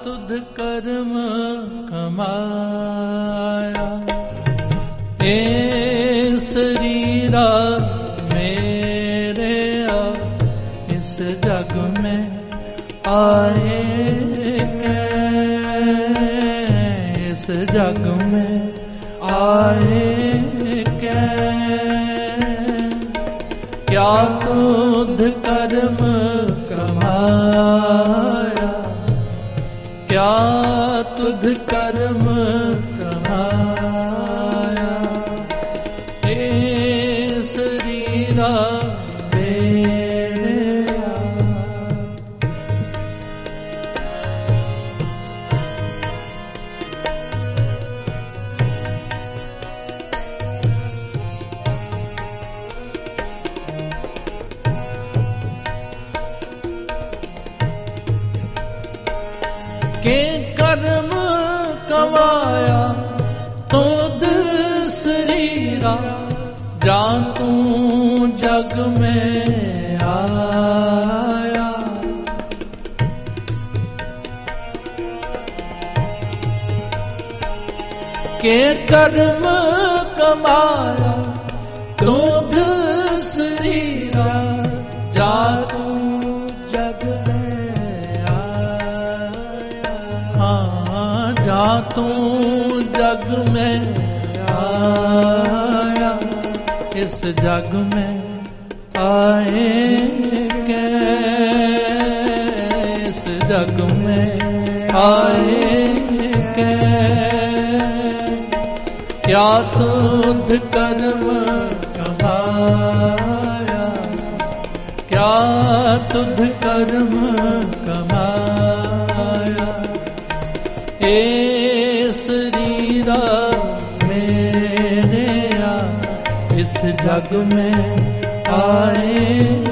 तुध कर्म कमाया, ए शरीरा मेरे आ, इस जग में आए इस जग में आए क्या तुध कर्म कमाया, क्या तुध कर्म कमाया, ए शरीरा के कर्म कमाया तुध शरीरा, जा तू जग में आया, के कर्म कमाया तुध शरीरा, जा तू जग में जा तू जग में आया, इस जग में आए के इस जग में आए के क्या तुध कर्म कमाया, क्या तुध कर्म कमाया, ए शरीरा मेरे आ, इस जग में आए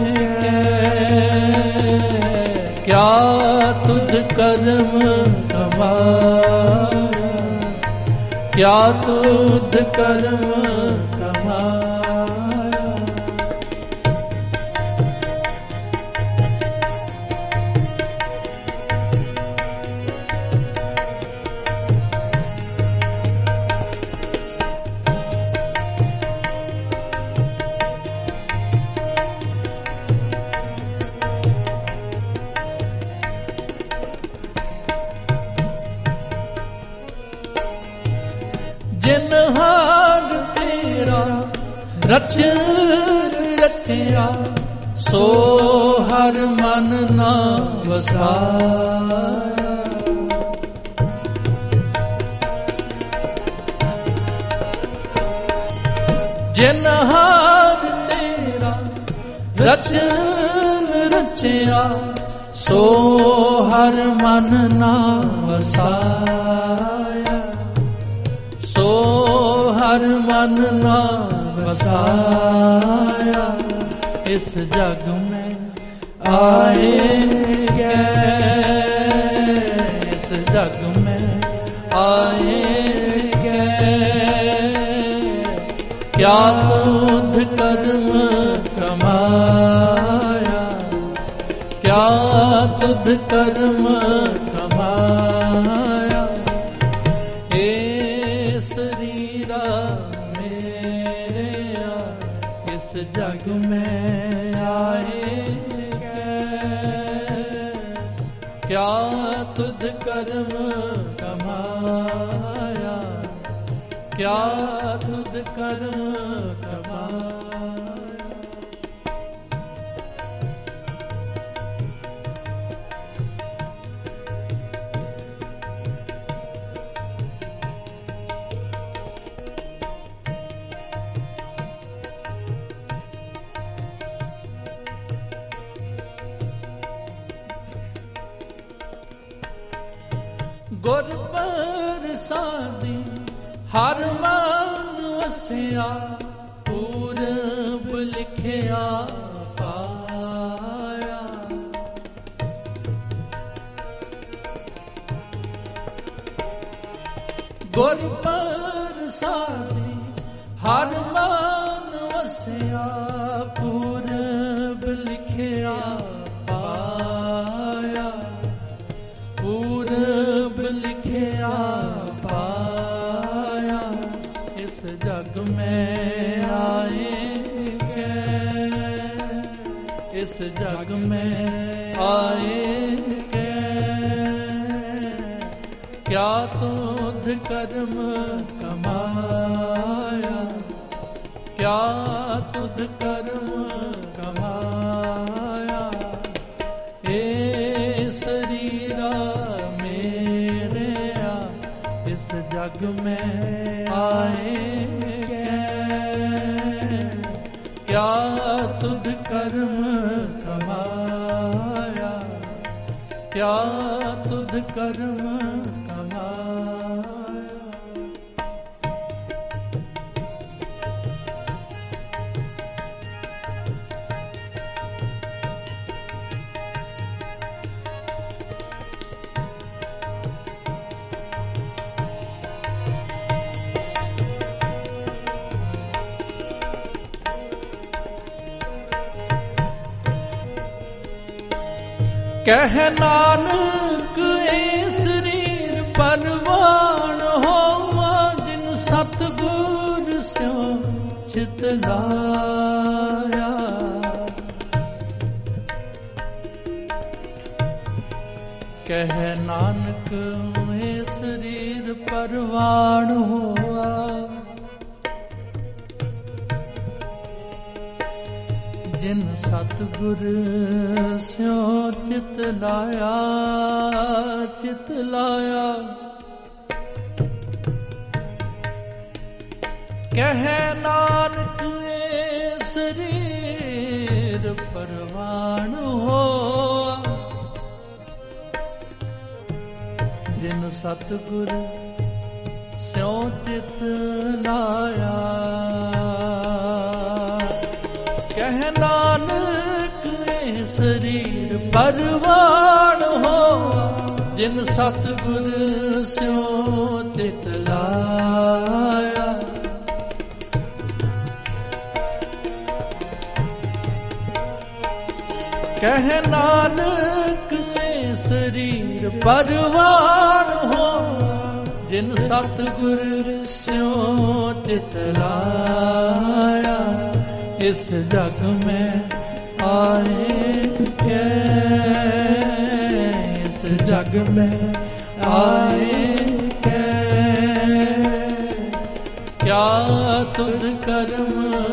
क्या तुध कर्म कमाया, क्या तुध कर्म कमाया। जिन हार तेरा रच रखिया, सो हर मन ना वसाया, जिन हार तेरा रच रचिया, सो हर मन ना वसाया, सो हर मन ना वसाया, इस जग में आए गए, इस जग में आए गए क्या तुध कर्म कमाया, क्या तुध कर्म कमाया, इस जग में आए क्या तुध कर्म कमाया, क्या तुध कर्म कमाया। गुर प्रसादी हर मान वसिया, पूरब लिखिया पाया, गुर प्रसादी हर मान वसिया, पूरब लिखिया पाया, पूरब लिखिया पाया, इस जग में आए के, इस जग में आए के, क्या तुध कर्म कमाया, क्या तुध कर्म कमाया, ए शरीरा मेरे आ, इस जग में आए क्या तुध कर्म कमाया, क्या तुध कर्म कमाया। कह नानक ए शरीर परवान होवा, जिन सतगुर स्यो चित लाया। कह नानक ए शरीर परवान होवा, जिन सतगुर स्यो चित लाया, चित लाया। कह नानक ए शरीर परवान हो, जिन सतगुर स्यो चित लाया। कह नानक ए शरीर परवान हो, जिन सतगुर स्यो चित लाया। कह नानक से शरीर परवान हो, जिन सतगुर स्यो चित लाया। इस जग में आए के, इस जग में आए के, क्या तुध कर्म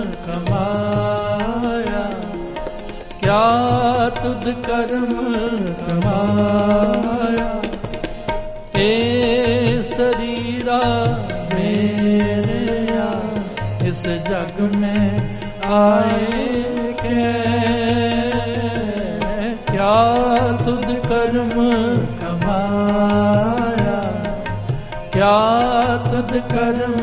कमाया, क्या तुध कर्म कमाया। ए शरीरा मेरा इस जग में आए के, क्या तुध कर्म कमाया, क्या तुध कर्म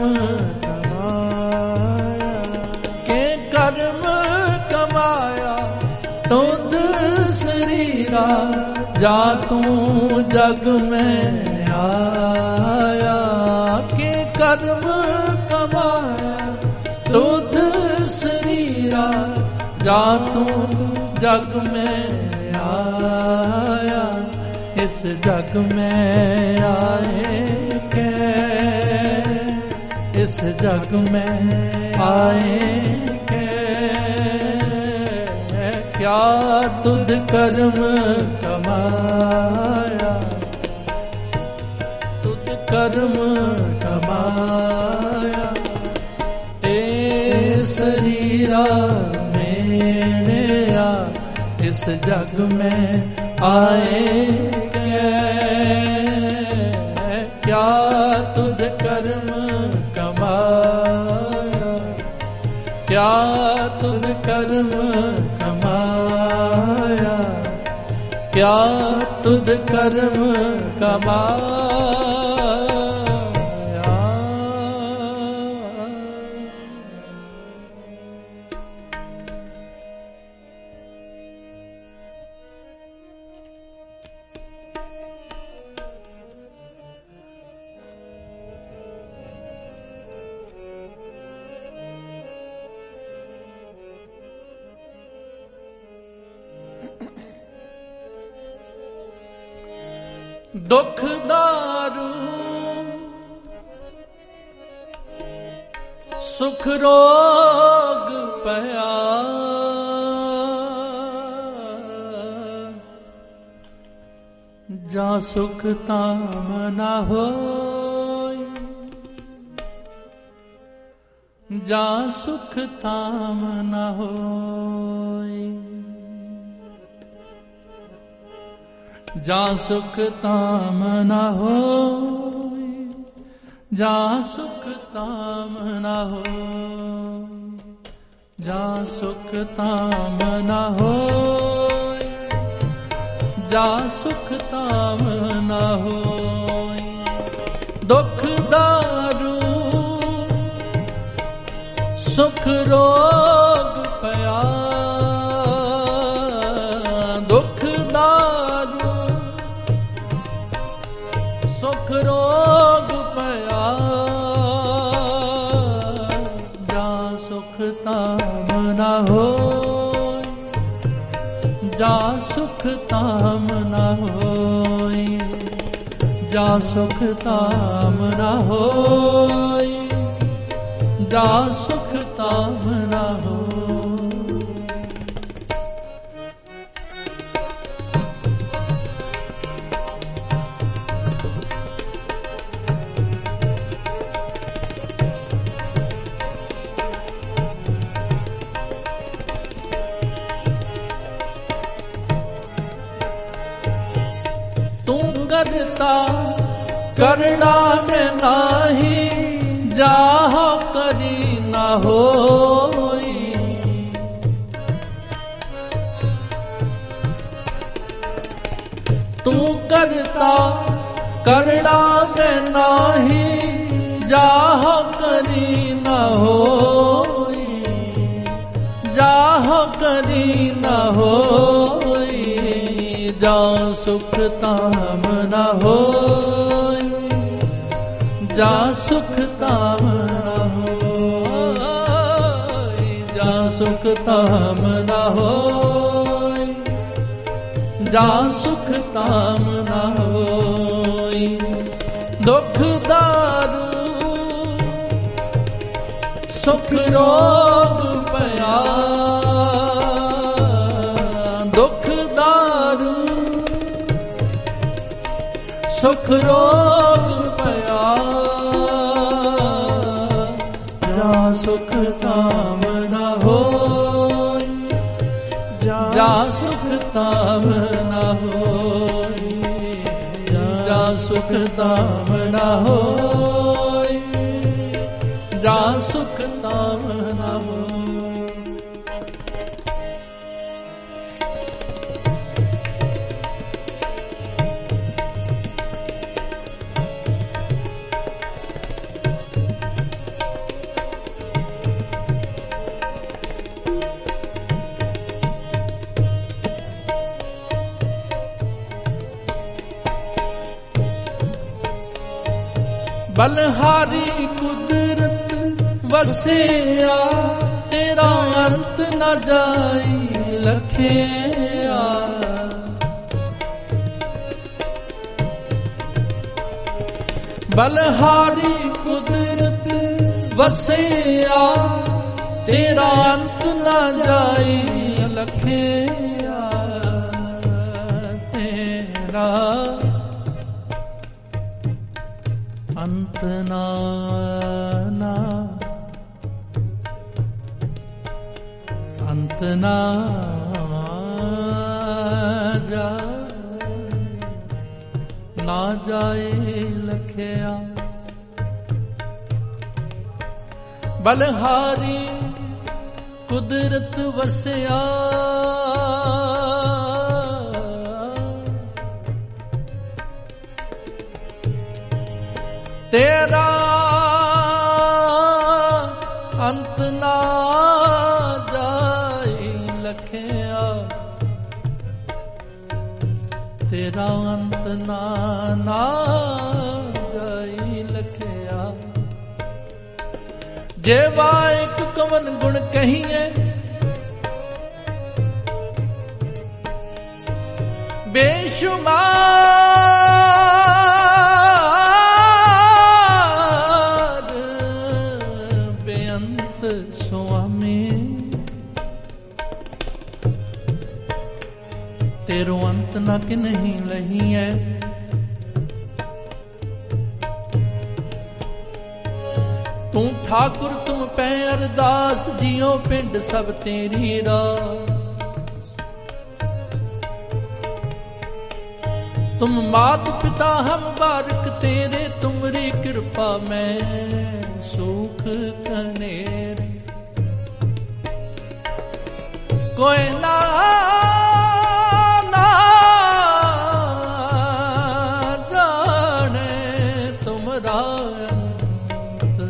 कमाया। के कर्म कमाया तुध शरीरा, जा तू जग में आया। के कर्म कमाया तुध शरीरा, जा तू जग में आया। इस जग में आए के, इस जग में आए के, क्या तुध कर्म कमाया, तुध कर्म कमाया। ए शरीरा मेरा इस जग में आए के, क्या तुध कर्म कमाया, क्या तुध कर्म कमाया, क्या तुध कर्म कमाया। ਦੁਖ ਦਾਰੂ ਸੁਖ ਰੋਗ ਪਿਆ, ਜਾਂ ਸੁਖ ਤਾਮ ਨਾ ਹੋਈ, ਜਾਂ ਸੁਖ ਤਾਮ ਨਾ ਹੋਈ, ਜਾਂ ਸੁਖ ਤਾਮ ਨਾ ਹੋਈ, ਜਾਂ ਸੁਖ ਤਾਮ ਨਾ ਹੋਈ, ਜਾਂ ਸੁਖ ਤਾਮ ਨਾ ਹੋਈ, ਜਾਂ ਸੁਖ ਤਾਮ ਨਾ ਹੋਈ। ਦੁਖ ਦਾਰੂ ਸੁਖ ਰੋਗ ਪਿਆ, ਦੁਖ ਦਾਰੂ ਸੁਖ ਰੋਗ ਪਿਆ, ਜਾਂ ਸੁਖ ਤਾਮ ਨਾ ਹੋਈ, ਜਾਂ ਸੁਖ ਤਾਮ ਨਾ ਹੋਈ, ਜਾਂ ਸੁਖ ਤਾਮ ਨਾ ਹੋਈ, ਜਾਂ ਸੁਖ ਤਾਮ ਨਾ ਹੋਈ। ਤੂੰ ਕਰਤਾ ਕਰਨਾ ਮੈਂ ਨਾਹੀ, ਜਾਹ ਕਰੀ ਨਾ ਹੋਈ। ਤੂੰ ਕਰਤਾ ਕਰਨਾ ਮੈਂ ਨਾਹੀ, ਜਾਹ ਕਰੀ ਨਾ ਹੋਈ, ਜਾਹ ਕਰੀ ਨਾ ਹੋਈ, ਜਾਂ ਸੁਖ ਤਾਮ ਨਾ ਹੋਈ, ਜਾਂ ਸੁਖ ਤਾਮ ਨਾ ਹੋਈ, ਜਾਂ ਸੁਖ ਤਾਮ ਨਾ ਹੋਈ, ਜਾਂ ਸੁਖ ਤਾਮ ਨਾ ਹੋਈ। ਦੁਖ ਦਾਰੂ ਸੁਖ ਰੋਗ ਪਿਆ, ਦੁਖ ਦਾਰੂ ਸੁਖ ਰੋਗ ਪਿਆ, ਜਾਂ ਸੁਖ ਤਾਮ ਨਾ ਹੋਈ, ਜਾਂ ਸੁਖ ਤਾਮ ਨਾ ਹੋਈ, ਜਾਂ ਸੁਖ ਤਾਮ ਨਾ ਹੋਈ, ਜਾਂ ਸੁਖ ਤਾਮ ਨਾ ਹੋਈ। ਬਲਹਾਰੀ ਕੁਦਰਤ ਵਸਿਆ, ਤੇਰਾ ਅੰਤ ਨਾ ਜਾਈ ਲਖਿਆ। ਬਲਹਾਰੀ ਕੁਦਰਤ ਵਸਿਆ, ਤੇਰਾ ਅੰਤ ਨਾ ਜਾਈ ਲਖਿਆ। ਤੇਰਾ ਅੰਤ ਨਾ ਅੰਤ ਨਾ ਜਾਏ ਲਖਿਆ। ਬਲਹਾਰੀ ਕੁਦਰਤ ਵਸਿਆ, ਤੇਰਾ ਅੰਤ ਨਾ ਜਾਈ ਲਖਿਆ। ਤੇਰਾ ਅੰਤ ਨਾ ਜਾਈ ਲਖਿਆ। ਜੇ ਵਾਇਕ ਕਵਨ ਗੁਣ ਕਹੀਏ, ਬੇਸ਼ੁਮਾਰ ਕਿ ਨਹੀਂ ਲਹੀ ਹੈ। ਤੂੰ ਠਾਕੁਰ ਤੁਮ ਪੈ ਅਰਦਾਸ, ਜਿਉ ਪਿੰਡ ਸਭ ਤੇਰੀ ਰਾਸ। तुम मात पिता हम बारक तेरे, तुमरी कृपा में सुख कनेरे। कोई ना जाने तुमरा अंत,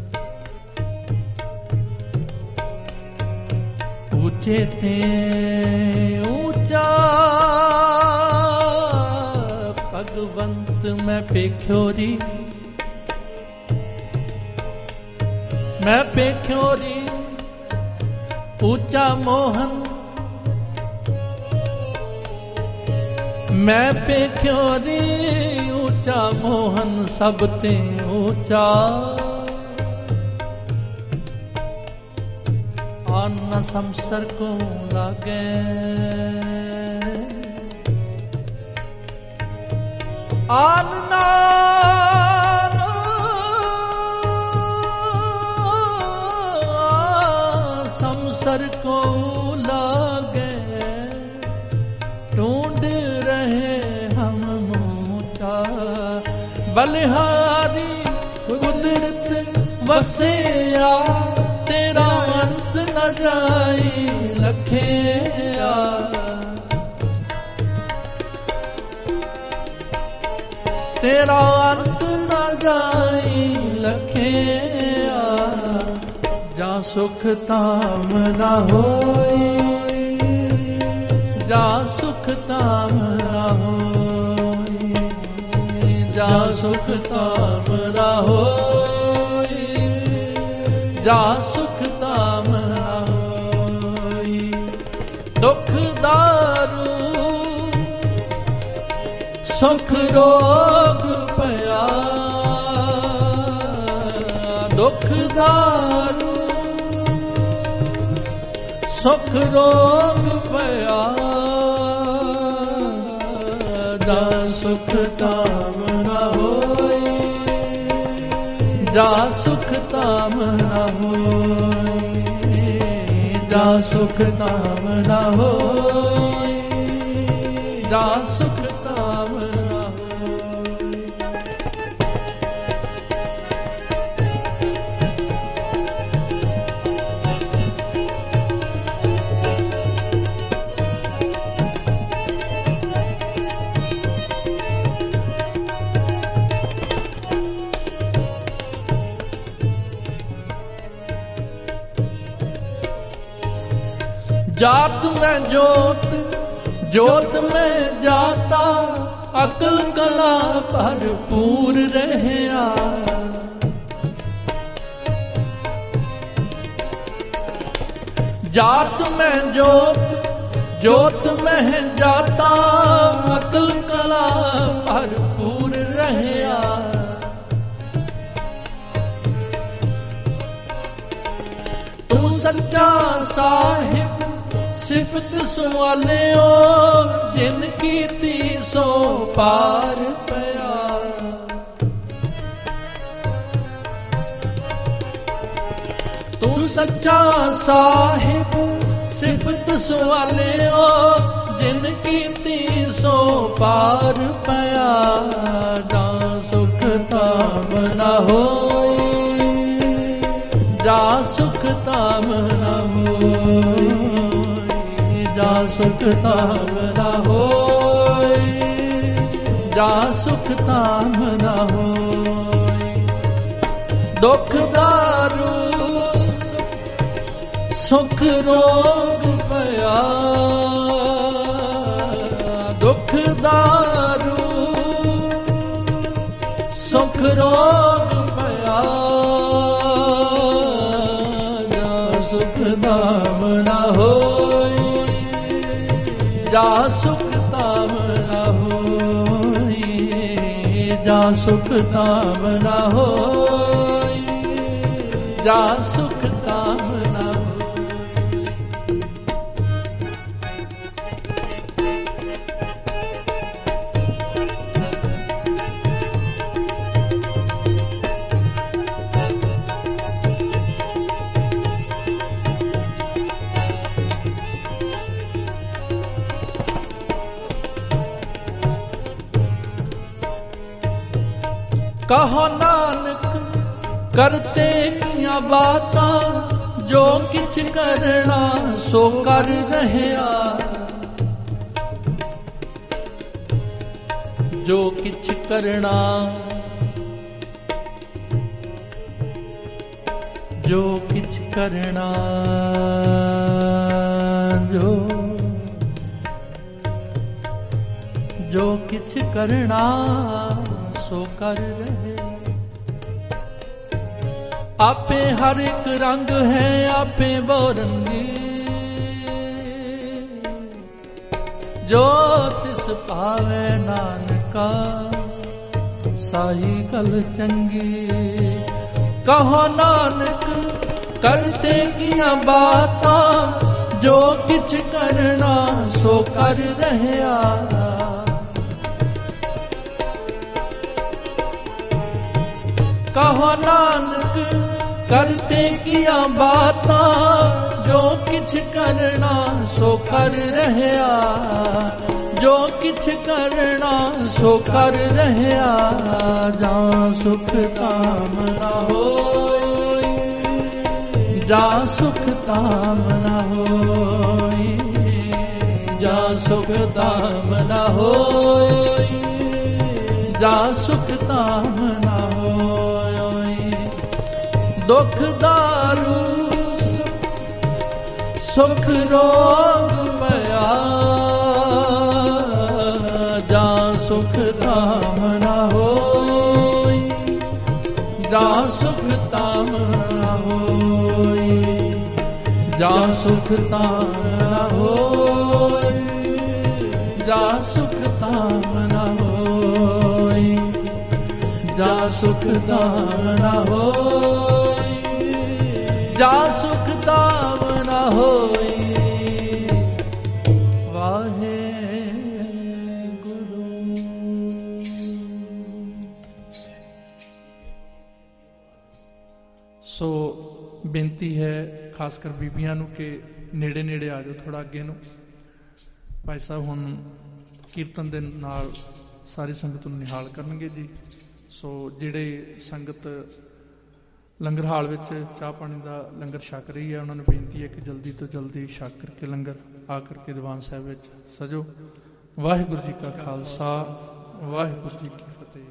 ऊंचे ते ऊंचा भगवंत मैं पेख्योरी, मैं पेख्योरी ऊंचा मोहन, मैं पेख्योरी ऊंचा मोहन सब ते ऊंचा। अन्न संसर को लागे आनना संसर को लागे, ढूंढ रहे हम मोटा। बलिहारी कुदरत वसिया, तेरा अंत न जाए लखिया। तेरा अंत न जाई लखिया। जा सुख ताम न होई, जा सुख ताम न होई, जा सुख ताम न होई, जा सुख ताम न होई। दुख दारू सुख रोग पया, दुख दारू सुख रोग पया। जा सुख ताम न होई, जा सुख ताम न होई, जा सुख ताम न होई, जा सुख ताम न होई। जात में जोत, जोत में जाता, अकल कला भरपूर रहया। जात में जोत, जोत में जाता, अकल कला भरपूर रहया। तू सच्चा साहिब सिफत सुवालियो, जिन कीती सो पार पया। तू सच्चा साहिब सिफत सुवालियो, जिन कीती सो पार पया। जा सुख ताम न होई, जा सुख ताम न होई, जा सुख ताम न होई, जा सुख ताम न होई। दुख दारू सुख रोग पया, दुख दारू सुख रोग पया। जा सुख ताम न होई, जा सुख ताम न होई, जा सुख ताम न होई, जा सुख ताम न होई। ਕਹੋ ਨਾਨਕ ਕਰਤੇ ਕੀਆਂ ਬਾਤਾਂ, ਜੋ ਕਿਛ ਕਰਨਾ ਸੋ ਕਰ ਰਹਿਆ। ਜੋ ਕਿਛ ਕਰਨਾ, ਜੋ ਕਿਛ ਕਰਨਾ, ਜੋ ਕਿਛ ਕਰਨਾ ਸੋ ਕਰ ਰਹੇ। ਆਪੇ ਹਰ ਇੱਕ ਰੰਗ ਹੈ ਆਪੇ ਬੋਰੰਗੀ, ਜੋ ਤਿਸ ਭਾਵੇ ਨਾਨਕਾ ਸਾਈ ਗਲ ਚੰਗੀ। ਕਹੋ ਨਾਨਕ ਕਰਤੇ ਕੀਆਂ ਬਾਤਾਂ, ਜੋ ਕਿਛ ਕਰਨਾ ਸੋ ਕਰ ਰਹਿਆ। ਕਹੋ ਨਾਨਕ ਕਰਤੇ ਕੀਆਂ ਬਾਤਾਂ, ਜੋ ਕਿਛ ਕਰਨਾ ਸੋ ਕਰ ਰਹਿਆ। ਜੋ ਕਿਛ ਕਰਨਾ ਸੋ ਕਰ ਰਹਿਆ। ਜਾਂ ਸੁਖ ਕਾਮ ਨਾ ਹੋਈ, ਜਾਂ ਸੁਖ ਤਾਮ ਨਾ ਹੋਈ, ਜਾਂ ਸੁਖ ਤਾਮ ਨਾ ਹੋਈ, ਜਾਂ ਸੁਖ ਤਾਮ ਨਾ ਹੋਈ। ਦੁਖ ਦਾਰੂ ਸੁਖ ਰੋਗ ਪਿਆ, ਜਾਂ ਸੁਖ ਤਾਮ ਨਾ ਹੋਈ, ਜਾਂ ਸੁਖ ਤਾਮ ਨਾ ਹੋਈ, ਜਾਂ ਸੁਖ ਤਾਮ ਨਾ ਹੋਈ, ਜਾਂ ਸੁਖ ਤਾਮ ਨਾ ਹੋਈ, ਜਾਂ ਸੁਖ ਤਾਮ ਨਾ ਹੋਈ, ਜਾਂ ਸੁਖ ਤਾਮ ਨਾ ਹੋਈ। ਸੋ ਬੇਨਤੀ ਹੈ ਖਾਸ ਕਰ ਬੀਬੀਆਂ ਨੂੰ ਕਿ ਨੇੜੇ ਨੇੜੇ ਆ ਜਾਓ, ਥੋੜਾ ਅੱਗੇ ਨੂੰ। ਭਾਈ ਸਾਹਿਬ ਹੁਣ ਕੀਰਤਨ ਦੇ ਨਾਲ ਸਾਰੀ ਸੰਗਤ ਨੂੰ ਨਿਹਾਲ ਕਰਨਗੇ ਜੀ। ਸੋ ਜਿਹੜੇ ਸੰਗਤ ਲੰਗਰ ਹਾਲ ਵਿੱਚ ਚਾਹ ਪਾਣੀ ਦਾ ਲੰਗਰ ਛਕ ਰਹੀ ਹੈ, ਉਹਨਾਂ ਨੂੰ ਬੇਨਤੀ ਹੈ ਕਿ ਜਲਦੀ ਤੋਂ ਜਲਦੀ ਛਕ ਕਰਕੇ ਲੰਗਰ ਆ ਕਰਕੇ ਦੀਵਾਨ ਸਾਹਿਬ ਵਿੱਚ ਸਜੋ। ਵਾਹਿਗੁਰੂ ਜੀ ਕਾ ਖਾਲਸਾ, ਵਾਹਿਗੁਰੂ ਜੀ ਕੀ ਫਤਿਹ।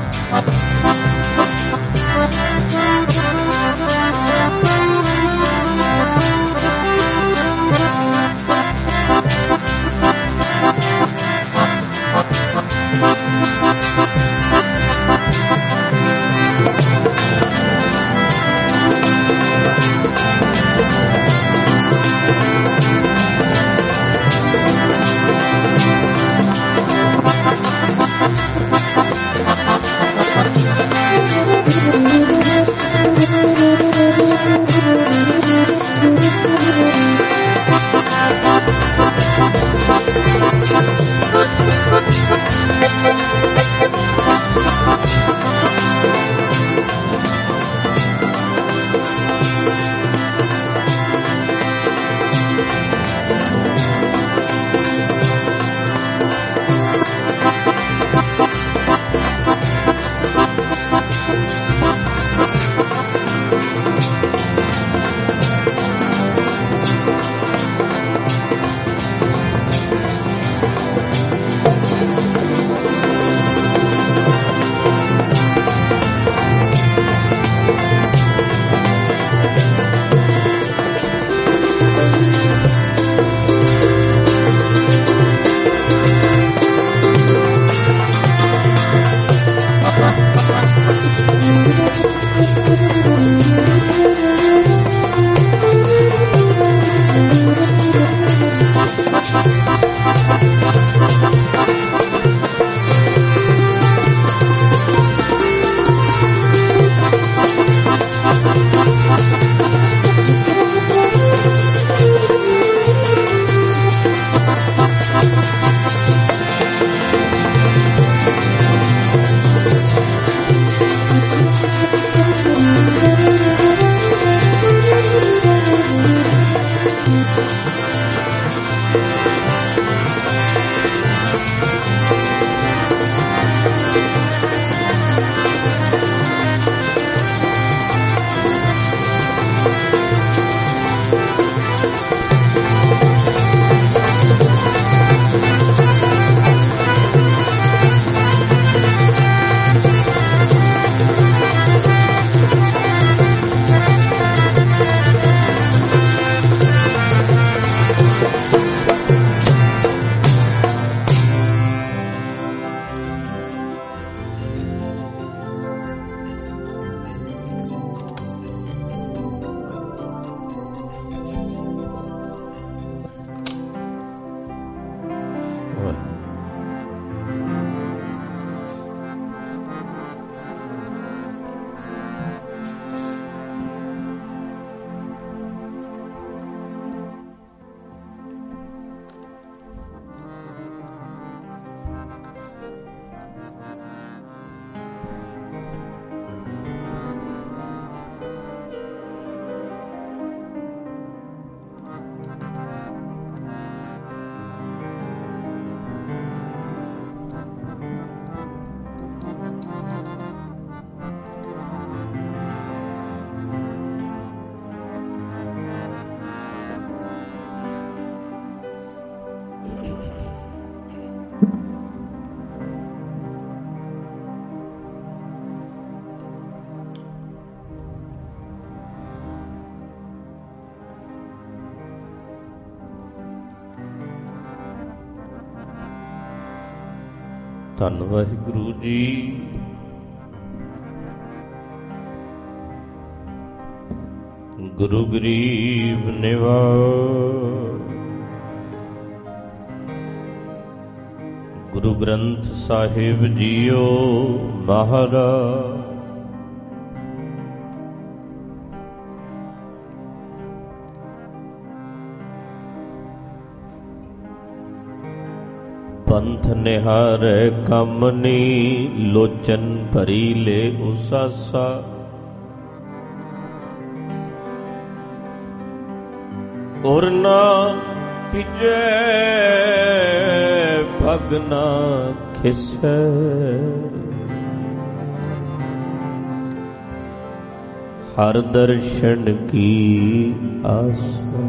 ਧੰਨ ਵਾਹਿਗੁਰੂ ਜੀ। ਗੁਰੂ ਗਰੀਬ ਨਿਵਾਜ ਗੁਰੂ ਗ੍ਰੰਥ ਸਾਹਿਬ ਜੀਓ ਮਹਾਰਾਜ। ਪੰਥ ਨਿਹਾਰੈ ਕਮਨੀ ਲੋਚਨ ਭਰੀ ਲੈ ਉਸਾਸਾ। ਔਰ ਨਾ ਪਿਜੈ ਭਗਨਾ ਖਿਸੈ। ਹਰ ਦਰਸ਼ਨ ਕੀ ਆਸਾ।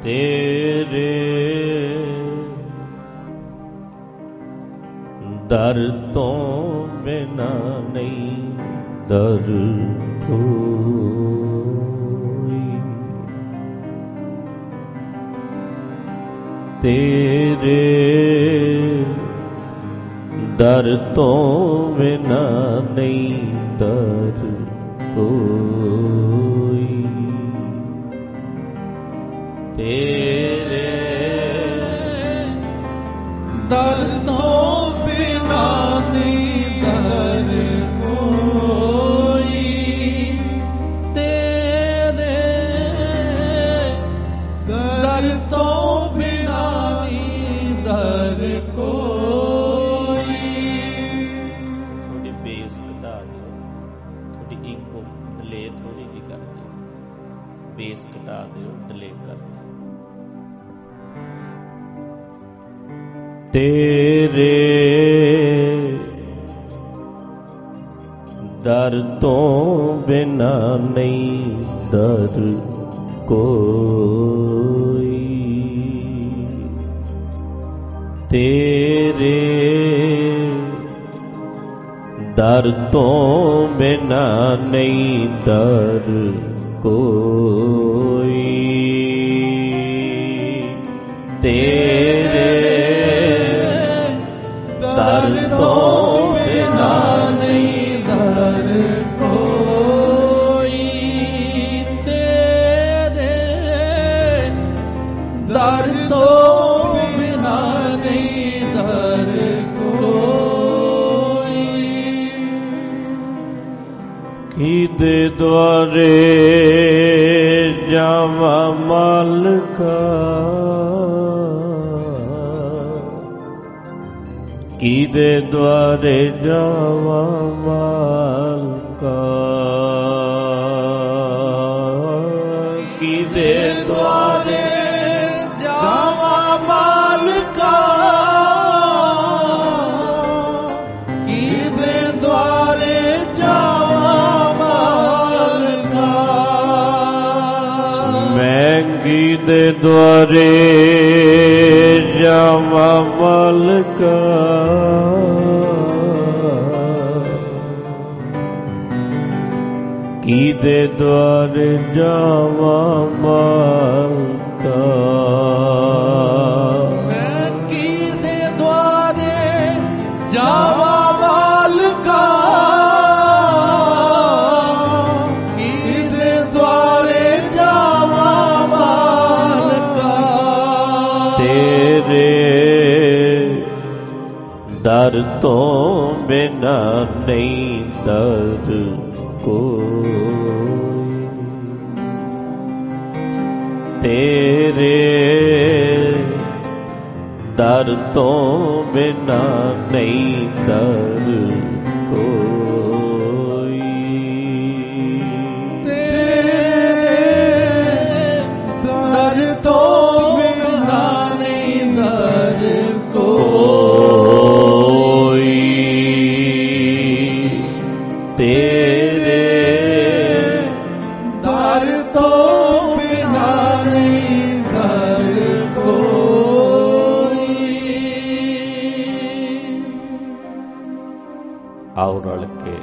ਤੇਰੇ ਦਰ ਤੋਂ ਬਿਨਾ ਨਹੀਂ ਦਰ ਕੋਈ, ਤੇਰੇ ਦਰ ਤੋਂ ਬਿਨਾ ਨਹੀਂ ਦਰ ਕੋਈ, ਤੇਰੇ ਦਰ ਤੋਂ ਬਿਨਾ ਨਹੀਂ ਦਰ ਕੋਈ, ਤੇਰੇ ਦਰ ਤੋਂ ਬਿਨਾ ਨਹੀਂ ਦਰ ਕੋਈ। ਥੋੜੀ ਬੇਸ ਘਟਾ ਦਿਓ, ਥੋੜੀ ਇਕੋ ਡਿਲੇ ਥੋੜੀ ਜਿਹੀ ਕਰ ਦਿਓ, ਬੇਸ ਘਟਾ ਦਿਓ, ਡਿਲੇ ਕਰ ਦਿਓ। ਤੇਰੇ ਦਰ ਤੋਂ ਬਿਨਾ ਨਹੀਂ ਦਰ ਕੋਈ, ਤੇਰੇ ਦਰ ਤੋਂ ਬਿਨਾ ਨਹੀਂ ਦਰ ਕੋਈ, ਤੇਰੇ ਦਰ ਤੋਂ ਬਿਨਾ ਨਹੀਂ ਦਰ ਕੋਈ, ਤੇਰੇ ਦਰ ਤੋਂ ਬਿਨਾ ਨਹੀਂ ਦਰ ਕੋਈ। ਕਿਹਦੇ ਦੁਆਰੇ ਜਾਵਾਂ ਮਾਲਕਾ, ਕਿਹਦੇ ਦੁਆਰੇ ਜਾਵਾਂ ਮਾਲਕਾ, ਕਿਹਦੇ ਦੁਆਰੇ ਜਾਵਾਂ ਮਾਲਕਾ, ਕਿਹਦੇ ਦੁਆਰੇ ਜਾਵਾਂ ਮਾਲਕਾ, ਮੈਂ ਕਿਹਦੇ ਦੁਆਰੇ ਜਾਵਾਂ ਮਾਲਕਾ, ਕਿਹਦੇ ਦੁਆਰੇ ਜਾਵਾਂ ਮਾਲਕਾ, ਮੈਂ ਕਿਹਦੇ ਦੁਆਰੇ ਜਾਵਾਂ ਮਾਲਕਾ, ਕਿਹਦੇ ਦੁਆਰੇ ਜਾਵਾਂ ਮਾਲਕਾ, ਤੇਰੇ ਦਰ ਤੋਂ ਬਿਨਾ ਨਹੀਂ ਦਰ ਕੋਈ, ਤੇਰੇ ਦਰ ਤੋਂ ਬਿਨਾ ਨਹੀਂ ਦਰ ਕੋਈ, ਤੇਰੇ ਦਰ ਤੋਂ ਬਿਨਾ ਨਹੀਂ ਦਰ ਕੋਈ, ਤੇਰੇ ਦਰ ਤੋਂ ਬਿਨਾ ਨਹੀਂ ਦਰ ਕੋਈ। ਆਓ ਰਲ ਕੇ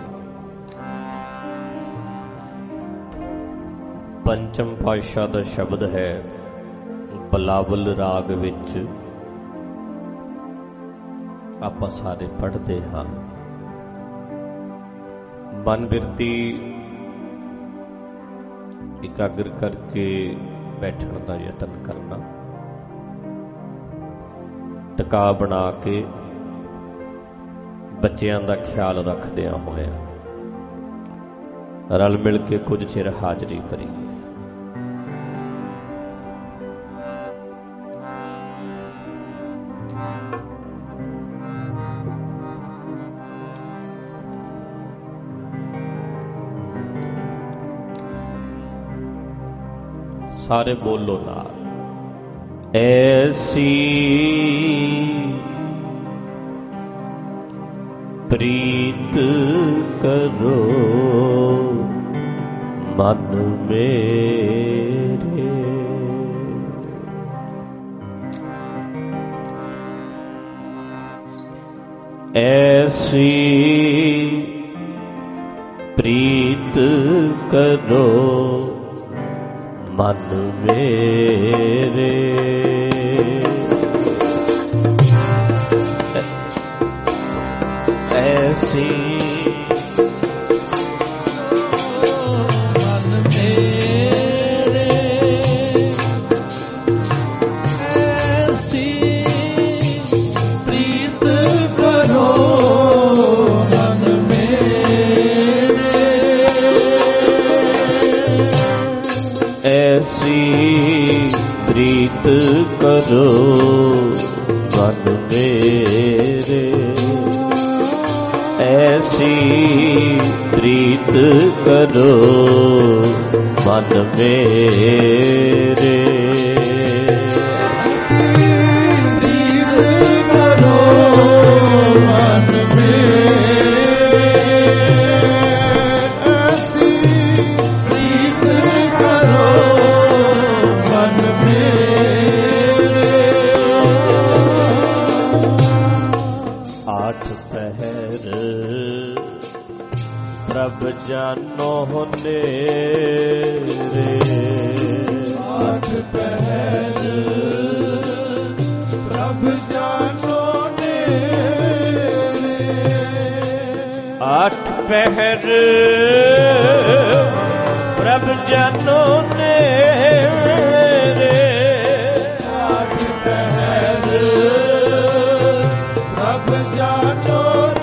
ਪੰਚਮ ਪਾਤਸ਼ਾਹ ਦਾ ਸ਼ਬਦ ਹੈ ਬਲਾਵਲ ਰਾਗ ਵਿੱਚ ਆਪਾਂ ਸਾਰੇ ਪੜ੍ਹਦੇ ਹਾਂ। ਮਨ ਬਿਰਤੀ ਇਕਾਗਰ ਕਰਕੇ ਬੈਠਣ ਦਾ ਯਤਨ ਕਰਨਾ, ਟਿਕਾ ਬਣਾ ਕੇ ਬੱਚਿਆਂ ਦਾ ਖਿਆਲ ਰੱਖਦਿਆਂ ਹੋਇਆ ਰਲ ਮਿਲ ਕੇ ਕੁਝ ਚਿਰ ਹਾਜ਼ਰੀ ਭਰੀ। ਸਾਰੇ ਬੋਲੋ ਨਾਲ, ਐਸੀ ਪ੍ਰੀਤ ਕਰੋ ਮਨ ਮੇਰੇ, ਐਸੀ ਪ੍ਰੀਤ ਕਰੋ ਮਨ ਮੇਰੇ, ਐਸੀ ਪ੍ਰੀਤ ਕਰੋ ਮਨ ਮੇਰੇ, ਐਸੀ ਪ੍ਰੀਤ ਕਰੋ ਮਨ ਮੇਰੇ, ਪ੍ਰਭ ਜਾਨੋ ਨੇਰੇ, ਆਠ ਪਹਿਰ ਪ੍ਰਭ ਜਾਨੋ ਨੇਰੇ, ਆਠ ਪਹਿਰ ਪ੍ਰਭ ਜਾਨੋ ਨੇਰੇ, ਆਠ ਪਹਿਰ ਪ੍ਰਭ ਜਾਨੋ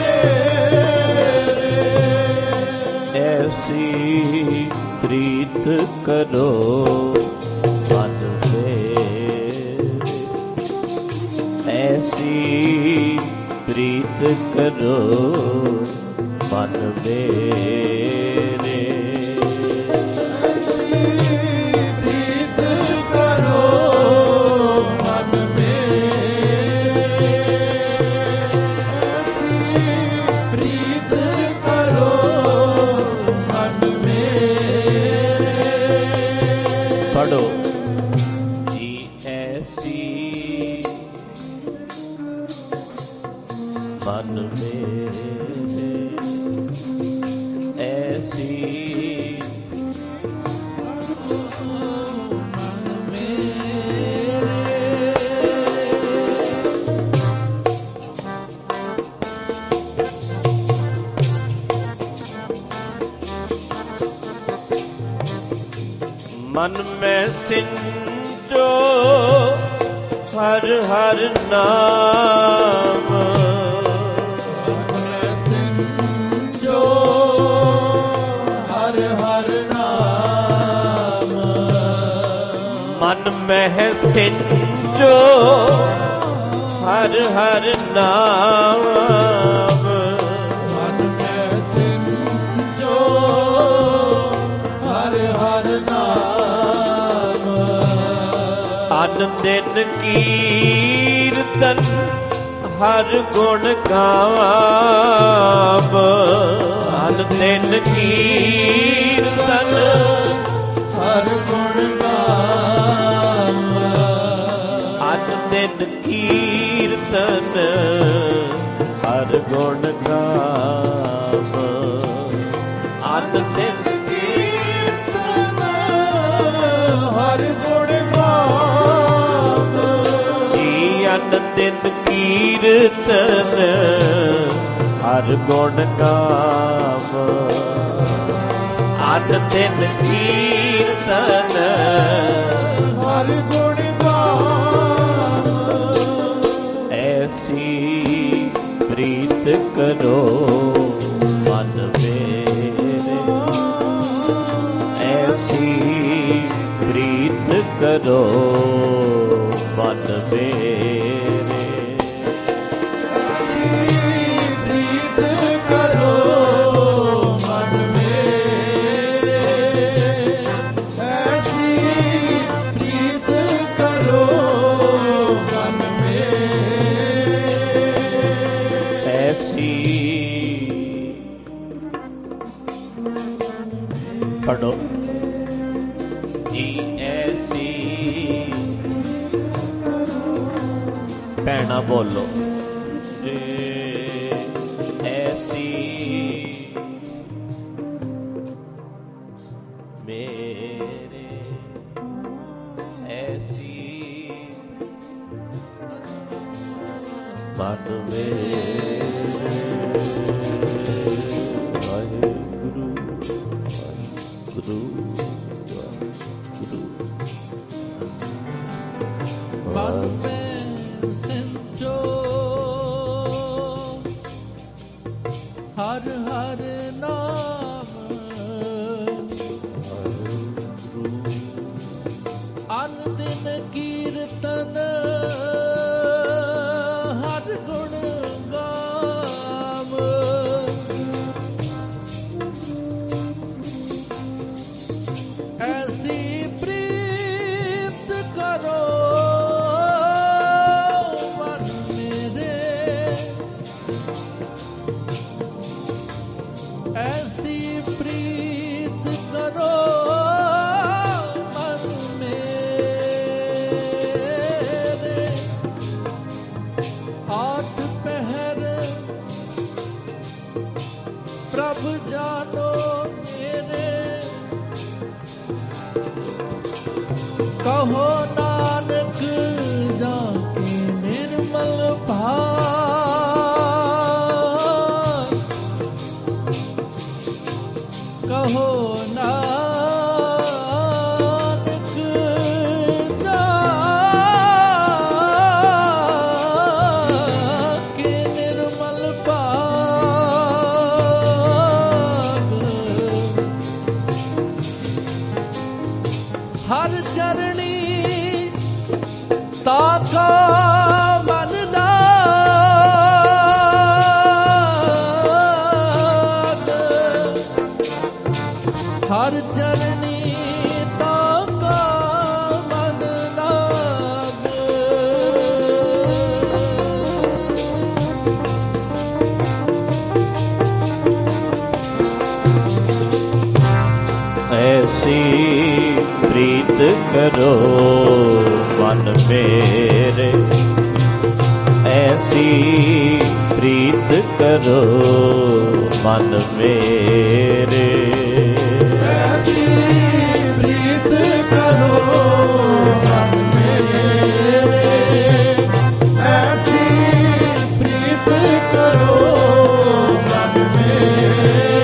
ਪ੍ਰੀਤ ਕਰੋ ਮਨ ਮੇਰੇ, ਐਸੀ ਪ੍ਰੀਤ ਕਰੋ ਮਨ ਮੇਰੇ, ਪ੍ਰੀਤ ਕਰੋ ਮਨ ਮੇਰੇ, ਪ੍ਰੀਤ ਕਰੋ ਮਨ ਮੇਰੇ, ਪੜੋ ਜੀ ਐਸੀ ਮਨ ਮੇਰੇ, ਐਸੀ ਮਨ ਮੇਰੇ, मन में सिंचो हर हर नाम, मन में सिंचो हर हर नाम, मन में सिंचो हर हर नाम, मन में सिंचो हर हर नाम, अन दिन कीर्तन हर गुण गाव, अन दिन कीर्तन हर गुण गाव, अन दिन कीर्तन हर गुण गाव, अन दिन कीर्तन हर गुण गाव, अन दिन कीर्तन हर गुण गाव, अन दिन कीर्तन हर गुण गाव, ऐसी प्रीत करो मन मेरे, ऐसी प्रीत करो मन मेरे, पढ़ो जी ऐसी भैना बोलो जे ਐਸੀ ਮਨ ਮੇਰੇ ਵਾਹਿਗੁਰੂ ਵਾਹਿਗੁਰੂ ਵਾਹਿਗੁਰੂ ਮਨ ਮੈਂ ਸਿੰਚੋ ਹਰ ਹਰ ਨਾਮ ਅਨ ਦਿਨ ਕੀਰਤਨ ਹਰ ਗੁਣ ਗਾਮ ਐਸੀ ਪ੍ਰੀਤ ਕਰੋ ਮਨ ਮੇਰੇ ਐਸੀ ਪ੍ਰੀਤ ਕਰੋ ਮਨ ਮੇਰੇ ਆਠ ਪਹਿਰ ਪ੍ਰਭ ਜਾਨੋ ਮੇਰੇ ਕਹੋ ਨਾਨਕ ਜਾ ਕੇ ਨਿਰਮਲ ਭਾਗ ਕਹੋ ਨਾਨਕ ਜਾ ਕੇ ਨਿਰਮਲ ਭਾਗ ਹਰ ਚਰਣੀ ਤਾਕਾ ਮਨ ਲਾਗ ਹਰ ਚਰਣੀ ਤਾਕਾ ਮਨ ਲਾਗ ਐਸੀ ਪ੍ਰੀਤ ਕਰੋ ਮਨ ਮੇਰੇ ਐਸੀ ਪ੍ਰੀਤ ਕਰੋ ਮਨ ਮੇਰੇ ਐਸੀ ਪ੍ਰੀਤ ਕਰੋ ਮਨ ਮੇਰੇ ਐਸੀ ਪ੍ਰੀਤ ਕਰੋ ਮਨ ਮੇਰੇ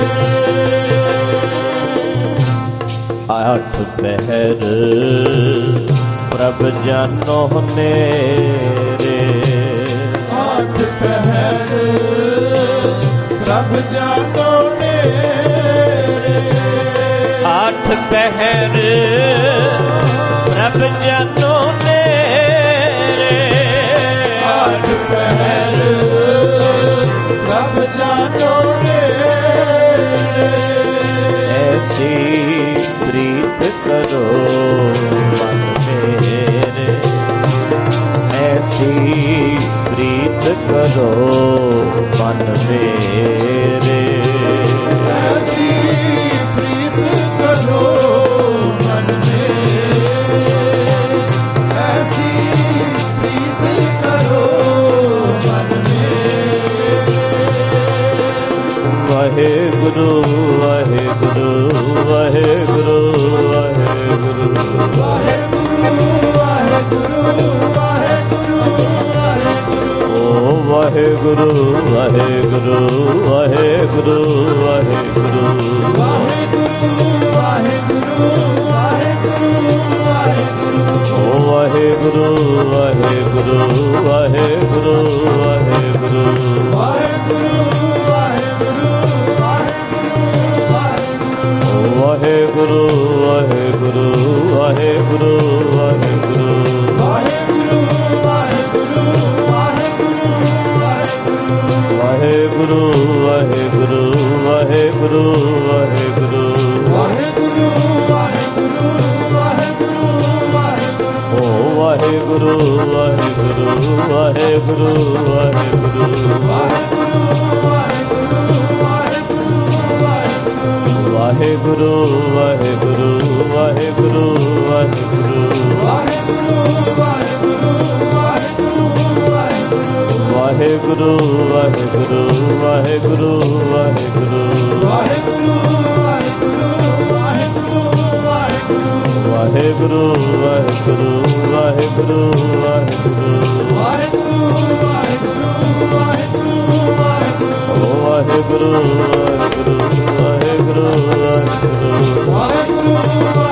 ਆਠ ਪਹਿਰ ਪ੍ਰਭ ਜਾਨੋ ਮੇਰੇ ਆਠ ਪਹਿਰ ਪ੍ਰਭ ਜਾਨੋ ਮੇਰੇ ਆਠ ਪਹਿਰ ਪ੍ਰਭ ਜਾਨੋ ਮੇਰੇ ਆਠ ਪਹਿਰ ਪ੍ਰਭ ਜਾਨੋ ਮੇਰੇ ਐਸੀ ਪ੍ਰੀਤ ਕਰੋ ਮਨ ਮੇਰੇ ਐਸੀ ਪ੍ਰੀਤ ਕਰੋ ਮਨ ਮੇਰੇ ਐਸੀ ਪ੍ਰੀਤ ਕਰੋ ਮਨ ਮੇਰੇ ਐਸੀ ਪ੍ਰੀਤ ਕਰੋ ਮਨ ਮੇਰੇ ਵਾਹਿਗੁਰੂ ਵਾਹਿਗੁਰੂ ਵਾਹਿਗੁਰੂ ਵਾਹਿਗੁਰੂ ਵਾਹਿਗੁਰੂ ਵਾਹਿਗੁਰੂ ਵਾਹਿਗੁਰੂ ਵਾਹਿਗੁਰੂ ਓ ਵਾਹਿਗੁਰੂ ਵਾਹਿਗੁਰੂ ਵਾਹਿਗੁਰੂ ਵਾਹਿਗੁਰੂ ਓ ਵਾਹਿਗੁਰੂ ਵਾਹਿਗੁਰੂ ਵਾਹਿਗੁਰੂ ਵਾਹਿਗੁਰੂ ਵਾਹਿਗੁਰੂ ਵਾਹਿਗੁਰੂ ਵਾਹਿਗੁਰੂ ਵਾਹਿਗੁਰੂ ਓ ਵਾਹਿਗੁਰੂ ਵਾਹਿਗੁਰੂ ਵਾਹਿਗੁਰੂ ਵਾਹਿਗੁਰੂ ਵਾਹਿਗੁਰੂ ਵਾਹਿਗੁਰੂ ਵਾਹਿਗੁਰੂ ਵਾਹਿਗੁਰੂ ਵਾਹਿਗੁਰੂ ਵਾਹਿਗੁਰੂ ਵਾਹਿਗੁਰੂ ਵਾਹਿਗੁਰੂ ਵਾਹਿਗੁਰੂ ਵਾਹਿਗੁਰੂ ਵਾਹਿਗੁਰੂ ਵਾਹਿਗੁਰੂ ਵਾਹਿਗੁਰੂ ਵਾਹਿਗੁਰੂ ਵਾਹਿਗੁਰੂ ਵਾਹਿਗੁਰੂ ਵਾਹਿਗੁਰੂ ਵਾਹਿਗੁਰੂ ਵਾਹਿਗੁਰੂ ਵਾਹਿਗੁਰੂ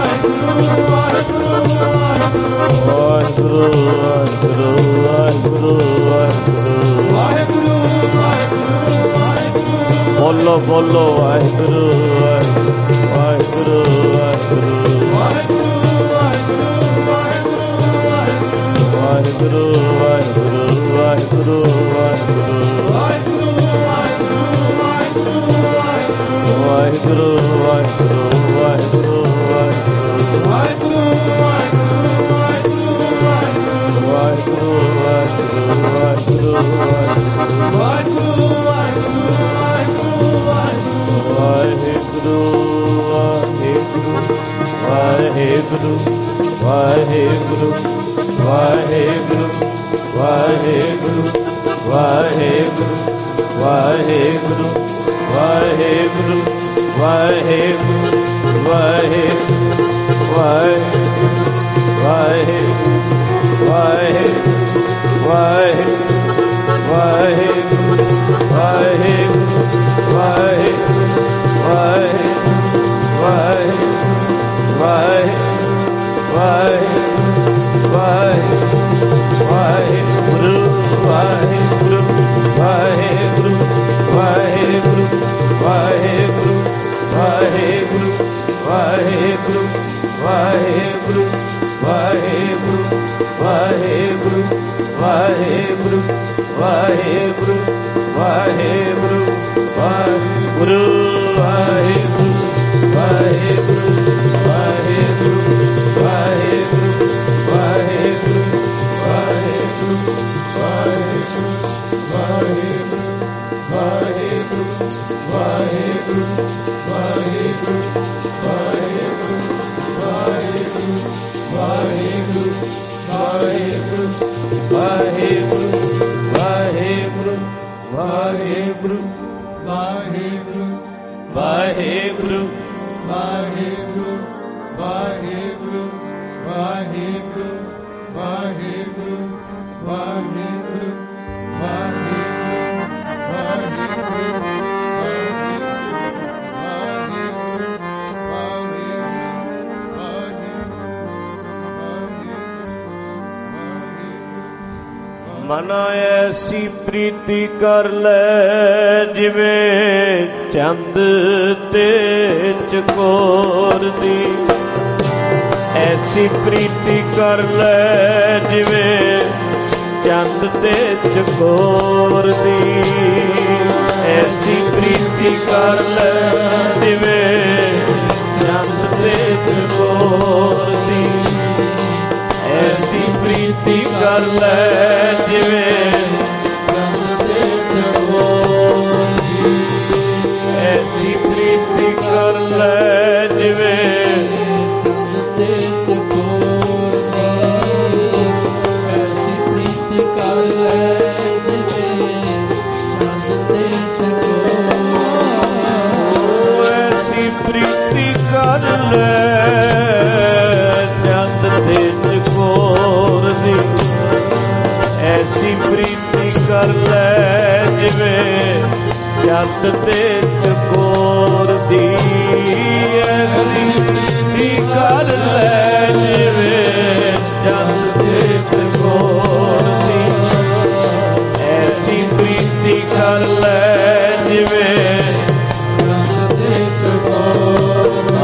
ਬੋਲੋ ਬੋਲੋ ਵਾਹਿਗੁਰੂ ਵਾਹਿਗੁਰੂ ਵਾਹਿਗੁਰੂ ਵਾਹਿਗੁਰੂ ਵਾਹਿਗੁਰੂ ਵਾਹਿਗੁਰੂ ਵਾਹਿਗੁਰੂ ਵਾਹਿਗੁਰੂ ਵਾਹਿਗੁਰੂ ਵਾਹਿਗੁਰੂ ਵਾਹਿਗੁਰੂ ਵਾਹਿਗੁਰੂ ਵਾਹਿਗੁਰੂ ਵਾਹਿਗੁਰੂ ਵਾਹਿਗੁਰੂ ਵਾਹਿਗੁਰੂ ਵਾਹਿਗੁਰੂ ਮਨ ਐਸੀ ਪ੍ਰੀਤੀ ਕਰ ਲੈ ਜਿਵੇਂ ਚੰਦ ਤੇ ਚਕੋਰ ਦੀ, ਐਸੀ ਪ੍ਰੀਤੀ ਕਰ ਲੈ ਜਿਵੇਂ ਚੰਦ ਤੇ ਚਕੋਰ ਦੀ, ਐਸੀ ਪ੍ਰੀਤੀ ਕਰ ਲੈ ਜਿਵੇਂ ਚੰਦ ਤੇ ਚਕੋਰ ਦੀ, ਐਸੀ ਪ੍ਰੀਤੀ ਕਰ ਲੈ ਜਿਵੇਂ ਚੰਦ ਤੇ ਚਕੋਰ ਦੀ, ਐਸੀ ਪ੍ਰੀਤੀ ਕਰ ਲੈ ਜਿਵੇਂ ਚੰਦ ਤੇ ਚਕੋਰ ਦੀ, ਐਸੀ ਪ੍ਰੀਤੀ ਕਰ ਲੈ ਜਿਵੇਂ ਚੰਦ ਤੇ ਚਕੋਰ, ਐਸੀ ਪ੍ਰੀਤੀ ਕਰ ਲੈ ਐਸੀ ਪ੍ਰੀਤੀ ਕਰ ਲੈ ਜਿਵੇਂ ਚੰਦ ਤੇ ਚਕੋਰ ਦੀ, ਐਸੀ ਪ੍ਰੀਤੀ ਕਰ ਲੈ ਜਿਵੇਂ ਚੰਦ ਤੇ ਚਕੋਰ ਦੀ, ਐਸੀ ਪ੍ਰੀਤੀ ਕਰ ਲੈ ਜਿਵੇਂ ਚੰਦ ਤੇ ਚਕੋਰ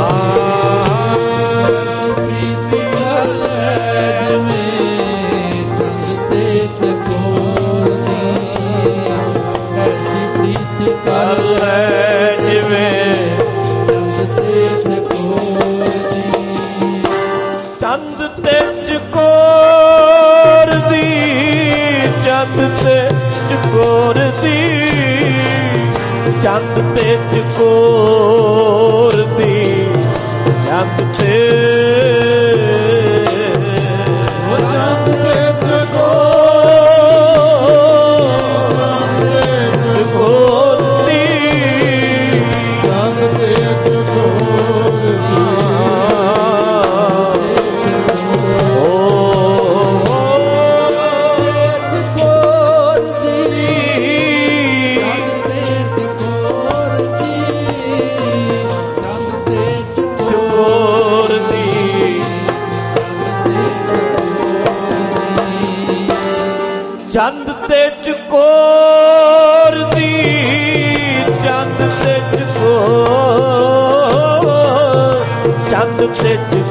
ਕਰ ਲੈ ਜਿਵੇਂ ਚੰਦ ਤੇ ਚਕੋਰ ਦੀ, ਚੰਦ ਤੇ ਚਕੋਰ ਦੀ, ਚੰਦ ਤੇ ਚਕੋਰ ਦੀ, ਚੰਦ ਤੇ ਚਕੋਰ ਦੀ, ਚੰਦ ਤੇ ਚੰਦ ਤੇ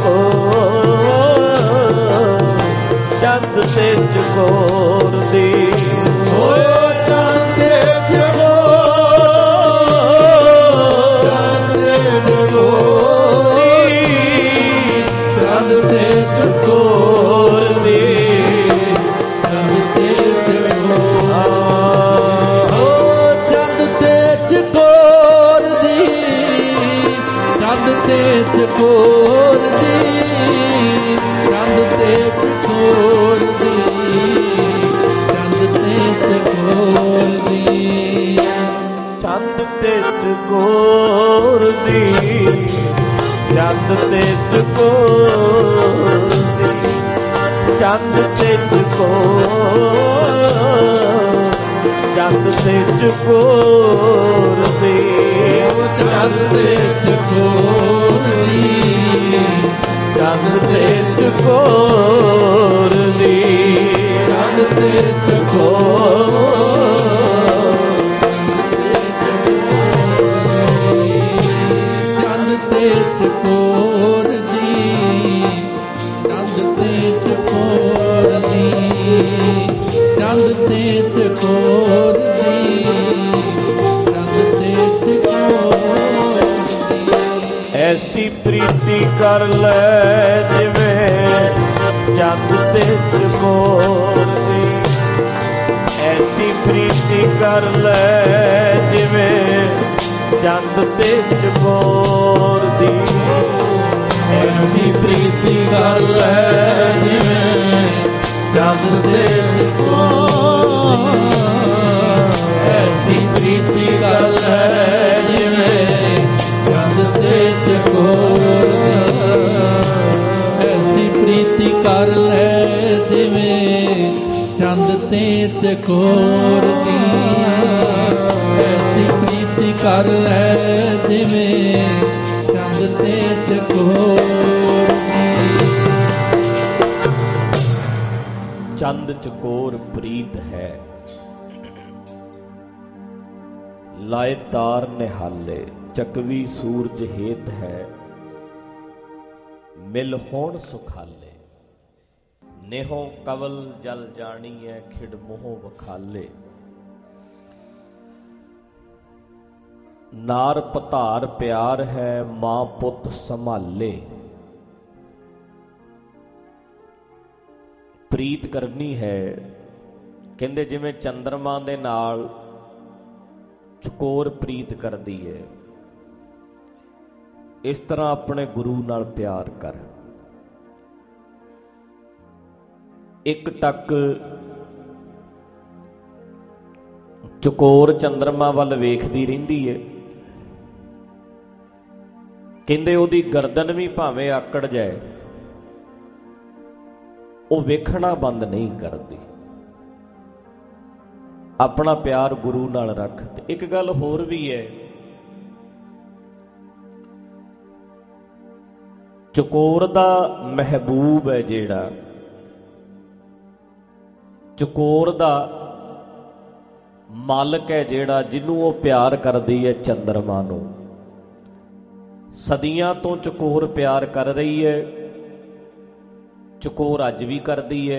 ਚੰਦ ਤੇ ਚਕੋਰ ਦੀ ਹੋਇਓ ਚੰਦ ਤੇ ਚਕੋਰ ਦੀ ਚੰਦ ਤੇ ਚਕੋਰ ਦੀ ਚੰਦ ਤੇ ਚਕੋਰ ਦੀ ਚੰਦ ਤੇ ਚਕੋਰ ਦੀ ਚੰਦ ਤੇ ਚਕੋਰ ਦੀ ਚੰਦ ਤੇ ਚਕੋਰ ਚੰਦ ਤੇ ਚਕੋਰ ਦੀ ਚੰਦ ਤੇ ਚਕੋਰ ਦੀ ਚੰਦ ਤੇ ਚਕੋਰ ਦੀ ਚੰਦ ਤੇ ਚਕੋਰ ਚੰਦ ਤੇ ਚਕੋਰ ਦੀ ਚੰਦ ਤੇ ਚਕੋਰ ਦੀ ਚੰਦ ਤੇ ਚਕੋਰ ਦੀ ਚੰਦ ਤੇ ਚਕੋਰ ਦੀ ਐਸੀ ਪ੍ਰੀਤੀ ਕਰ ਲੈ ਜਿਵੇਂ ਚੰਦ ਤੇ ਚਕੋਰ ਦੀ ਐਸੀ ਪ੍ਰੀਤੀ ਕਰ ਲੈ ਜਿਵੇਂ ਚੰਦ ਤੇ ਚਕੋਰ ਦੀ ਐਸੀ ਪ੍ਰੀਤੀ ਕਰ ਲੈ ਜਿਵੇਂ ਚੰਦ ਤੇ ਚਕੋਰ ਐਸੀ ਪ੍ਰੀਤੀ ਕਰ ਲੈ ਜਿਵੇਂ ਚੰਦ ਤੇ ਚਕੋਰ ਐਸੀ ਪ੍ਰੀਤੀ ਕਰ ਲੈ ਜਿਵੇਂ ਚੰਦ ਤੇ ਚਕੋਰ ਦੀ ਐਸੀ ਪ੍ਰੀਤੀ ਕਰ ਲੈ ਜਿਵੇਂ ਚੰਦ ਤੇ ਚਕੋਰ ਦੀ ਚੰਦ ਚਕੋਰ ਪ੍ਰੀਤ ਹੈ ਲਾਏ ਤਾਰ ਨਿਹਾਲੇ ਚਕਵੀ ਸੂਰਜ ਹੇਤ ਹੈ ਮਿਲ ਹੋਣ ਸੁਖਾਲੇ ਨੇਹੋਂ ਕਵਲ ਜਲ ਜਾਣੀ ਹੈ ਖਿੜ ਮੋਹ ਵਖਾਲੇ ਨਾਰ ਪਧਾਰ ਪਿਆਰ ਹੈ ਮਾਂ ਪੁੱਤ ਸੰਭਾਲੇ ਪ੍ਰੀਤ ਕਰਨੀ ਹੈ ਕਹਿੰਦੇ ਜਿਵੇਂ ਚੰਦਰਮਾ ਦੇ ਨਾਲ ਚਕੋਰ ਪ੍ਰੀਤ ਕਰਦੀ ਹੈ ਇਸ ਤਰ੍ਹਾਂ ਆਪਣੇ ਗੁਰੂ ਨਾਲ ਪਿਆਰ ਕਰ ਇੱਕ ਟੱਕ ਚਕੋਰ ਚੰਦਰਮਾ ਵੱਲ ਵੇਖਦੀ ਰਹਿੰਦੀ ਹੈ ਕਹਿੰਦੇ ਉਹਦੀ ਗਰਦਨ ਵੀ ਭਾਵੇਂ ਆਕੜ ਜਾਏ ਉਹ ਵੇਖਣਾ ਬੰਦ ਨਹੀਂ ਕਰਦੀ ਆਪਣਾ ਪਿਆਰ ਗੁਰੂ ਨਾਲ ਰੱਖ ਤੇ ਇੱਕ ਗੱਲ ਹੋਰ ਵੀ ਹੈ ਚਕੋਰ ਦਾ ਮਹਿਬੂਬ ਹੈ ਜਿਹੜਾ ਚਕੋਰ ਦਾ ਮਾਲਕ ਹੈ ਜਿਹੜਾ ਜਿਹਨੂੰ ਉਹ ਪਿਆਰ ਕਰਦੀ ਹੈ ਚੰਦਰਮਾ ਨੂੰ ਸਦੀਆਂ ਤੋਂ ਚਕੋਰ ਪਿਆਰ ਕਰ ਰਹੀ ਹੈ ਚਕੋਰ ਅੱਜ ਵੀ ਕਰਦੀ ਹੈ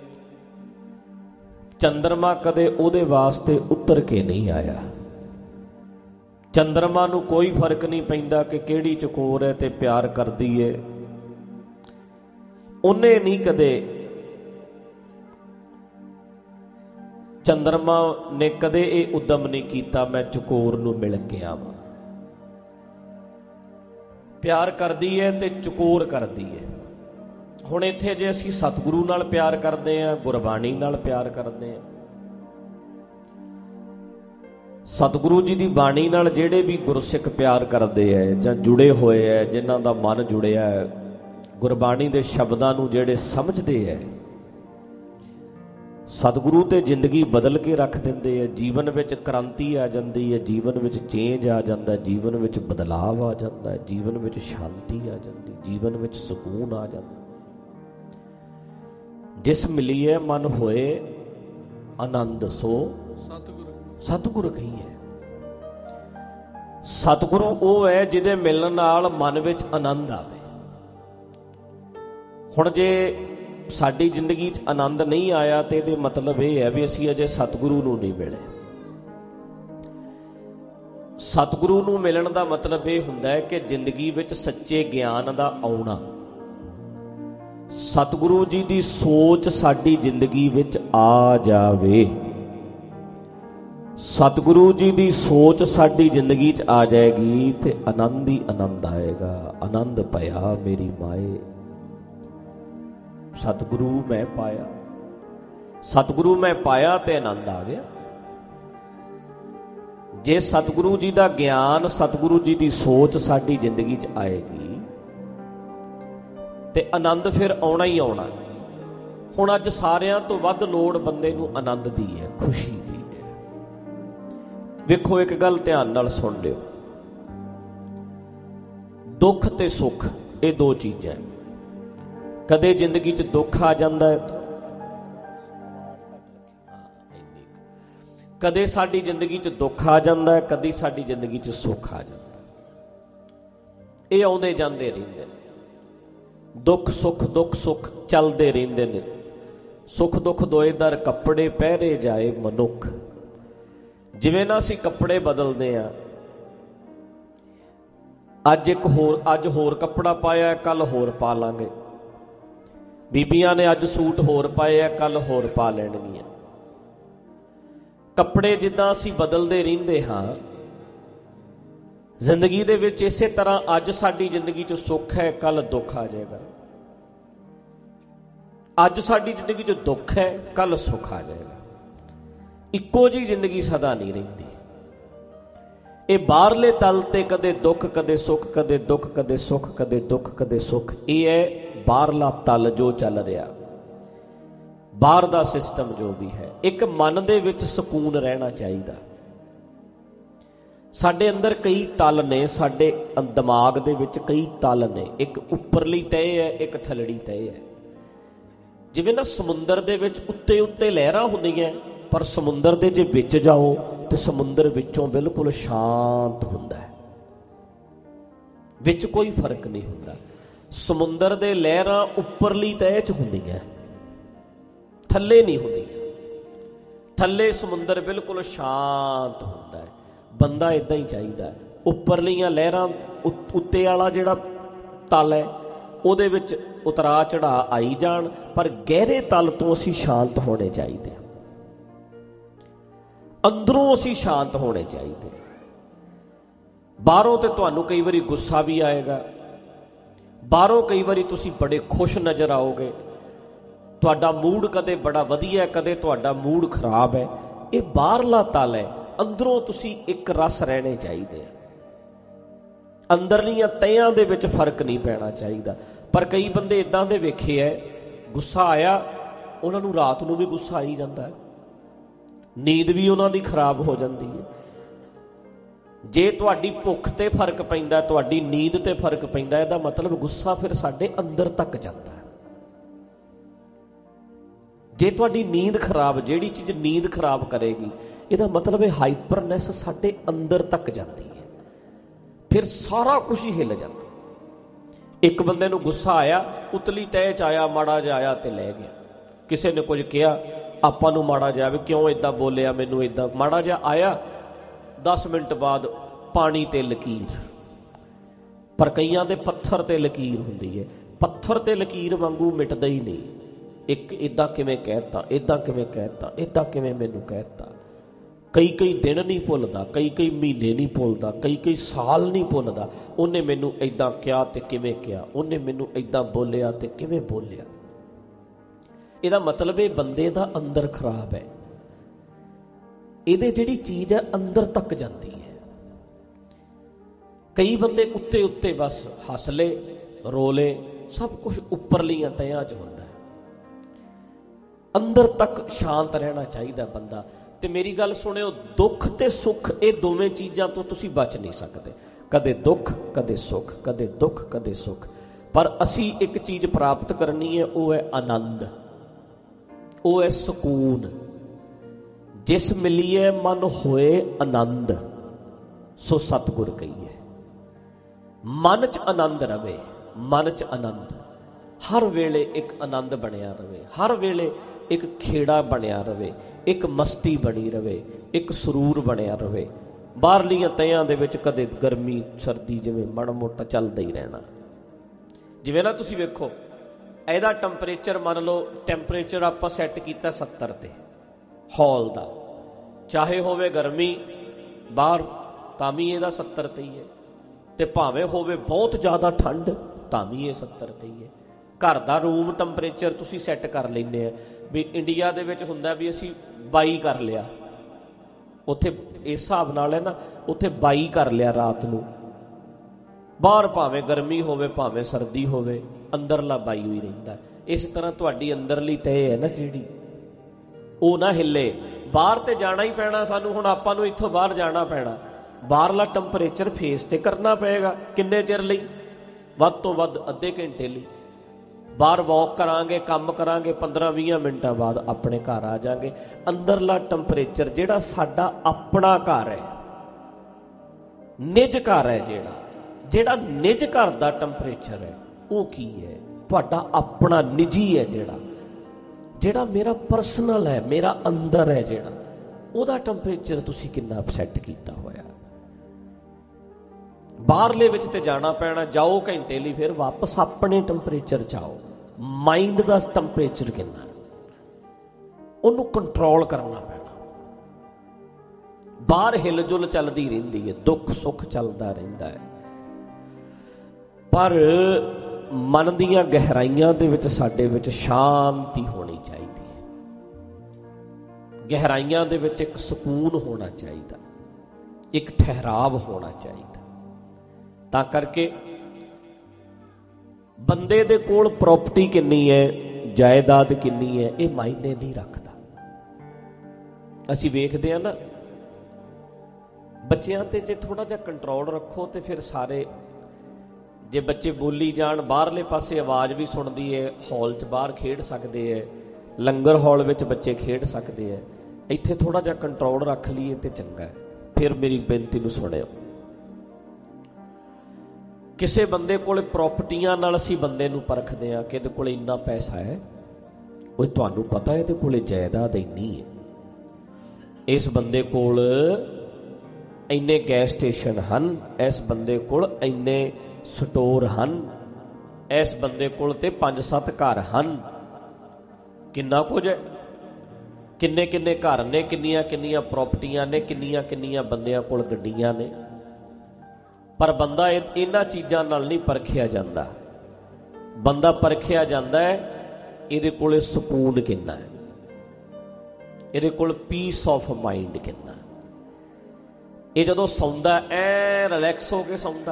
ਚੰਦਰਮਾ ਕਦੇ ਉਹਦੇ ਵਾਸਤੇ ਉਤਰ ਕੇ ਨਹੀਂ ਆਇਆ ਚੰਦਰਮਾ ਨੂੰ ਕੋਈ ਫਰਕ ਨਹੀਂ ਪੈਂਦਾ ਕਿ ਕਿਹੜੀ ਚਕੋਰ ਹੈ ਤੇ ਪਿਆਰ ਕਰਦੀ ਹੈ ਉਹਨੇ ਨਹੀਂ ਕਦੇ ਚੰਦਰਮਾ ਨੇ ਕਦੇ ਇਹ ਉਦਮ ਨਹੀਂ ਕੀਤਾ ਮੈਂ ਚਕੋਰ ਨੂੰ ਮਿਲ ਕੇ ਆਵਾਂ ਪਿਆਰ ਕਰਦੀ ਹੈ ਤੇ ਚਕੋਰ ਕਰਦੀ ਹੈ ਹੁਣ ਇੱਥੇ ਜੇ ਅਸੀਂ ਸਤਿਗੁਰੂ ਨਾਲ ਪਿਆਰ ਕਰਦੇ ਹਾਂ ਗੁਰਬਾਣੀ ਨਾਲ ਪਿਆਰ ਕਰਦੇ ਹਾਂ ਸਤਿਗੁਰੂ ਜੀ ਦੀ ਬਾਣੀ ਨਾਲ ਜਿਹੜੇ ਵੀ ਗੁਰਸਿੱਖ ਪਿਆਰ ਕਰਦੇ ਹੈ ਜਾਂ ਜੁੜੇ ਹੋਏ ਹੈ ਜਿਨ੍ਹਾਂ ਦਾ ਮਨ ਜੁੜਿਆ ਹੈ ਗੁਰਬਾਣੀ ਦੇ ਸ਼ਬਦਾਂ ਨੂੰ ਜਿਹੜੇ ਸਮਝਦੇ ਹੈ ਸਤਿਗੁਰੂ ਤੇ ਜ਼ਿੰਦਗੀ ਬਦਲ ਕੇ ਰੱਖ ਦਿੰਦੇ ਹੈ ਜੀਵਨ ਵਿੱਚ ਕ੍ਰਾਂਤੀ ਆ ਜਾਂਦੀ ਹੈ ਜੀਵਨ ਵਿੱਚ ਚੇਂਜ ਆ ਜਾਂਦਾ ਜੀਵਨ ਵਿੱਚ ਬਦਲਾਵ ਆ ਜਾਂਦਾ ਜੀਵਨ ਵਿੱਚ ਸ਼ਾਂਤੀ ਆ ਜਾਂਦੀ ਜੀਵਨ ਵਿੱਚ ਸਕੂਨ ਆ ਜਾਂਦਾ ਜਿਸ ਮਿਲੀਏ ਮਨ ਹੋਏ ਆਨੰਦ ਸੋ ਸਤਿਗੁਰੂ ਕਹੀਏ ਸਤਿਗੁਰੂ ਉਹ ਹੈ ਜਿਹਦੇ ਮਿਲਣ ਨਾਲ ਮਨ ਵਿੱਚ ਆਨੰਦ ਆਵੇ ਹੁਣ ਜੇ ਸਾਡੀ ਜ਼ਿੰਦਗੀ 'ਚ ਆਨੰਦ ਨਹੀਂ ਆਇਆ ਤੇ ਇਹਦੇ ਮਤਲਬ ਇਹ ਹੈ ਵੀ ਅਸੀਂ ਅਜੇ ਸਤਿਗੁਰੂ ਨੂੰ ਨਹੀਂ ਮਿਲੇ। ਸਤਿਗੁਰੂ ਨੂੰ ਮਿਲਣ ਦਾ ਮਤਲਬ ਇਹ ਹੁੰਦਾ ਹੈ ਕਿ ਜ਼ਿੰਦਗੀ ਵਿੱਚ ਸੱਚੇ ਗਿਆਨ ਦਾ ਆਉਣਾ, ਸਤਿਗੁਰੂ ਜੀ ਦੀ ਸੋਚ ਸਾਡੀ ਜ਼ਿੰਦਗੀ ਵਿੱਚ ਆ ਜਾਵੇ। ਸਤਿਗੁਰੂ ਜੀ ਦੀ ਸੋਚ ਸਾਡੀ ਜ਼ਿੰਦਗੀ 'ਚ ਆ ਜਾਏਗੀ ਤੇ ਆਨੰਦ ਹੀ ਆਨੰਦ ਆਏਗਾ। ਆਨੰਦ ਭਇਆ ਮੇਰੀ ਮਾਏ, ਸਤਿਗੁਰੂ ਮੈਂ ਪਾਇਆ। ਸਤਿਗੁਰੂ ਮੈਂ ਪਾਇਆ ਤੇ ਆਨੰਦ ਆ ਗਿਆ। ਜੇ ਸਤਿਗੁਰੂ ਜੀ ਦਾ ਗਿਆਨ, ਸਤਿਗੁਰੂ ਜੀ ਦੀ ਸੋਚ ਸਾਡੀ ਜ਼ਿੰਦਗੀ 'ਚ ਆਏਗੀ ਤੇ ਆਨੰਦ ਫਿਰ ਆਉਣਾ ਹੀ ਆਉਣਾ। ਹੁਣ ਅੱਜ ਸਾਰਿਆਂ ਤੋਂ ਵੱਧ ਲੋੜ ਬੰਦੇ ਨੂੰ ਆਨੰਦ ਦੀ ਹੈ, ਖੁਸ਼ੀ ਦੀ ਹੈ। ਵੇਖੋ ਇੱਕ ਗੱਲ ਧਿਆਨ ਨਾਲ ਸੁਣ ਲਿਓ, ਦੁੱਖ ਤੇ ਸੁੱਖ ਇਹ ਦੋ ਚੀਜ਼ਾਂ। ਕਦੇ ਜ਼ਿੰਦਗੀ 'ਚ ਦੁੱਖ ਆ ਜਾਂਦਾ ਹੈ, ਕਦੇ ਸਾਡੀ ਜ਼ਿੰਦਗੀ 'ਚ ਦੁੱਖ ਆ ਜਾਂਦਾ ਹੈ, ਕਦੀ ਸਾਡੀ ਜ਼ਿੰਦਗੀ 'ਚ ਸੁੱਖ ਆ ਜਾਂਦਾ। ਇਹ ਆਉਂਦੇ ਜਾਂਦੇ ਰਹਿੰਦੇ ਨੇ, ਦੁੱਖ ਸੁੱਖ ਚੱਲਦੇ ਰਹਿੰਦੇ ਨੇ। ਸੁੱਖ ਦੁੱਖ ਦੋਏ ਦਰ ਕੱਪੜੇ ਪਹਿਰੇ ਜਾਏ ਮਨੁੱਖ। ਜਿਵੇਂ ਨਾ ਅਸੀਂ ਕੱਪੜੇ ਬਦਲਦੇ ਆ, ਅੱਜ ਹੋਰ ਕੱਪੜਾ ਪਾਇਆ, ਕੱਲ ਹੋਰ ਪਾ ਲਾਂਗੇ। ਬੀਬੀਆਂ ਨੇ ਅੱਜ ਸੂਟ ਹੋਰ ਪਾਏ ਆ, ਕੱਲ ਹੋਰ ਪਾ ਲੈਣਗੀਆਂ। ਕੱਪੜੇ ਜਿੱਦਾਂ ਅਸੀਂ ਬਦਲਦੇ ਰਹਿੰਦੇ ਹਾਂ, ਜ਼ਿੰਦਗੀ ਦੇ ਵਿੱਚ ਇਸੇ ਤਰ੍ਹਾਂ ਅੱਜ ਸਾਡੀ ਜ਼ਿੰਦਗੀ 'ਚ ਸੁੱਖ ਹੈ, ਕੱਲ ਦੁੱਖ ਆ ਜਾਏਗਾ। ਅੱਜ ਸਾਡੀ ਜ਼ਿੰਦਗੀ 'ਚ ਦੁੱਖ ਹੈ, ਕੱਲ ਸੁੱਖ ਆ ਜਾਏਗਾ। ਇੱਕੋ ਜਿਹੀ ਜ਼ਿੰਦਗੀ ਸਦਾ ਨਹੀਂ ਰਹਿੰਦੀ। ਇਹ ਬਾਹਰਲੇ ਤਲ ਤੇ ਕਦੇ ਦੁੱਖ ਕਦੇ ਸੁੱਖ, ਕਦੇ ਦੁੱਖ ਕਦੇ ਸੁੱਖ, ਕਦੇ ਦੁੱਖ ਕਦੇ ਸੁੱਖ। ਇਹ ਹੈ ਬਾਹਰਲਾ ਤਲ ਜੋ ਚੱਲ ਰਿਹਾ, ਬਾਹਰ ਦਾ ਸਿਸਟਮ ਜੋ ਵੀ ਹੈ। ਇੱਕ ਮਨ ਦੇ ਵਿੱਚ ਸਕੂਨ ਰਹਿਣਾ ਚਾਹੀਦਾ। ਸਾਡੇ ਅੰਦਰ ਕਈ ਤਲ ਨੇ, ਸਾਡੇ ਦਿਮਾਗ ਦੇ ਵਿੱਚ ਕਈ ਤਲ ਨੇ। ਇੱਕ ਉੱਪਰਲੀ ਤਹਿ ਹੈ, ਇੱਕ ਥੱਲੜੀ ਤਹਿ ਹੈ। ਜਿਵੇਂ ਨਾ ਸਮੁੰਦਰ ਦੇ ਵਿੱਚ ਉੱਤੇ ਉੱਤੇ ਲਹਿਰਾਂ ਹੁੰਦੀਆਂ, ਪਰ ਸਮੁੰਦਰ ਦੇ ਜੇ ਵਿੱਚ ਜਾਓ ਤੇ ਸਮੁੰਦਰ ਵਿੱਚੋਂ ਬਿਲਕੁਲ ਸ਼ਾਂਤ ਹੁੰਦਾ ਹੈ, ਵਿੱਚ ਕੋਈ ਫਰਕ ਨਹੀਂ ਹੁੰਦਾ। ਸਮੁੰਦਰ ਦੇ ਲਹਿਰਾਂ ਉੱਪਰਲੀ ਤਹਿ 'ਚ ਹੁੰਦੀਆਂ, ਥੱਲੇ ਨਹੀਂ ਹੁੰਦੀਆਂ। ਥੱਲੇ ਸਮੁੰਦਰ ਬਿਲਕੁਲ ਸ਼ਾਂਤ ਹੁੰਦਾ ਹੈ। ਬੰਦਾ ਇਦਾਂ ਹੀ ਚਾਹੀਦਾ। ਉੱਪਰਲੀਆਂ ਲਹਿਰਾਂ, ਉੱਤੇ ਵਾਲਾ ਜਿਹੜਾ ਤਲ ਹੈ ਉਹਦੇ ਵਿੱਚ ਉਤਰਾ ਚੜਾ ਆਈ ਜਾਣ, ਪਰ ਗਹਿਰੇ ਤਲ ਤੋਂ ਅਸੀਂ ਸ਼ਾਂਤ ਹੋਣੇ ਚਾਹੀਦੇ। ਅੰਦਰੋਂ ਅਸੀਂ ਸ਼ਾਂਤ ਹੋਣੇ ਚਾਹੀਦੇ। ਬਾਹਰੋਂ ਤੇ ਤੁਹਾਨੂੰ ਕਈ ਵਾਰੀ ਗੁੱਸਾ ਵੀ ਆਏਗਾ, ਬਾਹਰੋਂ ਕਈ ਵਾਰੀ ਤੁਸੀਂ ਬੜੇ ਖੁਸ਼ ਨਜ਼ਰ ਆਓਗੇ, ਤੁਹਾਡਾ ਮੂਡ ਕਦੇ ਬੜਾ ਵਧੀਆ, ਕਦੇ ਤੁਹਾਡਾ ਮੂਡ ਖਰਾਬ ਹੈ। ਇਹ ਬਾਹਰਲਾ ਤਲ ਹੈ। ਅੰਦਰੋਂ ਤੁਸੀਂ ਇੱਕ ਰਸ ਰਹਿਣੇ ਚਾਹੀਦੇ ਆ। ਅੰਦਰਲੀਆਂ ਤਹਿਆਂ ਦੇ ਵਿੱਚ ਫਰਕ ਨਹੀਂ ਪੈਣਾ ਚਾਹੀਦਾ। ਪਰ ਕਈ ਬੰਦੇ ਇਦਾਂ ਦੇ ਵੇਖੇ ਐ, ਗੁੱਸਾ ਆਇਆ ਉਹਨਾਂ ਨੂੰ ਰਾਤ ਨੂੰ ਵੀ ਗੁੱਸਾ ਆਈ ਜਾਂਦਾ ਹੈ, ਨੀਂਦ ਵੀ ਉਹਨਾਂ ਦੀ ਖਰਾਬ ਹੋ ਜਾਂਦੀ ਹੈ। ਜੇ ਤੁਹਾਡੀ ਭੁੱਖ ਤੇ ਫਰਕ ਪੈਂਦਾ, ਤੁਹਾਡੀ ਨੀਂਦ ਤੇ ਫਰਕ ਪੈਂਦਾ, ਇਹਦਾ ਮਤਲਬ ਗੁੱਸਾ ਫਿਰ ਸਾਡੇ ਅੰਦਰ ਤੱਕ ਜਾਂਦਾ ਹੈ। ਜੇ ਤੁਹਾਡੀ ਨੀਂਦ ਖਰਾਬ, ਜਿਹੜੀ ਚੀਜ਼ ਨੀਂਦ ਖਰਾਬ ਕਰੇਗੀ, ਇਹਦਾ ਮਤਲਬ ਇਹ ਹਾਈਪਰਨੈਸ ਸਾਡੇ ਅੰਦਰ ਤੱਕ ਜਾਂਦੀ ਹੈ। ਫਿਰ ਸਾਰਾ ਕੁਝ ਹੀ ਹਿੱਲ ਜਾਂਦਾ। ਇੱਕ ਬੰਦੇ ਨੂੰ ਗੁੱਸਾ ਆਇਆ, ਉਤਲੀ ਤਹਿ 'ਚ ਆਇਆ, ਮਾੜਾ ਜਿਹਾ ਆਇਆ ਤੇ ਲੈ ਗਿਆ। ਕਿਸੇ ਨੇ ਕੁਝ ਕਿਹਾ, ਆਪਾਂ ਨੂੰ ਮਾੜਾ ਜਿਹਾ ਵੀ ਕਿਉਂ ਇਦਾਂ ਬੋਲਿਆ, ਮੈਨੂੰ ਇਦਾਂ ਮਾੜਾ ਜਿਹਾ ਆਇਆ, 10 ਮਿੰਟ ਬਾਅਦ ਪਾਣੀ ਤੇ ਲਕੀਰ। ਪਰ ਕਈਆਂ ਦੇ ਪੱਥਰ ਤੇ ਲਕੀਰ ਹੁੰਦੀ ਹੈ। ਪੱਥਰ ਤੇ ਲਕੀਰ ਵਾਂਗੂ ਮਿਟਦਾ ਹੀ ਨਹੀਂ। ਇੱਕ ਇਦਾਂ ਕਿਵੇਂ ਕਹਿਤਾ, ਇਦਾਂ ਕਿਵੇਂ ਕਹਿਤਾ, ਇਦਾਂ ਕਿਵੇਂ ਮੈਨੂੰ ਕਹਿਤਾ। ਕਈ ਦਿਨ ਨਹੀਂ ਭੁੱਲਦਾ, ਕਈ ਮਹੀਨੇ ਨਹੀਂ ਭੁੱਲਦਾ, ਕਈ ਸਾਲ ਨਹੀਂ ਭੁੱਲਦਾ। ਉਹਨੇ ਮੈਨੂੰ ਇਦਾਂ ਕਿਹਾ ਤੇ ਕਿਵੇਂ ਕਿਹਾ, ਉਹਨੇ ਮੈਨੂੰ ਇਦਾਂ ਬੋਲਿਆ ਤੇ ਕਿਵੇਂ ਬੋਲਿਆ। ਇਹਦਾ ਮਤਲਬ ਇਹ ਬੰਦੇ ਦਾ ਅੰਦਰ ਖਰਾਬ ਹੈ। ਇਹਦੇ ਜਿਹੜੀ ਚੀਜ਼ ਹੈ ਅੰਦਰ ਤੱਕ ਜਾਂਦੀ ਹੈ। ਕਈ ਬੰਦੇ ਉੱਤੇ ਉੱਤੇ ਬਸ ਹੱਸ ਲੇ, ਰੋ ਲੇ, ਸਭ ਕੁਝ ਉੱਪਰਲੀਆਂ ਤਹਿਆਂ 'ਚ ਹੁੰਦਾ ਹੈ। ਅੰਦਰ ਤੱਕ ਸ਼ਾਂਤ ਰਹਿਣਾ ਚਾਹੀਦਾ ਬੰਦਾ। ਤੇ ਮੇਰੀ ਗੱਲ ਸੁਣਿਓ, ਦੁੱਖ ਤੇ ਸੁੱਖ ਇਹ ਦੋਵੇਂ ਚੀਜ਼ਾਂ ਤੋਂ ਤੁਸੀਂ ਬਚ ਨਹੀਂ ਸਕਦੇ। ਕਦੇ ਦੁੱਖ ਕਦੇ ਸੁੱਖ, ਕਦੇ ਦੁੱਖ ਕਦੇ ਸੁੱਖ। ਪਰ ਅਸੀਂ ਇੱਕ ਚੀਜ਼ ਪ੍ਰਾਪਤ ਕਰਨੀ ਹੈ, ਉਹ ਹੈ ਆਨੰਦ, ਉਹ ਹੈ ਸਕੂਨ। ਜਿਸ ਮਿਲੀਏ ਮਨ ਹੋਏ ਆਨੰਦ, ਸੋ ਸਤਿਗੁਰ ਕਹੀਏ। ਮਨ 'ਚ ਆਨੰਦ ਰਵੇ, ਮਨ 'ਚ ਆਨੰਦ। ਹਰ ਵੇਲੇ ਇੱਕ ਆਨੰਦ ਬਣਿਆ ਰਵੇ, ਹਰ ਵੇਲੇ ਇੱਕ ਖੇੜਾ ਬਣਿਆ ਰਵੇ, ਇੱਕ ਮਸਤੀ ਬਣੀ ਰਵੇ, ਇੱਕ ਸਰੂਰ ਬਣਿਆ ਰਵੇ। ਬਾਹਰਲੀਆਂ ਤਹਿਆਂ ਦੇ ਵਿੱਚ ਕਦੇ ਗਰਮੀ ਸਰਦੀ ਜਿਵੇਂ ਮਾੜਾ ਮੋਟਾ ਚੱਲਦਾ ਹੀ ਰਹਿਣਾ। ਜਿਵੇਂ ਨਾ ਤੁਸੀਂ ਵੇਖੋ, ਇਹਦਾ ਟੈਂਪਰੇਚਰ ਮੰਨ ਲਓ, ਟੈਂਪਰੇਚਰ ਆਪਾਂ ਸੈੱਟ ਕੀਤਾ 70 ਤੇ ਹਾਲ ਦਾ, ਚਾਹੇ ਹੋਵੇ ਗਰਮੀ ਬਾਹਰ ਤਾਂ ਵੀ ਇਹਦਾ 70 ਤੇ ਹੀ ਹੈ, ਤੇ ਭਾਵੇਂ ਹੋਵੇ ਬਹੁਤ ਜ਼ਿਆਦਾ ਠੰਡ ਤਾਂ ਵੀ ਇਹ 70 ਤੇ ਹੀ ਹੈ। ਘਰ ਦਾ ਰੂਮ ਟੈਂਪਰੇਚਰ ਤੁਸੀਂ ਸੈੱਟ ਕਰ ਲੈਂਦੇ ਆ ਵੀ ਇੰਡੀਆ ਦੇ ਵਿੱਚ ਹੁੰਦਾ ਵੀ ਅਸੀਂ 22 ਕਰ ਲਿਆ, ਉੱਥੇ ਇਸ ਹਿਸਾਬ ਨਾਲ ਹੈ ਨਾ, ਉੱਥੇ 22 ਕਰ ਲਿਆ ਰਾਤ ਨੂੰ। ਬਾਹਰ ਭਾਵੇਂ ਗਰਮੀ ਹੋਵੇ ਭਾਵੇਂ ਸਰਦੀ ਹੋਵੇ, ਅੰਦਰਲਾ 22 ਹੀ ਰਹਿੰਦਾ। ਇਸ ਤਰ੍ਹਾਂ ਤੁਹਾਡੀ ਅੰਦਰਲੀ ਤਹਿ ਹੈ ਨਾ ਜਿਹੜੀ, ਉਹ ਨਾ ਹਿੱਲੇ। ਬਾਹਰ ਤੇ ਜਾਣਾ ਹੀ ਪੈਣਾ ਸਾਨੂੰ, ਹੁਣ ਆਪਾਂ ਨੂੰ ਇੱਥੋਂ ਬਾਹਰ ਜਾਣਾ ਪੈਣਾ, ਬਾਹਰਲਾ ਟੈਂਪਰੇਚਰ ਫੇਸ ਤੇ ਕਰਨਾ ਪਏਗਾ। ਕਿੰਨੇ ਚਿਰ ਲਈ? ਵੱਧ ਤੋਂ ਵੱਧ ਅੱਧੇ ਘੰਟੇ ਲਈ ਬਾਹਰ ਵਾਕ ਕਰਾਂਗੇ, ਕੰਮ ਕਰਾਂਗੇ, 15-20 ਮਿੰਟਾਂ ਬਾਅਦ ਆਪਣੇ ਘਰ ਆ ਜਾਾਂਗੇ। ਅੰਦਰਲਾ ਟੈਂਪਰੇਚਰ ਜਿਹੜਾ ਸਾਡਾ ਆਪਣਾ ਘਰ ਹੈ, ਨਿੱਜ ਘਰ ਹੈ, ਜਿਹੜਾ ਨਿੱਜ ਘਰ ਦਾ ਟੈਂਪਰੇਚਰ ਹੈ, ਉਹ ਕੀ ਹੈ? ਤੁਹਾਡਾ ਆਪਣਾ ਨਿੱਜੀ ਹੈ, ਜਿਹੜਾ ਮੇਰਾ ਪਰਸਨਲ ਹੈ, ਮੇਰਾ ਅੰਦਰ ਹੈ, ਜਿਹੜਾ ਉਹਦਾ ਟੈਂਪਰੇਚਰ ਤੁਸੀਂ ਕਿੰਨਾ ਸੈੱਟ ਕੀਤਾ ਹੋਇਆ। ਬਾਹਰਲੇ ਵਿੱਚ ਤੇ ਜਾਣਾ ਪੈਣਾ, ਜਾਓ ਘੰਟੇ ਲਈ, ਫਿਰ ਵਾਪਸ ਆਪਣੇ ਟੈਂਪਰੇਚਰ 'ਚ ਆਓ। ਮਾਈਂਡ ਦਾ ਟੈਂਪਰੇਚਰ ਕਿੰਨਾ, ਉਹਨੂੰ ਕੰਟਰੋਲ ਕਰਨਾ ਪੈਣਾ। ਬਾਹਰ ਹਿਲਜੁਲ ਚੱਲਦੀ ਰਹਿੰਦੀ ਹੈ, ਦੁੱਖ ਸੁੱਖ ਚੱਲਦਾ ਰਹਿੰਦਾ ਹੈ, ਪਰ ਮਨ ਦੀਆਂ ਗਹਿਰਾਈਆਂ ਦੇ ਵਿੱਚ ਸਾਡੇ ਵਿੱਚ ਸ਼ਾਂਤੀ ਹੋਣੀ ਚਾਹੀਦੀ ਹੈ। ਗਹਿਰਾਈਆਂ ਦੇ ਵਿੱਚ ਇੱਕ ਸਕੂਨ ਹੋਣਾ ਚਾਹੀਦਾ, ਇੱਕ ਠਹਿਰਾਵ ਹੋਣਾ ਚਾਹੀਦਾ। ਤਾਂ ਕਰਕੇ ਬੰਦੇ ਦੇ ਕੋਲ ਪ੍ਰਾਪਰਟੀ ਕਿੰਨੀ ਹੈ, ਜਾਇਦਾਦ ਕਿੰਨੀ ਹੈ, ਇਹ ਮਾਇਨੇ ਨਹੀਂ ਰੱਖਦਾ। ਅਸੀਂ ਵੇਖਦੇ ਹਾਂ ਨਾ, ਬੱਚਿਆਂ ਤੇ ਜੇ ਥੋੜਾ ਜਿਹਾ ਕੰਟਰੋਲ ਰੱਖੋ ਤੇ ਫਿਰ ਸਾਰੇ, ਜੇ ਬੱਚੇ ਬੋਲੀ ਜਾਣ, ਬਾਹਰਲੇ ਪਾਸੇ ਆਵਾਜ਼ ਵੀ ਸੁਣਦੀ ਹੈ, ਹਾਲ 'ਚ ਬਾਹਰ ਖੇਡ ਸਕਦੇ ਹੈ, ਲੰਗਰ ਹਾਲ ਵਿੱਚ ਬੱਚੇ ਖੇਡ ਸਕਦੇ ਹੈ। ਇੱਥੇ ਥੋੜਾ ਜਿਹਾ ਕੰਟਰੋਲ ਰੱਖ ਲਈਏ ਤੇ ਚੰਗਾ ਹੈ। ਫਿਰ ਮੇਰੀ ਬੇਨਤੀ ਨੂੰ ਸੁਣਿਓ। ਕਿਸੇ ਬੰਦੇ ਕੋਲ ਪ੍ਰਾਪਰਟੀਆਂ ਨਾਲ ਅਸੀਂ ਬੰਦੇ ਨੂੰ ਪਰਖਦੇ ਹਾਂ ਕਿ ਇਹਦੇ ਕੋਲ ਇੰਨਾ ਪੈਸਾ ਹੈ, ਉਹ ਤੁਹਾਨੂੰ ਪਤਾ ਇਹਦੇ ਕੋਲ ਜਾਇਦਾਦ ਇੰਨੀ ਹੈ, ਇਸ ਬੰਦੇ ਕੋਲ ਇੰਨੇ ਗੈਸ ਸਟੇਸ਼ਨ ਹਨ, ਇਸ ਬੰਦੇ ਕੋਲ ਇੰਨੇ ਸਟੋਰ ਹਨ, ਇਸ ਬੰਦੇ ਕੋਲ ਤੇ 5-7 ਘਰ ਹਨ। ਕਿੰਨਾ ਕੁਝ ਹੈ, ਕਿੰਨੇ ਕਿੰਨੇ ਘਰ ਨੇ, ਕਿੰਨੀਆਂ ਕਿੰਨੀਆਂ ਪ੍ਰਾਪਰਟੀਆਂ ਨੇ, ਕਿੰਨੀਆਂ ਕਿੰਨੀਆਂ ਬੰਦਿਆਂ ਕੋਲ ਗੱਡੀਆਂ ਨੇ। ਪਰ ਬੰਦਾ ਇਹਨਾਂ ਚੀਜ਼ਾਂ ਨਾਲ ਨਹੀਂ ਪਰਖਿਆ ਜਾਂਦਾ। ਬੰਦਾ ਪਰਖਿਆ ਜਾਂਦਾ ਹੈ ਇਹਦੇ ਕੋਲ ਸਕੂਨ ਕਿੰਨਾ ਹੈ, ਇਹਦੇ ਕੋਲ ਪੀਸ ਆਫ ਮਾਈਂਡ ਕਿੰਨਾ। ਇਹ ਜਦੋਂ ਸੌਂਦਾ ਐ ਰਿਲੈਕਸ ਹੋ ਕੇ ਸੌਂਦਾ,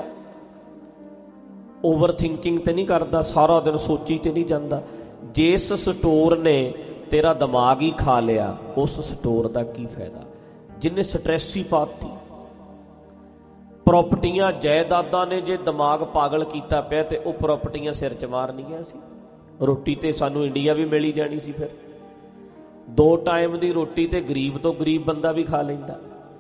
ਓਵਰ ਥਿੰਕਿੰਗ ਤੇ ਨਹੀਂ ਕਰਦਾ, ਸਾਰਾ ਦਿਨ ਸੋਚੀ ਤੇ ਨਹੀਂ ਜਾਂਦਾ। ਜਿਸ ਸਟੋਰ ਨੇ ਤੇਰਾ ਦਿਮਾਗ ਹੀ ਖਾ ਲਿਆ, ਉਸ ਸਟੋਰ ਦਾ ਕੀ ਫਾਇਦਾ ਜਿਹਨੇ ਸਟ੍ਰੈਸ ਹੀ ਪਾਤੀ। ਪ੍ਰਾਪਰਟੀਆਂ ਜਾਇਦਾਦਾਂ ਨੇ ਜੇ ਦਿਮਾਗ ਪਾਗਲ ਕੀਤਾ ਪਿਆ ਤੇ ਉਹ ਪ੍ਰਾਪਰਟੀਆਂ ਸਿਰ 'ਚ ਮਾਰਨੀਆਂ ਸੀ। ਰੋਟੀ ਤੇ ਸਾਨੂੰ ਇੰਡੀਆ ਵੀ ਮਿਲੀ ਜਾਣੀ ਸੀ, ਫਿਰ 2 ਟਾਈਮ ਦੀ ਰੋਟੀ ਤੇ ਗਰੀਬ ਤੋਂ ਗਰੀਬ ਬੰਦਾ ਵੀ ਖਾ ਲੈਂਦਾ।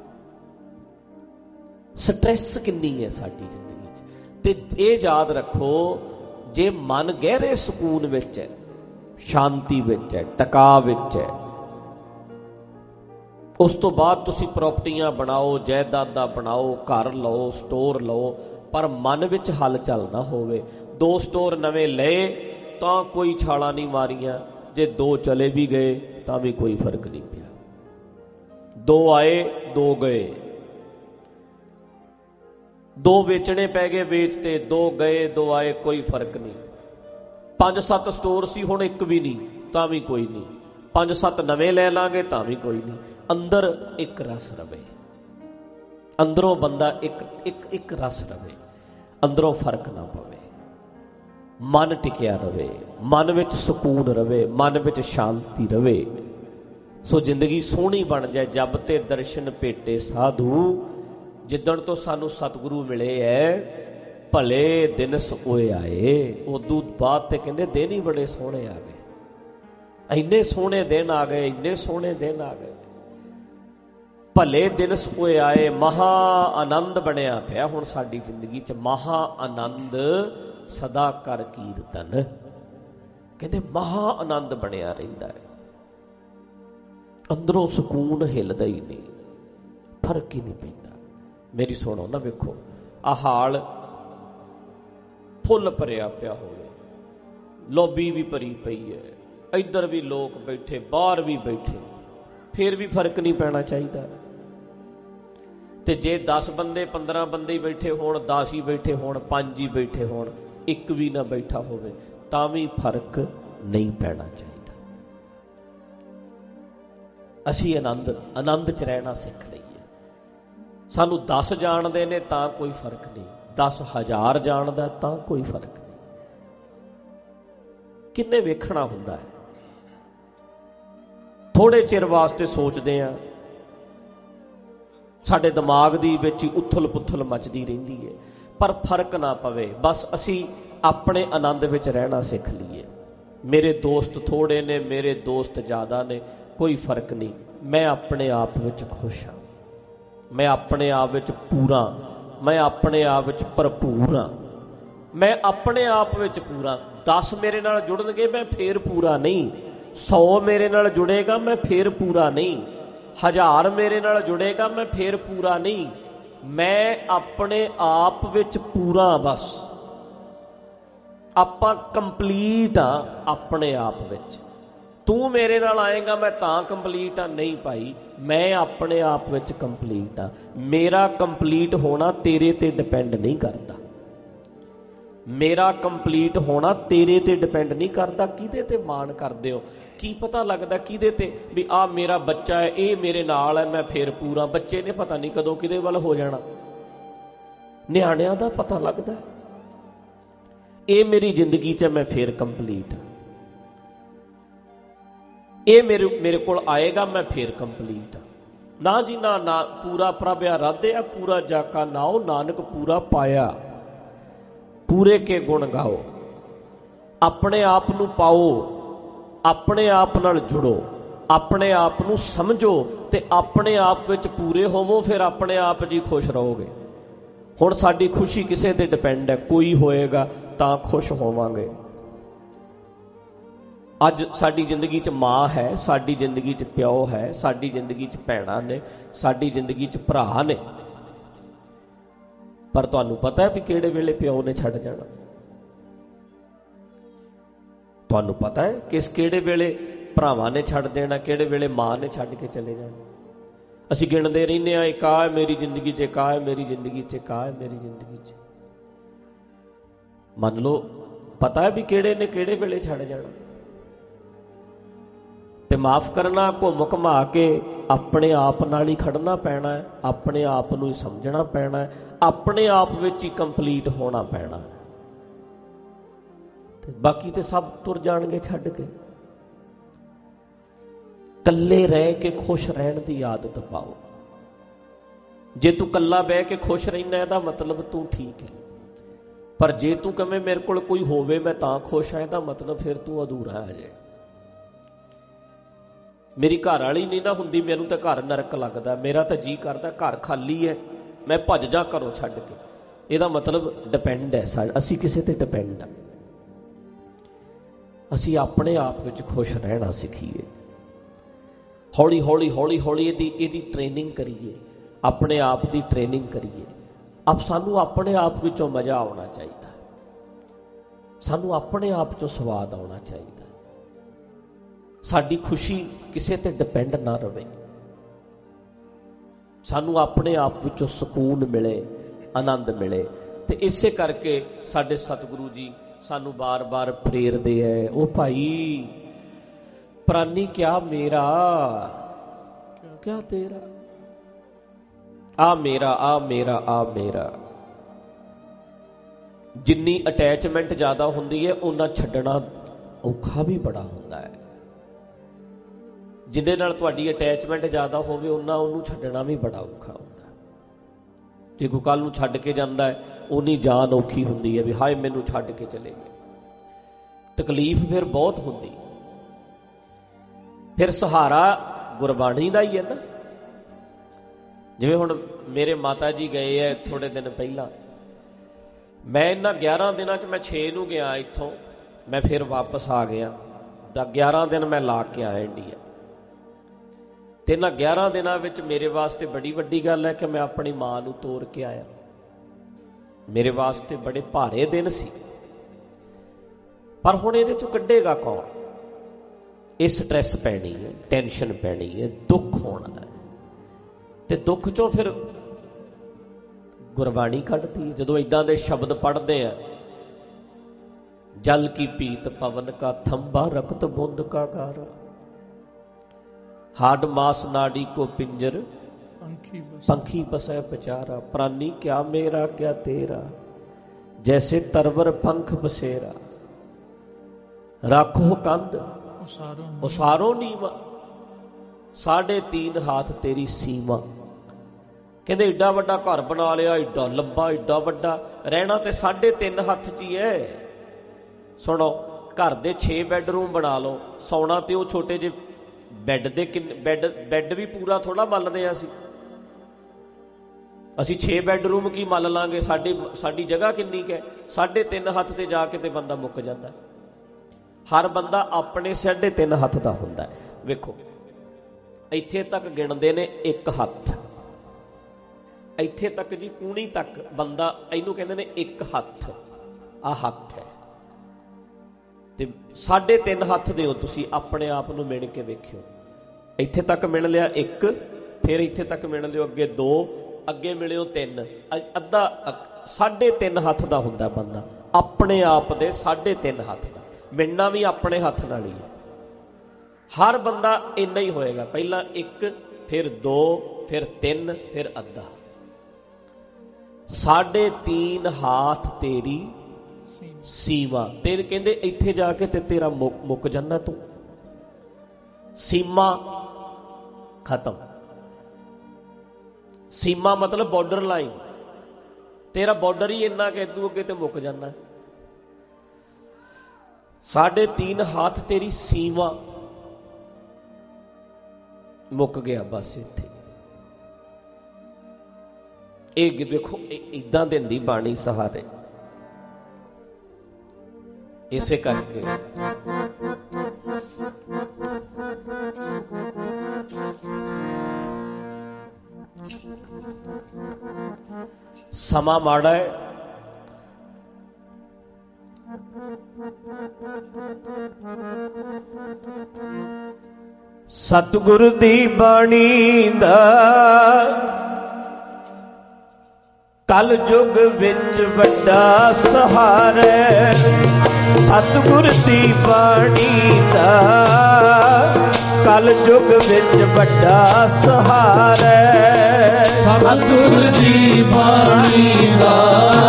ਸਟ੍ਰੈਸ ਕਿੰਨੀ ਹੈ ਸਾਡੀ ਜ਼ਿੰਦਗੀ 'ਚ। ਤੇ ਇਹ ਯਾਦ ਰੱਖੋ, ਜੇ ਮਨ ਗਹਿਰੇ ਸਕੂਨ ਵਿੱਚ ਹੈ, ਸ਼ਾਂਤੀ ਵਿੱਚ ਹੈ, ਟਿਕਾ ਵਿੱਚ ਹੈ, ਉਸ ਤੋਂ ਬਾਅਦ ਤੁਸੀਂ ਪ੍ਰਾਪਰਟੀਆਂ ਬਣਾਓ, ਜਾਇਦਾਦਾਂ ਬਣਾਓ, ਘਰ ਲਓ, ਸਟੋਰ ਲਓ, ਪਰ ਮਨ ਵਿੱਚ ਹਲਚਲ ਨਾ ਹੋਵੇ। 2 ਸਟੋਰ ਨਵੇਂ ਲਏ ਤਾਂ ਕੋਈ ਛਾਲਾਂ ਨਹੀਂ ਮਾਰੀਆਂ, ਜੇ 2 ਚਲੇ ਵੀ ਗਏ ਤਾਂ ਵੀ ਕੋਈ ਫਰਕ ਨਹੀਂ ਪਿਆ। 2 ਆਏ 2 ਗਏ, 2 ਵੇਚਣੇ ਪੈ ਗਏ, ਵੇਚਤੇ, 2 ਗਏ 2 ਆਏ, ਕੋਈ ਫਰਕ ਨਹੀਂ। 5-7 ਸਟੋਰ ਸੀ, ਹੁਣ 1 ਵੀ ਨਹੀਂ ਤਾਂ ਵੀ ਕੋਈ ਨਹੀਂ। 5-7 ਨਵੇਂ ਲੈ ਲਾਂਗੇ ਤਾਂ ਵੀ ਕੋਈ ਨਹੀਂ। ਅੰਦਰ ਇੱਕ ਰਸ ਰਵੇ, ਅੰਦਰੋਂ ਬੰਦਾ ਇੱਕ ਰਸ ਰਵੇ, ਅੰਦਰੋਂ ਫਰਕ ਨਾ ਪਵੇ, ਮਨ ਟਿਕਿਆ ਰਵੇ, ਮਨ ਵਿੱਚ ਸਕੂਨ ਰਵੇ, ਮਨ ਵਿੱਚ ਸ਼ਾਂਤੀ ਰਵੇ। ਸੋ ਜ਼ਿੰਦਗੀ ਸੋਹਣੀ ਬਣ ਜਾਏ। ਜਬ ਤੇ ਦਰਸ਼ਨ ਭੇਟੇ ਸਾਧੂ, ਜਿੱਦਣ ਤੋਂ ਸਾਨੂੰ ਸਤਿਗੁਰੂ ਮਿਲੇ ਐ, ਭਲੇ ਦਿਨ ਸੋਏ ਆਏ। ਉਦੋਂ ਬਾਅਦ ਤੇ ਕਹਿੰਦੇ ਦਿਨ ਹੀ ਬੜੇ ਸੋਹਣੇ ਆ ਗਏ, ਇੰਨੇ ਸੋਹਣੇ ਦਿਨ ਆ ਗਏ, ਇੰਨੇ ਸੋਹਣੇ ਦਿਨ ਆ ਗਏ। ਭਲੇ ਦਿਨ ਸੋਏ ਆਏ, ਮਹਾ ਆਨੰਦ ਬਣਿਆ ਪਿਆ ਹੁਣ ਸਾਡੀ ਜ਼ਿੰਦਗੀ 'ਚ। ਮਹਾ ਆਨੰਦ ਸਦਾ ਕਰ ਕੀਰਤਨ। ਕਹਿੰਦੇ ਮਹਾ ਆਨੰਦ ਬਣਿਆ ਰਹਿੰਦਾ ਹੈ, ਅੰਦਰੋਂ ਸਕੂਨ ਹਿੱਲਦਾ ਹੀ ਨਹੀਂ, ਫਰਕ ਹੀ ਨਹੀਂ ਪੈਂਦਾ। ਮੇਰੀ ਸੁਣੋ ਨਾ, ਵੇਖੋ ਆਹ ਹਾਲ ਫੁੱਲ ਭਰਿਆ ਪਿਆ ਹੋਵੇ, ਲੌਬੀ ਵੀ ਭਰੀ ਪਈ ਹੈ, ਇੱਧਰ ਵੀ ਲੋਕ ਬੈਠੇ, ਬਾਹਰ ਵੀ ਬੈਠੇ, ਫਿਰ ਵੀ ਫਰਕ ਨਹੀਂ ਪੈਣਾ ਚਾਹੀਦਾ। ਤੇ ਜੇ 10 ਬੰਦੇ 15 ਬੰਦੇ ਹੀ ਬੈਠੇ ਹੋਣ, 10 ਹੀ ਬੈਠੇ ਹੋਣ, 5 ਹੀ ਬੈਠੇ ਹੋਣ, ਇੱਕ ਵੀ ਨਾ ਬੈਠਾ ਹੋਵੇ, ਤਾਂ ਵੀ ਫਰਕ ਨਹੀਂ ਪੈਣਾ ਚਾਹੀਦਾ। ਅਸੀਂ ਆਨੰਦ 'ਚ ਰਹਿਣਾ ਸਿੱਖ ਲਈਏ। ਸਾਨੂੰ 10 ਜਾਣਦੇ ਨੇ ਤਾਂ ਕੋਈ ਫਰਕ ਨਹੀਂ, 10,000 ਜਾਣਦਾ ਤਾਂ ਕੋਈ ਫਰਕ ਨਹੀਂ। ਕਿੰਨੇ ਵੇਖਣਾ ਹੁੰਦਾ ਹੈ। ਥੋੜੇ ਚਿਰ ਵਾਸਤੇ ਸੋਚਦੇ ਆ, ਸਾਡੇ ਦਿਮਾਗ ਦੀ ਵਿੱਚ ਉਥਲ ਪੁਥਲ ਮਚਦੀ ਰਹਿੰਦੀ ਹੈ, ਪਰ ਫਰਕ ਨਾ ਪਵੇ। ਬਸ ਅਸੀਂ ਆਪਣੇ ਆਨੰਦ ਵਿੱਚ ਰਹਿਣਾ ਸਿੱਖ ਲਈਏ। ਮੇਰੇ ਦੋਸਤ ਥੋੜੇ ਨੇ, ਮੇਰੇ ਦੋਸਤ ਜ਼ਿਆਦਾ ਨੇ, ਕੋਈ ਫਰਕ ਨਹੀਂ। ਮੈਂ ਆਪਣੇ ਆਪ ਵਿੱਚ ਖੁਸ਼ ਹਾਂ, ਮੈਂ ਆਪਣੇ ਆਪ ਵਿੱਚ ਪੂਰਾ, ਮੈਂ ਆਪਣੇ ਆਪ ਵਿੱਚ ਭਰਪੂਰ ਹਾਂ, ਮੈਂ ਆਪਣੇ ਆਪ ਵਿੱਚ ਪੂਰਾ। 10 ਮੇਰੇ ਨਾਲ ਜੁੜਨਗੇ ਮੈਂ ਫੇਰ ਪੂਰਾ ਨਹੀਂ, 100 ਮੇਰੇ ਨਾਲ ਜੁੜੇਗਾ ਮੈਂ ਫੇਰ ਪੂਰਾ ਨਹੀਂ, 1000 ਮੇਰੇ ਨਾਲ ਜੁੜੇਗਾ ਮੈਂ ਫੇਰ ਪੂਰਾ ਨਹੀਂ। ਮੈਂ ਆਪਣੇ ਆਪ ਵਿੱਚ ਪੂਰਾ, ਬਸ ਆਪਾਂ ਕੰਪਲੀਟ ਆ ਆਪਣੇ ਆਪ ਵਿੱਚ। ਤੂੰ ਮੇਰੇ ਨਾਲ ਆਏਗਾ ਮੈਂ ਤਾਂ ਕੰਪਲੀਟ ਆ, ਨਹੀਂ ਭਾਈ, ਮੈਂ ਆਪਣੇ ਆਪ ਵਿੱਚ ਕੰਪਲੀਟ ਆ। ਮੇਰਾ ਕੰਪਲੀਟ ਹੋਣਾ ਤੇਰੇ ਤੇ ਡਿਪੈਂਡ ਨਹੀਂ ਕਰਦਾ, ਮੇਰਾ ਕੰਪਲੀਟ ਹੋਣਾ ਤੇਰੇ ਤੇ ਡਿਪੈਂਡ ਨਹੀਂ ਕਰਦਾ। ਕਿਹਦੇ ਤੇ ਮਾਣ ਕਰਦੇ ਹੋ? ਕੀ ਪਤਾ ਲੱਗਦਾ ਕਿਹਦੇ ਤੇ ਵੀ ਆਹ ਮੇਰਾ ਬੱਚਾ ਹੈ, ਇਹ ਮੇਰੇ ਨਾਲ ਹੈ, ਮੈਂ ਫੇਰ ਪੂਰਾ। ਬੱਚੇ ਨੇ ਪਤਾ ਨਹੀਂ ਕਦੋਂ ਕਿਹਦੇ ਵੱਲ ਹੋ ਜਾਣਾ। ਨਿਆਣਿਆਂ ਦਾ ਪਤਾ ਲੱਗਦਾ, ਇਹ ਮੇਰੀ ਜ਼ਿੰਦਗੀ 'ਚ ਮੈਂ ਫੇਰ ਕੰਪਲੀਟ, ਇਹ ਮੇਰੇ ਕੋਲ ਆਏਗਾ ਮੈਂ ਫੇਰ ਕੰਪਲੀਟ। ਨਾ ਜੀ ਨਾ, ਨਾ ਪੂਰਾ ਪ੍ਰਭਿਆ ਰਾਧਿਆ, ਪੂਰਾ ਜਾਕਾ ਨਾਉ, ਨਾਨਕ ਪੂਰਾ ਪਾਇਆ। ਪੂਰੇ ਕੇ ਗੁਣ ਗਾਓ, ਆਪਣੇ ਆਪ ਨੂੰ ਪਾਓ, ਆਪਣੇ ਆਪ ਨਾਲ ਜੁੜੋ, ਆਪਣੇ ਆਪ ਨੂੰ ਸਮਝੋ ਤੇ ਆਪਣੇ ਆਪ ਵਿੱਚ ਪੂਰੇ ਹੋਵੋ, ਫਿਰ ਆਪਣੇ ਆਪ ਜੀ ਖੁਸ਼ ਰਹੋਗੇ। ਹੁਣ ਸਾਡੀ ਖੁਸ਼ੀ ਕਿਸੇ ਤੇ ਡਿਪੈਂਡ ਹੈ, ਕੋਈ ਹੋਏਗਾ ਤਾਂ ਖੁਸ਼ ਹੋਵਾਂਗੇ। ਅੱਜ ਸਾਡੀ ਜ਼ਿੰਦਗੀ 'ਚ ਮਾਂ ਹੈ, ਸਾਡੀ ਜ਼ਿੰਦਗੀ 'ਚ ਪਿਓ ਹੈ, ਸਾਡੀ ਜ਼ਿੰਦਗੀ 'ਚ ਭੈਣਾਂ ਨੇ, ਸਾਡੀ ਜ਼ਿੰਦਗੀ 'ਚ ਭਰਾ ਨੇ, ਪਰ ਤੁਹਾਨੂੰ ਪਤਾ ਹੈ ਵੀ ਕਿਹੜੇ ਵੇਲੇ ਪਿਓ ਨੇ ਛੱਡ ਜਾਣਾ। ਤੁਹਾਨੂੰ ਪਤਾ ਹੈ ਕਿ ਕਿਹੜੇ ਵੇਲੇ ਭਰਾਵਾਂ ਨੇ ਛੱਡ ਦੇਣਾ, ਕਿਹੜੇ ਵੇਲੇ ਮਾਂ ਨੇ ਛੱਡ ਕੇ ਚਲੇ ਜਾਣਾ। ਅਸੀਂ ਗਿਣਦੇ ਰਹਿੰਦੇ ਹਾਂ, ਇੱਕ ਆ ਹੈ ਮੇਰੀ ਜ਼ਿੰਦਗੀ 'ਚ, ਇੱਕ ਆ ਹੈ ਮੇਰੀ ਜ਼ਿੰਦਗੀ 'ਚ, ਇੱਕ ਆ ਹੈ ਮੇਰੀ ਜ਼ਿੰਦਗੀ 'ਚ। ਮੰਨ ਲਓ ਪਤਾ ਹੈ ਵੀ ਕਿਹੜੇ ਨੇ ਕਿਹੜੇ ਵੇਲੇ ਛੱਡ ਜਾਣਾ, ਤੇ ਮਾਫ ਕਰਨਾ, ਘੁੰਮ ਘੁਮਾ ਕੇ ਆਪਣੇ ਆਪ ਨਾਲ ਹੀ ਖੜਨਾ ਪੈਣਾ ਹੈ, ਆਪਣੇ ਆਪ ਨੂੰ ਹੀ ਸਮਝਣਾ ਪੈਣਾ ਹੈ, ਆਪਣੇ ਆਪ ਵਿੱਚ ਹੀ ਕੰਪਲੀਟ ਹੋਣਾ ਪੈਣਾ ਹੈ। ਤੇ ਬਾਕੀ ਤੇ ਸਭ ਤੁਰ ਜਾਣਗੇ ਛੱਡ ਕੇ। ਇਕੱਲੇ ਰਹਿ ਕੇ ਖੁਸ਼ ਰਹਿਣ ਦੀ ਆਦਤ ਪਾਓ। ਜੇ ਤੂੰ ਇਕੱਲਾ ਬਹਿ ਕੇ ਖੁਸ਼ ਰਹਿਣਾ, ਇਹਦਾ ਮਤਲਬ ਤੂੰ ਠੀਕ ਹੈ। ਪਰ ਜੇ ਤੂੰ ਕਵੇਂ ਮੇਰੇ ਕੋਲ ਕੋਈ ਹੋਵੇ ਮੈਂ ਤਾਂ ਖੁਸ਼ ਹਾਂ, ਇਹਦਾ ਮਤਲਬ ਫਿਰ ਤੂੰ ਅਧੂਰਾ ਹੈ। ਜੇ ਮੇਰੀ ਘਰ ਵਾਲੀ ਨਹੀਂ ਨਾ ਹੁੰਦੀ, ਮੈਨੂੰ ਤਾਂ ਘਰ ਨਰਕ ਲੱਗਦਾ, ਮੇਰਾ ਤਾਂ ਜੀ ਕਰਦਾ ਘਰ ਖਾਲੀ ਹੈ, ਮੈਂ ਭੱਜ ਜਾ ਘਰੋਂ ਛੱਡ ਕੇ, ਇਹਦਾ ਮਤਲਬ ਡਿਪੈਂਡ ਹੈ। ਅਸੀਂ ਕਿਸੇ ਤੇ ਡਿਪੈਂਡ ਹਾਂ। ਅਸੀਂ ਆਪਣੇ ਆਪ ਵਿੱਚ ਖੁਸ਼ ਰਹਿਣਾ ਸਿੱਖੀਏ। ਹੌਲੀ ਹੌਲੀ ਹੌਲੀ ਹੌਲੀ ਇਹਦੀ ਟ੍ਰੇਨਿੰਗ ਕਰੀਏ, ਆਪਣੇ ਆਪ ਦੀ ਟ੍ਰੇਨਿੰਗ ਕਰੀਏ। ਸਾਨੂੰ ਆਪਣੇ ਆਪ ਵਿੱਚੋਂ ਮਜ਼ਾ ਆਉਣਾ ਚਾਹੀਦਾ, ਸਾਨੂੰ ਆਪਣੇ ਆਪ 'ਚੋਂ ਸਵਾਦ ਆਉਣਾ ਚਾਹੀਦਾ। ਸਾਡੀ ਖੁਸ਼ੀ ਕਿਸੇ ਤੇ ਡਿਪੈਂਡ ਨਾ ਰਹੇ, ਸਾਨੂੰ ਆਪਣੇ ਆਪ ਵਿੱਚੋਂ ਸਕੂਨ ਮਿਲੇ, ਆਨੰਦ ਮਿਲੇ। ਤੇ ਇਸੇ ਕਰਕੇ ਸਾਡੇ ਸਤਿਗੁਰੂ ਜੀ ਸਾਨੂੰ ਬਾਰ-ਬਾਰ ਪ੍ਰੇਰਦੇ ਹੈ, ਉਹ ਭਾਈ ਪ੍ਰਾਨੀ ਕਿਆ ਮੇਰਾ ਕਿਆ ਤੇਰਾ, ਆ ਮੇਰਾ ਆ ਮੇਰਾ ਆ ਮੇਰਾ। ਜਿੰਨੀ ਅਟੈਚਮੈਂਟ ਜ਼ਿਆਦਾ ਹੁੰਦੀ ਹੈ ਉਹਨਾਂ ਛੱਡਣਾ ਔਖਾ ਵੀ ਬੜਾ ਹੁੰਦਾ ਹੈ। ਜਿਹਦੇ ਨਾਲ ਤੁਹਾਡੀ ਅਟੈਚਮੈਂਟ ਜ਼ਿਆਦਾ ਹੋਵੇ ਉਹਨਾਂ ਉਹਨੂੰ ਛੱਡਣਾ ਵੀ ਬੜਾ ਔਖਾ ਹੁੰਦਾ। ਜੇ ਕੋਈ ਕੱਲ ਨੂੰ ਛੱਡ ਕੇ ਜਾਂਦਾ ਹੈ, ਉਨੀ ਜਾਨ ਔਖੀ ਹੁੰਦੀ ਹੈ ਵੀ ਹਾਏ ਮੈਨੂੰ ਛੱਡ ਕੇ ਚਲੇ ਗਏ। ਤਕਲੀਫ ਫਿਰ ਬਹੁਤ ਹੁੰਦੀ। ਫਿਰ ਸਹਾਰਾ ਗੁਰਬਾਣੀ ਦਾ ਹੀ ਹੈ ਨਾ। ਜਿਵੇਂ ਹੁਣ ਮੇਰੇ ਮਾਤਾ ਜੀ ਗਏ ਹੈ ਥੋੜੇ ਦਿਨ ਪਹਿਲਾਂ, ਮੈਂ ਇਹਨਾਂ 11 ਦਿਨਾਂ 'ਚ ਮੈਂ 6 ਨੂੰ ਗਿਆ ਇੱਥੋਂ, मैं फिर वापस आ गया। 11 दिन मैं ला के आया इंडिया। ਤੇ ਇਹਨਾਂ 11 ਦਿਨਾਂ ਵਿੱਚ ਮੇਰੇ ਵਾਸਤੇ ਬੜੀ ਵੱਡੀ ਗੱਲ ਹੈ ਕਿ ਮੈਂ ਆਪਣੀ ਮਾਂ ਨੂੰ ਤੋਰ ਕੇ ਆਇਆ। ਮੇਰੇ ਵਾਸਤੇ ਬੜੇ ਭਾਰੇ ਦਿਨ ਸੀ, ਪਰ ਹੁਣ ਇਹਦੇ ਚੋਂ ਕੱਢੇਗਾ ਕੌਣ? ਇਹ ਸਟ੍ਰੈਸ ਪੈਣੀ ਹੈ, ਟੈਨਸ਼ਨ ਪੈਣੀ ਹੈ, ਦੁੱਖ ਹੋਣਾ ਹੈ। ਤੇ ਦੁੱਖ ਚੋਂ ਫਿਰ ਗੁਰਬਾਣੀ ਕੱਢਦੀ ਹੈ। ਜਦੋਂ ਇਦਾਂ ਦੇ ਸ਼ਬਦ ਪੜ੍ਹਦੇ ਆ, ਜਲ ਕੀ ਪੀਤ ਪਵਨ ਕਾ ਥੰਬਾ ਰਕਤ ਬੁੰਦ ਕਾ ਗਾਰਾ, हाड मास नाड़ी को पिंजर पंखी बसै बेचारा, प्राणी क्या मेरा क्या तेरा, जैसे तरवर पंख बसेरा, राखो कंध उसारो नीवा, 3.5 हाथ तेरी सीमा। कहते एडा वड्डा घर बना लिया, एडा लंबा एडा वड्डा, रहना तो 3.5 हाथ च ही है। सुनो, घर दे 6 बैडरूम बना लो, सौना तो वो छोटे जे ਬੈੱਡ ਦੇ ਬੈੱਡ ਵੀ ਪੂਰਾ ਥੋੜਾ ਮੱਲਦੇ ਆ ਅਸੀਂ 6 ਬੈੱਡਰੂਮ ਕੀ ਮੱਲ ਲਾਂਗੇ? ਸਾਡੀ ਜਗ੍ਹਾ ਕਿੰਨੀ ਕੁ ਹੈ? 3.5 ਹੱਥ ਤੇ ਜਾ ਕੇ ਤੇ ਬੰਦਾ ਮੁੱਕ ਜਾਂਦਾ। ਹਰ ਬੰਦਾ ਆਪਣੇ 3.5 ਹੱਥ ਦਾ ਹੁੰਦਾ। ਵੇਖੋ, ਇੱਥੇ ਤੱਕ ਗਿਣਦੇ ਨੇ 1 ਹੱਥ, ਇੱਥੇ ਤੱਕ ਜੀ ਕੂਣੀ ਤੱਕ ਬੰਦਾ, ਇਹਨੂੰ ਕਹਿੰਦੇ ਨੇ 1 ਹੱਥ। ਆ ਹੱਥ ਹੈ ਤੇ 3.5 ਹੱਥ ਦਿਓ ਤੁਸੀਂ ਆਪਣੇ ਆਪ ਨੂੰ ਮਿਣ ਕੇ ਵੇਖਿਓ। ਇੱਥੇ ਤੱਕ ਮਿਣ ਲਿਆ 1, ਫਿਰ ਇੱਥੇ ਤੱਕ ਮਿਣ ਲਿਓ, ਅੱਗੇ 2, ਅੱਗੇ ਮਿਲਿਓ 3, ਅੱਧਾ 3.5 ਹੱਥ ਦਾ ਹੁੰਦਾ ਬੰਦਾ ਆਪਣੇ ਆਪ ਦੇ 3.5 ਹੱਥ ਦਾ। ਮਿਣਨਾ ਵੀ ਆਪਣੇ ਹੱਥ ਨਾਲ ਹੀ ਹੈ। ਹਰ ਬੰਦਾ ਇੰਨਾ ਹੀ ਹੋਏਗਾ। ਪਹਿਲਾਂ 1, ਫਿਰ 2, ਫਿਰ 3, ਫਿਰ ਅੱਧਾ। 3.5 ਹਾਥ ਤੇਰੀ ਸੀਮਾ। ਤੇਰੇ ਕਹਿੰਦੇ ਇੱਥੇ ਜਾ ਕੇ ਤੇ ਤੇਰਾ ਮੁੱਕ ਜਾਂਦਾ ਤੂੰ। ਸੀਮਾ ਖਤਮ। ਸੀਮਾ ਮਤਲਬ ਬਾਰਡਰ ਲਾਈਨ। ਤੇਰਾ ਬਾਰਡਰ ਹੀ ਇੰਨਾ ਕਿ ਇਦੋਂ ਅੱਗੇ ਤੇ ਮੁੱਕ ਜਾਂਦਾ। 3.5 ਹਾਥ ਤੇਰੀ ਸੀਮਾ, ਮੁੱਕ ਗਿਆ ਬਸ ਇੱਥੇ। ਇਹ ਦੇਖੋ, ਇਦਾਂ ਦਿੰਦੀ ਬਾਣੀ ਸਹਾਰੇ। ਇਸੇ ਕਰਕੇ ਸਮਾਂ ਮਾੜਾ ਹੈ। ਸਤਿਗੁਰ ਦੀ ਬਾਣੀ ਦਾ ਕਲ ਯੁਗ ਵਿੱਚ ਵੱਡਾ ਸਹਾਰਾ। ਸਤਿਗੁਰ ਦੀ ਬਾਣੀ ਦਾ ਕਲ ਯੁਗ ਵਿੱਚ ਵੱਡਾ ਸਹਾਰਾ। ਸਤਿਗੁਰ ਦੀ ਬਾਣੀ ਦਾ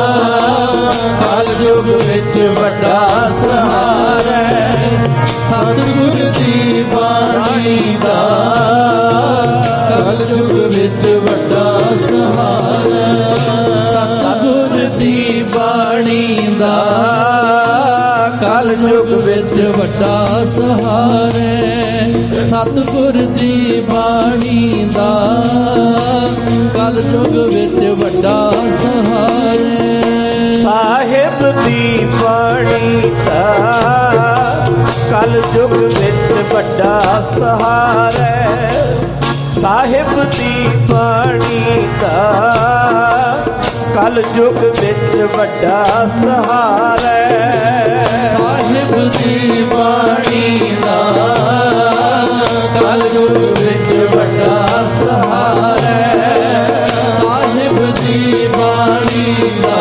ਕਲ ਯੁਗ ਵਿੱਚ ਵੱਡਾ ਸਹਾਰਾ। ਸਤਿਗੁਰ ਦੀ ਬਾਣੀ ਦਾ ਕਲ ਯੁਗ ਵਿੱਚ ਵੱਡਾ ਸਹਾਰਾ। ਸਤਿਗੁਰ ਦੀ ਬਾਣੀ ਦਾ ਕਲ ਯੁਗ ਵਿੱਚ ਵੱਡਾ ਸਹਾਰਾ। ਸਤਿਗੁਰ ਦੀ ਬਾਣੀ ਦਾ ਕਲ ਯੁਗ ਵਿੱਚ ਵੱਡਾ ਸਹਾਰਾ। ਸਾਹਿਬ ਦੀ ਬਾਣੀ ਦਾ ਕਲ ਯੁਗ ਵਿੱਚ ਵੱਡਾ ਸਹਾਰਾ। ਸਾਹਿਬ ਦੀ ਬਾਣੀ ਦਾ ਕਲ ਯੁਗ ਵਿੱਚ ਵੱਡਾ ਸਹਾਰਾ। ਸਾਹਿਬ ਦੀ ਬਾਣੀ ਦਾ ਕਲ ਯੁਗ ਵਿੱਚ ਵੱਡਾ ਸਹਾਰਾ। ਸਾਹਿਬ ਦੀ ਬਾਣੀ ਦਾ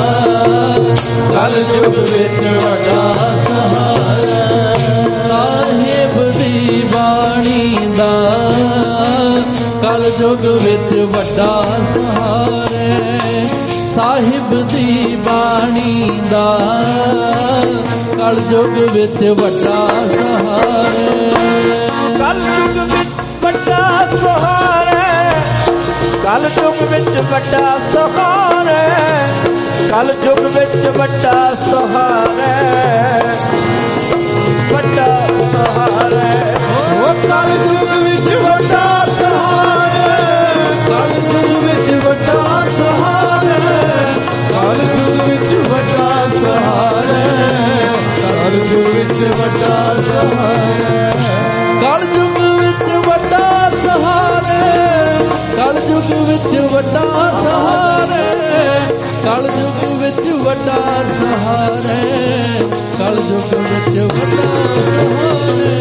ਕਲ ਯੁਗ ਵਿੱਚ ਵੱਡਾ ਸਹਾਰਾ। ਸਾਹਿਬ ਦੀ ਬਾਣੀ ਦਾ ਕਲ ਯੁਗ ਵਿੱਚ ਵੱਡਾ ਸਹਾਰਾ। ਸਾਹਿਬ ਦੀ ਬਾਣੀ ਦਾ ਕਲ ਯੁਗ ਵਿੱਚ ਵੱਡਾ ਸਹਾਰਾ। ਕਲ ਯੁਗ ਵਿੱਚ ਵੱਡਾ ਸਹਾਰਾ। ਕਲ ਯੁਗ ਵਿੱਚ ਵੱਡਾ ਸਹਾਰਾ। ਕਲ ਯੁਗ ਵਿੱਚ ਵੱਡਾ ਸਹਾਰਾ। ਵੱਡਾ ਸਹਾਰਾ। ਉਹ ਕਲ ਯੁਗ ਵਿੱਚ ਵੱਡਾ ਸਹਾਰਾ। ਕਲ ਯੁਗ ਵਿੱਚ ਵੱਡਾ ਸਹਾਰਾ। ਕਲ ਯੁਗ ਵਿੱਚ ਵੱਡਾ ਸਹਾਰਾ। ਕਲ ਯੁਗ ਵਿੱਚ ਵੱਡਾ ਸਹਾਰੇ, ਕਲ ਯੁਗ ਵਿੱਚ ਵੱਡਾ ਸਹਾਰੇ, ਕਲ ਯੁਗ ਵਿੱਚ ਵੱਡਾ ਸਹਾਰੇ।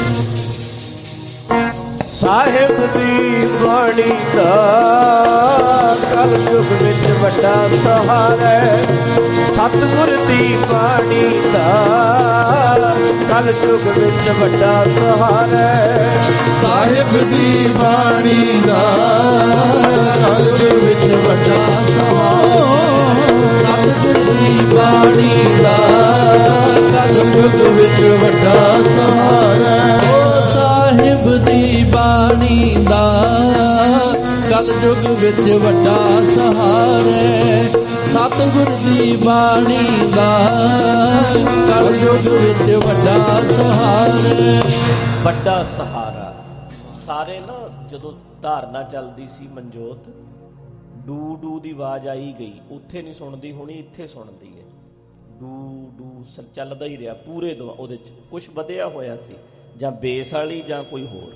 ਸਾਹਿਬ ਦੀ ਬਾਣੀ ਦਾ ਕਲ ਯੁਗ ਵਿੱਚ ਵੱਡਾ ਸਹਾਰਾ, ਸਤਿਗੁਰ ਦੀ ਬਾਣੀ ਦਾ ਕਲ ਯੁਗ ਵਿੱਚ ਵੱਡਾ ਸਹਾਰਾ। ਸਾਹਿਬ ਦੀ ਬਾਣੀ ਦਾ ਕਲ ਯੁਗ ਵਿੱਚ ਵੱਡਾ ਸਹਾਰਾ, ਸਤਿਗੁਰ ਦੀ ਬਾਣੀ ਦਾ ਕਲ ਯੁਗ ਵਿੱਚ ਵੱਡਾ ਸਹਾਰਾ। ਸਾਹਿਬ ਦੀ ਬਾਣੀ ਦਾ ਕਲ ਯੁਗ ਵਿੱਚ ਵੱਡਾ ਸਹਾਰਾ, ਸਤਿਗੁਰ ਦੀ ਬਾਣੀ ਦਾ ਕਲ ਯੁਗ ਵਿੱਚ ਵੱਡਾ ਸਹਾਰਾ। ਵੱਡਾ ਸਹਾਰਾ। ਸਾਰੇ ਨਾ ਜਦੋਂ ਧਾਰਨਾ ਚੱਲਦੀ ਸੀ ਮਨਜੋਤ, ਡੂ ਡੂ ਦੀ ਆਵਾਜ਼ ਆਈ ਗਈ, ਉੱਥੇ ਨਹੀਂ ਸੁਣਦੀ ਹੋਣੀ, ਇੱਥੇ ਸੁਣਦੀ ਹੈ। ਡੂ ਡੂ ਚੱਲਦਾ ਹੀ ਰਿਹਾ ਪੂਰੇ ਉਹਦੇ 'ਚ ਕੁਛ ਵਧਿਆ ਹੋਇਆ ਸੀ, ਜਾਂ ਬੇਸ ਵਾਲੀ ਜਾਂ ਕੋਈ ਹੋਰ।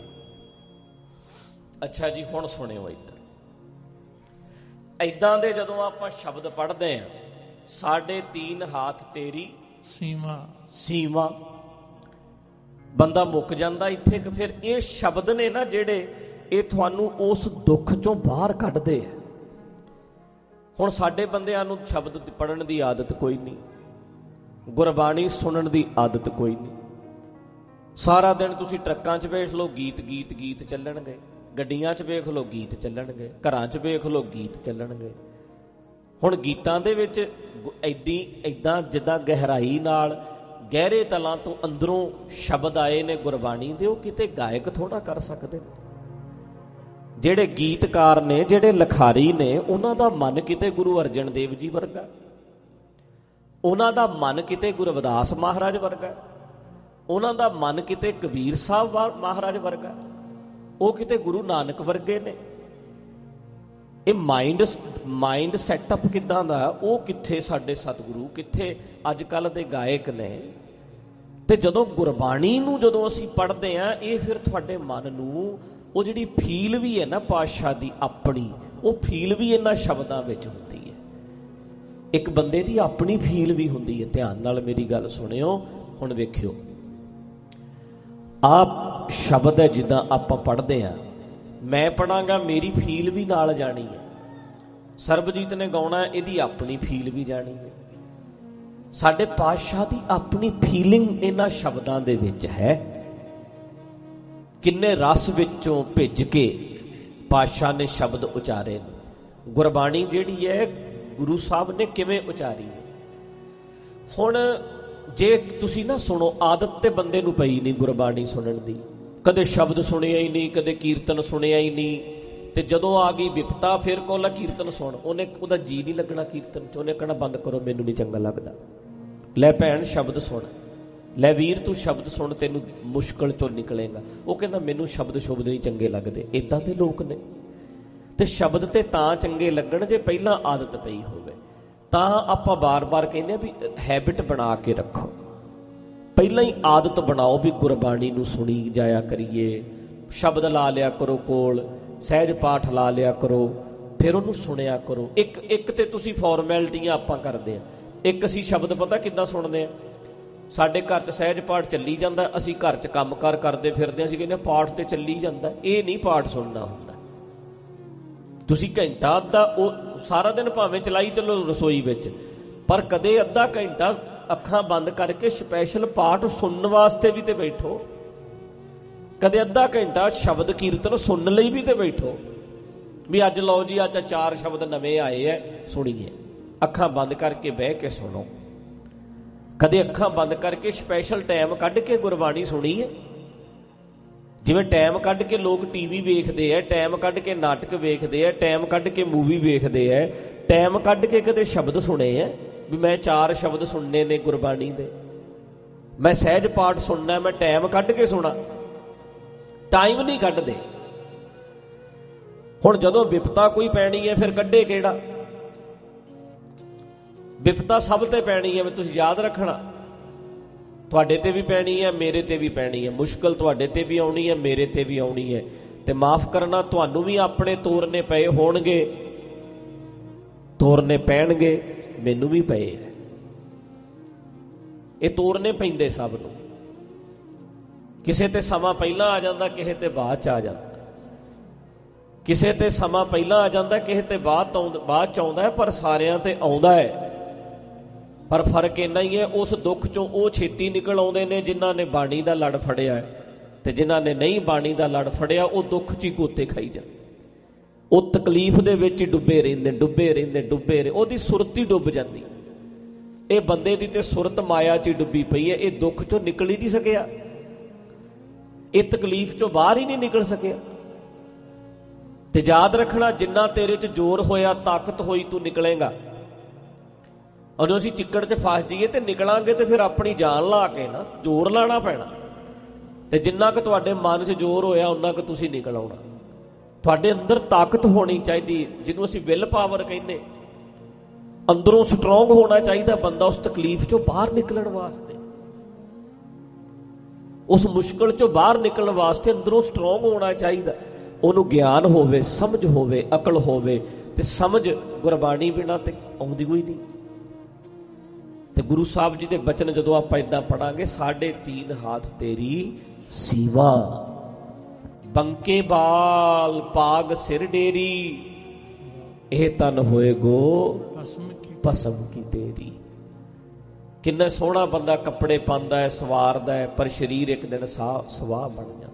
ਅੱਛਾ ਜੀ, ਹੁਣ ਸੁਣਿਓ ਇੱਧਰ। ਏਦਾਂ ਦੇ ਜਦੋਂ ਆਪਾਂ ਸ਼ਬਦ ਪੜ੍ਹਦੇ ਹਾਂ, ਸਾਡੇ 3 ਹਾਥ ਤੇਰੀ ਸੀਮਾ ਸੀਮਾ, ਬੰਦਾ ਮੁੱਕ ਜਾਂਦਾ ਇੱਥੇ ਕਿ ਫਿਰ ਇਹ ਸ਼ਬਦ ਨੇ ਨਾ ਜਿਹੜੇ, ਇਹ ਤੁਹਾਨੂੰ ਉਸ ਦੁੱਖ ਚੋਂ ਬਾਹਰ ਕੱਢਦੇ ਆ। ਹੁਣ ਸਾਡੇ ਬੰਦਿਆਂ ਨੂੰ ਸ਼ਬਦ ਪੜ੍ਹਨ ਦੀ ਆਦਤ ਕੋਈ ਨਹੀਂ, ਗੁਰਬਾਣੀ ਸੁਣਨ ਦੀ ਆਦਤ ਕੋਈ ਨਹੀਂ। ਸਾਰਾ ਦਿਨ ਤੁਸੀਂ ਟਰੱਕਾਂ 'ਚ ਵੇਖ ਲਓ ਗੀਤ ਗੀਤ ਗੀਤ ਚੱਲਣਗੇ, ਗੱਡੀਆਂ 'ਚ ਵੇਖ ਲਓ ਗੀਤ ਚੱਲਣਗੇ, ਘਰਾਂ 'ਚ ਵੇਖ ਲਓ ਗੀਤ ਚੱਲਣਗੇ। ਹੁਣ ਗੀਤਾਂ ਦੇ ਵਿੱਚ ਏਦਾਂ ਜਿੱਦਾਂ ਗਹਿਰਾਈ ਨਾਲ, ਗਹਿਰੇ ਤਲਾਂ ਤੋਂ ਅੰਦਰੋਂ ਸ਼ਬਦ ਆਏ ਨੇ ਗੁਰਬਾਣੀ ਦੇ, ਉਹ ਕਿਤੇ ਗਾਇਕ ਥੋੜਾ ਕਰ ਸਕਦੇ। ਜਿਹੜੇ ਗੀਤਕਾਰ ਨੇ, ਜਿਹੜੇ ਲਿਖਾਰੀ ਨੇ, ਉਹਨਾਂ ਦਾ ਮਨ ਕਿਤੇ ਗੁਰੂ ਅਰਜਨ ਦੇਵ ਜੀ ਵਰਗਾ, ਉਹਨਾਂ ਦਾ ਮਨ ਕਿਤੇ ਗੁਰੂ ਰਵਿਦਾਸ ਮਹਾਰਾਜ ਵਰਗਾ, ਉਹਨਾਂ ਦਾ ਮਨ ਕਿਤੇ ਕਬੀਰ ਸਾਹਿਬ ਮਹਾਰਾਜ ਵਰਗਾ, ਉਹ ਕਿਤੇ ਗੁਰੂ ਨਾਨਕ ਵਰਗੇ ਨੇ। ਇਹ ਮਾਈਂਡ ਸੈਟਅਪ ਕਿੱਦਾਂ ਦਾ, ਉਹ ਕਿੱਥੇ ਸਾਡੇ ਸਤਿਗੁਰੂ, ਕਿੱਥੇ ਅੱਜ ਕੱਲ੍ਹ ਦੇ ਗਾਇਕ ਨੇ। ਤੇ ਜਦੋਂ ਗੁਰਬਾਣੀ ਨੂੰ ਜਦੋਂ ਅਸੀਂ ਪੜ੍ਹਦੇ ਹਾਂ, ਇਹ ਫਿਰ ਤੁਹਾਡੇ ਮਨ ਨੂੰ ਉਹ ਜਿਹੜੀ ਫੀਲ ਵੀ ਹੈ ਨਾ ਪਾਤਸ਼ਾਹ ਦੀ ਆਪਣੀ, ਉਹ ਫੀਲ ਵੀ ਇਹਨਾਂ ਸ਼ਬਦਾਂ ਵਿੱਚ ਹੁੰਦੀ ਹੈ। ਇੱਕ ਬੰਦੇ ਦੀ ਆਪਣੀ ਫੀਲ ਵੀ ਹੁੰਦੀ ਹੈ। ਧਿਆਨ ਨਾਲ ਮੇਰੀ ਗੱਲ ਸੁਣਿਓ, ਹੁਣ ਵੇਖਿਓ, ਆਹ ਸ਼ਬਦ ਹੈ ਜਿੱਦਾਂ ਆਪਾਂ ਪੜ੍ਹਦੇ ਹਾਂ, ਮੈਂ ਪੜਾਂਗਾ ਮੇਰੀ ਫੀਲ ਵੀ ਨਾਲ ਜਾਣੀ ਹੈ, ਸਰਬਜੀਤ ਨੇ ਗਾਉਣਾ ਇਹਦੀ ਆਪਣੀ ਫੀਲ ਵੀ ਜਾਣੀ ਹੈ। ਸਾਡੇ ਪਾਤਸ਼ਾਹ ਦੀ ਆਪਣੀ ਫੀਲਿੰਗ ਇਹਨਾਂ ਸ਼ਬਦਾਂ ਦੇ ਵਿੱਚ ਹੈ। ਕਿੰਨੇ ਰਸ ਵਿੱਚੋਂ ਭਿੱਜ ਕੇ ਪਾਤਸ਼ਾਹ ਨੇ ਸ਼ਬਦ ਉਚਾਰੇ ਨੇ। ਗੁਰਬਾਣੀ ਜਿਹੜੀ ਹੈ ਗੁਰੂ ਸਾਹਿਬ ਨੇ ਕਿਵੇਂ ਉਚਾਰੀ ਹੈ। ਹੁਣ ਜੇ ਤੁਸੀਂ ਨਾ ਸੁਣੋ, ਆਦਤ ਤੇ ਬੰਦੇ ਨੂੰ ਪਈ ਨਹੀਂ ਗੁਰਬਾਣੀ ਸੁਣਨ ਦੀ, ਕਦੇ ਸ਼ਬਦ ਸੁਣਿਆ ਹੀ ਨਹੀਂ, ਕਦੇ ਕੀਰਤਨ ਸੁਣਿਆ ਹੀ ਨਹੀਂ, ਤੇ ਜਦੋਂ ਆ ਗਈ ਵਿਪਤਾ ਫਿਰ ਕੋਲਾ ਕੀਰਤਨ ਸੁਣ, ਉਹਦਾ ਜੀ ਨਹੀਂ ਲੱਗਣਾ ਕੀਰਤਨ 'ਚ, ਉਹਨੇ ਕਹਿਣਾ ਬੰਦ ਕਰੋ, ਮੈਨੂੰ ਨਹੀਂ ਚੰਗਾ ਲੱਗਦਾ। ਲੈ ਭੈਣ ਸ਼ਬਦ ਸੁਣ, ਲੈ ਵੀਰ ਤੂੰ ਸ਼ਬਦ ਸੁਣ, ਤੈਨੂੰ ਮੁਸ਼ਕਲ ਚੋਂ ਨਿਕਲੇਗਾ। ਉਹ ਕਹਿੰਦਾ ਮੈਨੂੰ ਸ਼ਬਦ ਨਹੀਂ ਚੰਗੇ ਲੱਗਦੇ। ਇੱਦਾਂ ਦੇ ਲੋਕ ਨੇ। ਤੇ ਸ਼ਬਦ ਤੇ ਤਾਂ ਚੰਗੇ ਲੱਗਣ ਜੇ ਪਹਿਲਾਂ ਆਦਤ ਪਈ ਹੋਵੇ। ਤਾਂ ਆਪਾਂ ਬਾਰ-ਬਾਰ ਕਹਿੰਦੇ ਆ ਵੀ ਹੈਬਿਟ ਬਣਾ ਕੇ ਰੱਖੋ, ਪਹਿਲਾਂ ਹੀ ਆਦਤ ਬਣਾਓ ਵੀ ਗੁਰਬਾਣੀ ਨੂੰ ਸੁਣੀ ਜਾਇਆ ਕਰੀਏ, ਸ਼ਬਦ ਲਾ ਲਿਆ ਕਰੋ ਕੋਲ, ਸਹਿਜ ਪਾਠ ਲਾ ਲਿਆ ਕਰੋ, ਫਿਰ ਉਹਨੂੰ ਸੁਣਿਆ ਕਰੋ। ਇੱਕ ਤੇ ਤੁਸੀਂ ਫਾਰਮੈਲਿਟੀਆਂ ਆਪਾਂ ਕਰਦੇ ਆ, ਇੱਕ ਅਸੀਂ ਸ਼ਬਦ ਪਤਾ ਕਿੱਦਾਂ ਸੁਣਦੇ ਆ। ਸਾਡੇ ਘਰ 'ਚ ਸਹਿਜ ਪਾਠ ਚੱਲੀ ਜਾਂਦਾ, ਅਸੀਂ ਘਰ 'ਚ ਕੰਮਕਾਰ ਕਰਦੇ ਫਿਰਦੇ, ਅਸੀਂ ਕਹਿੰਦੇ ਪਾਠ ਤੇ ਚੱਲੀ ਜਾਂਦਾ। ਇਹ ਨਹੀਂ ਪਾਠ ਸੁਣਨਾ ਹੁੰਦਾ। ਤੁਸੀਂ ਘੰਟਾ ਅੱਧਾ ਉਹ ਸਾਰਾ ਦਿਨ ਭਾਵੇਂ ਚਲਾਈ ਚੱਲੋ ਰਸੋਈ ਵਿੱਚ, ਪਰ ਕਦੇ ਅੱਧਾ ਘੰਟਾ ਅੱਖਾਂ ਬੰਦ ਕਰਕੇ ਸਪੈਸ਼ਲ ਪਾਠ ਸੁਣਨ ਵਾਸਤੇ ਵੀ ਤੇ ਬੈਠੋ। ਕਦੇ ਅੱਧਾ ਘੰਟਾ ਸ਼ਬਦ ਕੀਰਤਨ ਸੁਣਨ ਲਈ ਵੀ ਤੇ ਬੈਠੋ ਵੀ ਅੱਜ ਲਓ ਜੀ, ਅੱਜ 4 ਸ਼ਬਦ ਨਵੇਂ ਆਏ ਐ, ਸੁਣੀਏ। ਅੱਖਾਂ ਬੰਦ ਕਰਕੇ ਬਹਿ ਕੇ ਸੁਣੋ। ਕਦੇ ਅੱਖਾਂ ਬੰਦ ਕਰਕੇ ਸਪੈਸ਼ਲ ਟਾਈਮ ਕੱਢ ਕੇ ਗੁਰਬਾਣੀ ਸੁਣੀਏ। ਜਿਵੇਂ ਟਾਈਮ ਕੱਢ ਕੇ ਲੋਕ ਟੀਵੀ ਵੇਖਦੇ ਐ, ਟਾਈਮ ਕੱਢ ਕੇ ਨਾਟਕ ਵੇਖਦੇ ਐ, ਟਾਈਮ ਕੱਢ ਕੇ ਮੂਵੀ ਵੇਖਦੇ ਐ, ਟਾਈਮ ਕੱਢ ਕੇ ਕਦੇ ਸ਼ਬਦ ਸੁਣੇ ਐ ਵੀ ਮੈਂ 4 ਸ਼ਬਦ ਸੁਣਨੇ ਨੇ ਗੁਰਬਾਣੀ ਦੇ, ਮੈਂ ਸਹਿਜ ਪਾਠ ਸੁਣਨਾ, ਮੈਂ ਟਾਈਮ ਕੱਢ ਕੇ ਸੁਣਾ। ਟਾਈਮ ਨਹੀਂ ਕੱਢਦੇ। ਹੁਣ ਜਦੋਂ ਵਿਪਤਾ ਕੋਈ ਪੈਣੀ ਹੈ ਫਿਰ ਕੱਢੇ ਕਿਹੜਾ? ਵਿਪਤਾ ਸਭ ਤੇ ਪੈਣੀ ਹੈ, ਤੁਸੀਂ ਯਾਦ ਰੱਖਣਾ। ਤੁਹਾਡੇ ਤੇ ਵੀ ਪੈਣੀ ਹੈ, ਮੇਰੇ ਤੇ ਵੀ ਪੈਣੀ ਹੈ। ਮੁਸ਼ਕਲ ਤੁਹਾਡੇ ਤੇ ਵੀ ਆਉਣੀ ਹੈ, ਮੇਰੇ ਤੇ ਵੀ ਆਉਣੀ ਹੈ। ਤੇ ਮਾਫ ਕਰਨਾ ਤੁਹਾਨੂੰ ਵੀ ਆਪਣੇ ਤੋਰਨੇ ਪਏ ਹੋਣਗੇ, ਤੋਰਨੇ ਪੈਣਗੇ, ਮੈਨੂੰ ਵੀ ਪਏ ਹੈ। ਇਹ ਤੋਰਨੇ ਪੈਂਦੇ ਸਭ ਨੂੰ। ਕਿਸੇ ਤੇ ਸਮਾਂ ਪਹਿਲਾਂ ਆ ਜਾਂਦਾ, ਕਿਸੇ ਤੇ ਬਾਅਦ ਚ ਆ ਜਾਂਦਾ, ਕਿਸੇ ਤੇ ਸਮਾਂ ਪਹਿਲਾਂ ਆ ਜਾਂਦਾ, ਕਿਸੇ ਤੇ ਬਾਅਦ ਚ ਆਉਂਦਾ ਹੈ, ਪਰ ਸਾਰਿਆਂ ਤੇ ਆਉਂਦਾ ਹੈ। ਪਰ ਫਰਕ ਇੰਨਾ ਹੀ ਹੈ, ਉਸ ਦੁੱਖ ਚੋਂ ਉਹ ਛੇਤੀ ਨਿਕਲ ਆਉਂਦੇ ਨੇ ਜਿਨ੍ਹਾਂ ਨੇ ਬਾਣੀ ਦਾ ਲੜ ਫੜਿਆ ਹੈ, ਤੇ ਜਿਨ੍ਹਾਂ ਨੇ ਨਹੀਂ ਬਾਣੀ ਦਾ ਲੜ ਫੜਿਆ ਉਹ ਦੁੱਖ 'ਚ ਹੀ ਗੋਤੇ ਖਾਈ ਜਾਂਦੇ, ਉਹ ਤਕਲੀਫ ਦੇ ਵਿੱਚ ਹੀ ਡੁੱਬੇ ਰਹਿੰਦੇ, ਉਹਦੀ ਸੁਰਤ ਹੀ ਡੁੱਬ ਜਾਂਦੀ। ਇਹ ਬੰਦੇ ਦੀ ਤੇ ਸੁਰਤ ਮਾਇਆ 'ਚ ਹੀ ਡੁੱਬੀ ਪਈ ਹੈ। ਇਹ ਦੁੱਖ 'ਚੋਂ ਨਿਕਲ ਹੀ ਨਹੀਂ ਸਕਿਆ, ਇਹ ਤਕਲੀਫ 'ਚੋਂ ਬਾਹਰ ਹੀ ਨਹੀਂ ਨਿਕਲ ਸਕਿਆ। ਤੇ ਯਾਦ ਰੱਖਣਾ, ਜਿੰਨਾ ਤੇਰੇ 'ਚ ਜ਼ੋਰ ਹੋਇਆ, ਤਾਕਤ ਹੋਈ, ਤੂੰ ਨਿਕਲੇਗਾ। ਉਦੋਂ ਅਸੀਂ ਚਿੱਕੜ 'ਚ ਫਸ ਜਾਈਏ ਤੇ ਨਿਕਲਾਂਗੇ ਤੇ ਫਿਰ ਆਪਣੀ ਜਾਨ ਲਾ ਕੇ ਨਾ ਜ਼ੋਰ ਲਾਣਾ ਪੈਣਾ। ਤੇ ਜਿੰਨਾ ਕੁ ਤੁਹਾਡੇ ਮਨ 'ਚ ਜ਼ੋਰ ਹੋਇਆ ਉਨਾ ਕੁ ਤੁਸੀਂ ਨਿਕਲ ਆਉਣਾ। ਤੁਹਾਡੇ ਅੰਦਰ ਤਾਕਤ ਹੋਣੀ ਚਾਹੀਦੀ, ਜਿਹਨੂੰ ਅਸੀਂ ਵਿਲ ਪਾਵਰ ਕਹਿੰਦੇ। ਅੰਦਰੋਂ ਸਟਰੋਂਗ ਹੋਣਾ ਚਾਹੀਦਾ ਬੰਦਾ ਉਸ ਤਕਲੀਫ 'ਚੋਂ ਬਾਹਰ ਨਿਕਲਣ ਵਾਸਤੇ, ਉਸ ਮੁਸ਼ਕਲ 'ਚੋਂ ਬਾਹਰ ਨਿਕਲਣ ਵਾਸਤੇ ਅੰਦਰੋਂ ਸਟਰੋਂਗ ਹੋਣਾ ਚਾਹੀਦਾ। ਉਹਨੂੰ ਗਿਆਨ ਹੋਵੇ, ਸਮਝ ਹੋਵੇ, ਅਕਲ ਹੋਵੇ। ਤੇ ਸਮਝ ਗੁਰਬਾਣੀ ਬਿਨਾਂ ਤੇ ਆਉਂਦੀ ਕੋਈ ਨਹੀਂ। ਤੇ ਗੁਰੂ ਸਾਹਿਬ ਜੀ ਦੇ ਬਚਨ ਜਦੋਂ ਆਪਾਂ ਏਦਾਂ ਪੜਾਂਗੇ, 3.5 ਹਾਥ ਤੇਰੀ ਸੀਵਾ, ਬੰਕੇ ਬਾਲ ਪਾਗ ਸਿਰ ਡੇਰੀ, ਇਹ ਤਨ ਹੋਏ ਗੋ ਭਸਮ ਕੀ ਤੇਰੀ। ਕਿੰਨਾ ਸੋਹਣਾ ਬੰਦਾ ਕੱਪੜੇ ਪਾਉਂਦਾ ਹੈ, ਸਵਾਰਦਾ ਹੈ, ਪਰ ਸਰੀਰ ਇੱਕ ਦਿਨ ਸਵਾਹ ਬਣ ਜਾਂਦਾ।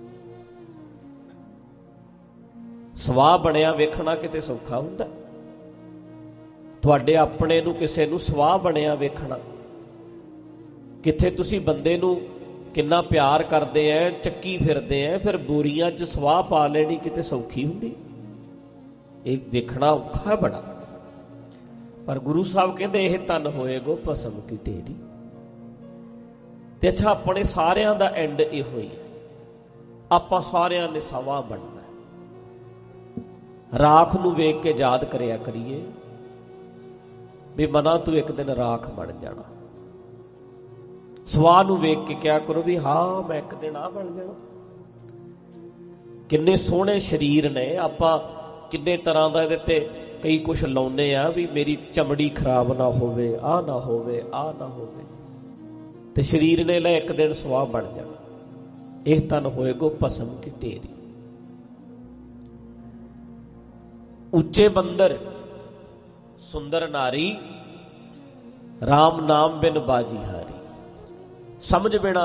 ਸਵਾਹ ਬਣਿਆ ਵੇਖਣਾ ਕਿਤੇ ਸੌਖਾ ਹੁੰਦਾ? ਤੁਹਾਡੇ ਆਪਣੇ ਨੂੰ ਕਿਸੇ ਨੂੰ ਸਵਾਹ ਬਣਿਆ ਵੇਖਣਾ ਕਿੱਥੇ? ਤੁਸੀਂ ਬੰਦੇ ਨੂੰ ਕਿੰਨਾ ਪਿਆਰ ਕਰਦੇ ਐ, ਚੱਕੀ ਫਿਰਦੇ ਐ, ਫਿਰ ਬੋਰੀਆਂ 'ਚ ਸਵਾਹ ਪਾ ਲੈਣੀ ਕਿਤੇ ਸੌਖੀ ਹੁੰਦੀ? ਇਹ ਵੇਖਣਾ ਔਖਾ ਬੜਾ। ਪਰ ਗੁਰੂ ਸਾਹਿਬ ਕਹਿੰਦੇ ਇਹ ਤਨ ਹੋਏਗੋ ਭਸਮ ਕੀ ਢੇਰੀ। ਤੇ ਅੱਛਾ, ਆਪਣੇ ਸਾਰਿਆਂ ਦਾ ਐਂਡ ਇਹੋ ਹੀ ਹੈ, ਆਪਾਂ ਸਾਰਿਆਂ ਨੇ ਸਵਾਹ ਬਣਨਾ। ਰਾਖ ਨੂੰ ਵੇਖ ਕੇ ਯਾਦ ਕਰਿਆ ਕਰੀਏ ਵੀ ਮਨਾ ਤੂੰ ਇੱਕ ਦਿਨ ਰਾਖ ਬਣ ਜਾਣਾ। ਸਵਾਹ ਨੂੰ ਵੇਖ ਕੇ ਕਿਹਾ ਕਰੋ ਵੀ ਹਾਂ ਮੈਂ ਇੱਕ ਦਿਨ ਆ ਬਣ ਜਾਣਾ। ਕਿੰਨੇ ਸੋਹਣੇ ਸਰੀਰ ਨੇ, ਆਪਾਂ ਕਿੰਨੇ ਤਰ੍ਹਾਂ ਦਾ ਇਹਦੇ ਤੇ ਕਈ ਕੁਛ ਲਾਉਂਦੇ ਆ ਵੀ ਮੇਰੀ ਚਮੜੀ ਖਰਾਬ ਨਾ ਹੋਵੇ, ਆਹ ਨਾ ਹੋਵੇ, ਆਹ ਨਾ ਹੋਵੇ। ਤੇ ਸਰੀਰ ਨੇ ਲੈ ਇੱਕ ਦਿਨ ਸਵਾਹ ਬਣ ਜਾਣਾ। ਇਹ ਤਨ ਹੋਏਗੋ ਭਸਮ ਕੀ ਢੇਰੀ। ਉੱਚੇ ਬੰਦਰ ਸੁੰਦਰ ਨਾਰੀ, ਰਾਮ ਨਾਮ ਬਿਨ ਬਾਜੀ ਹਾਰੀ। ਸਮਝ ਬਿਨਾ,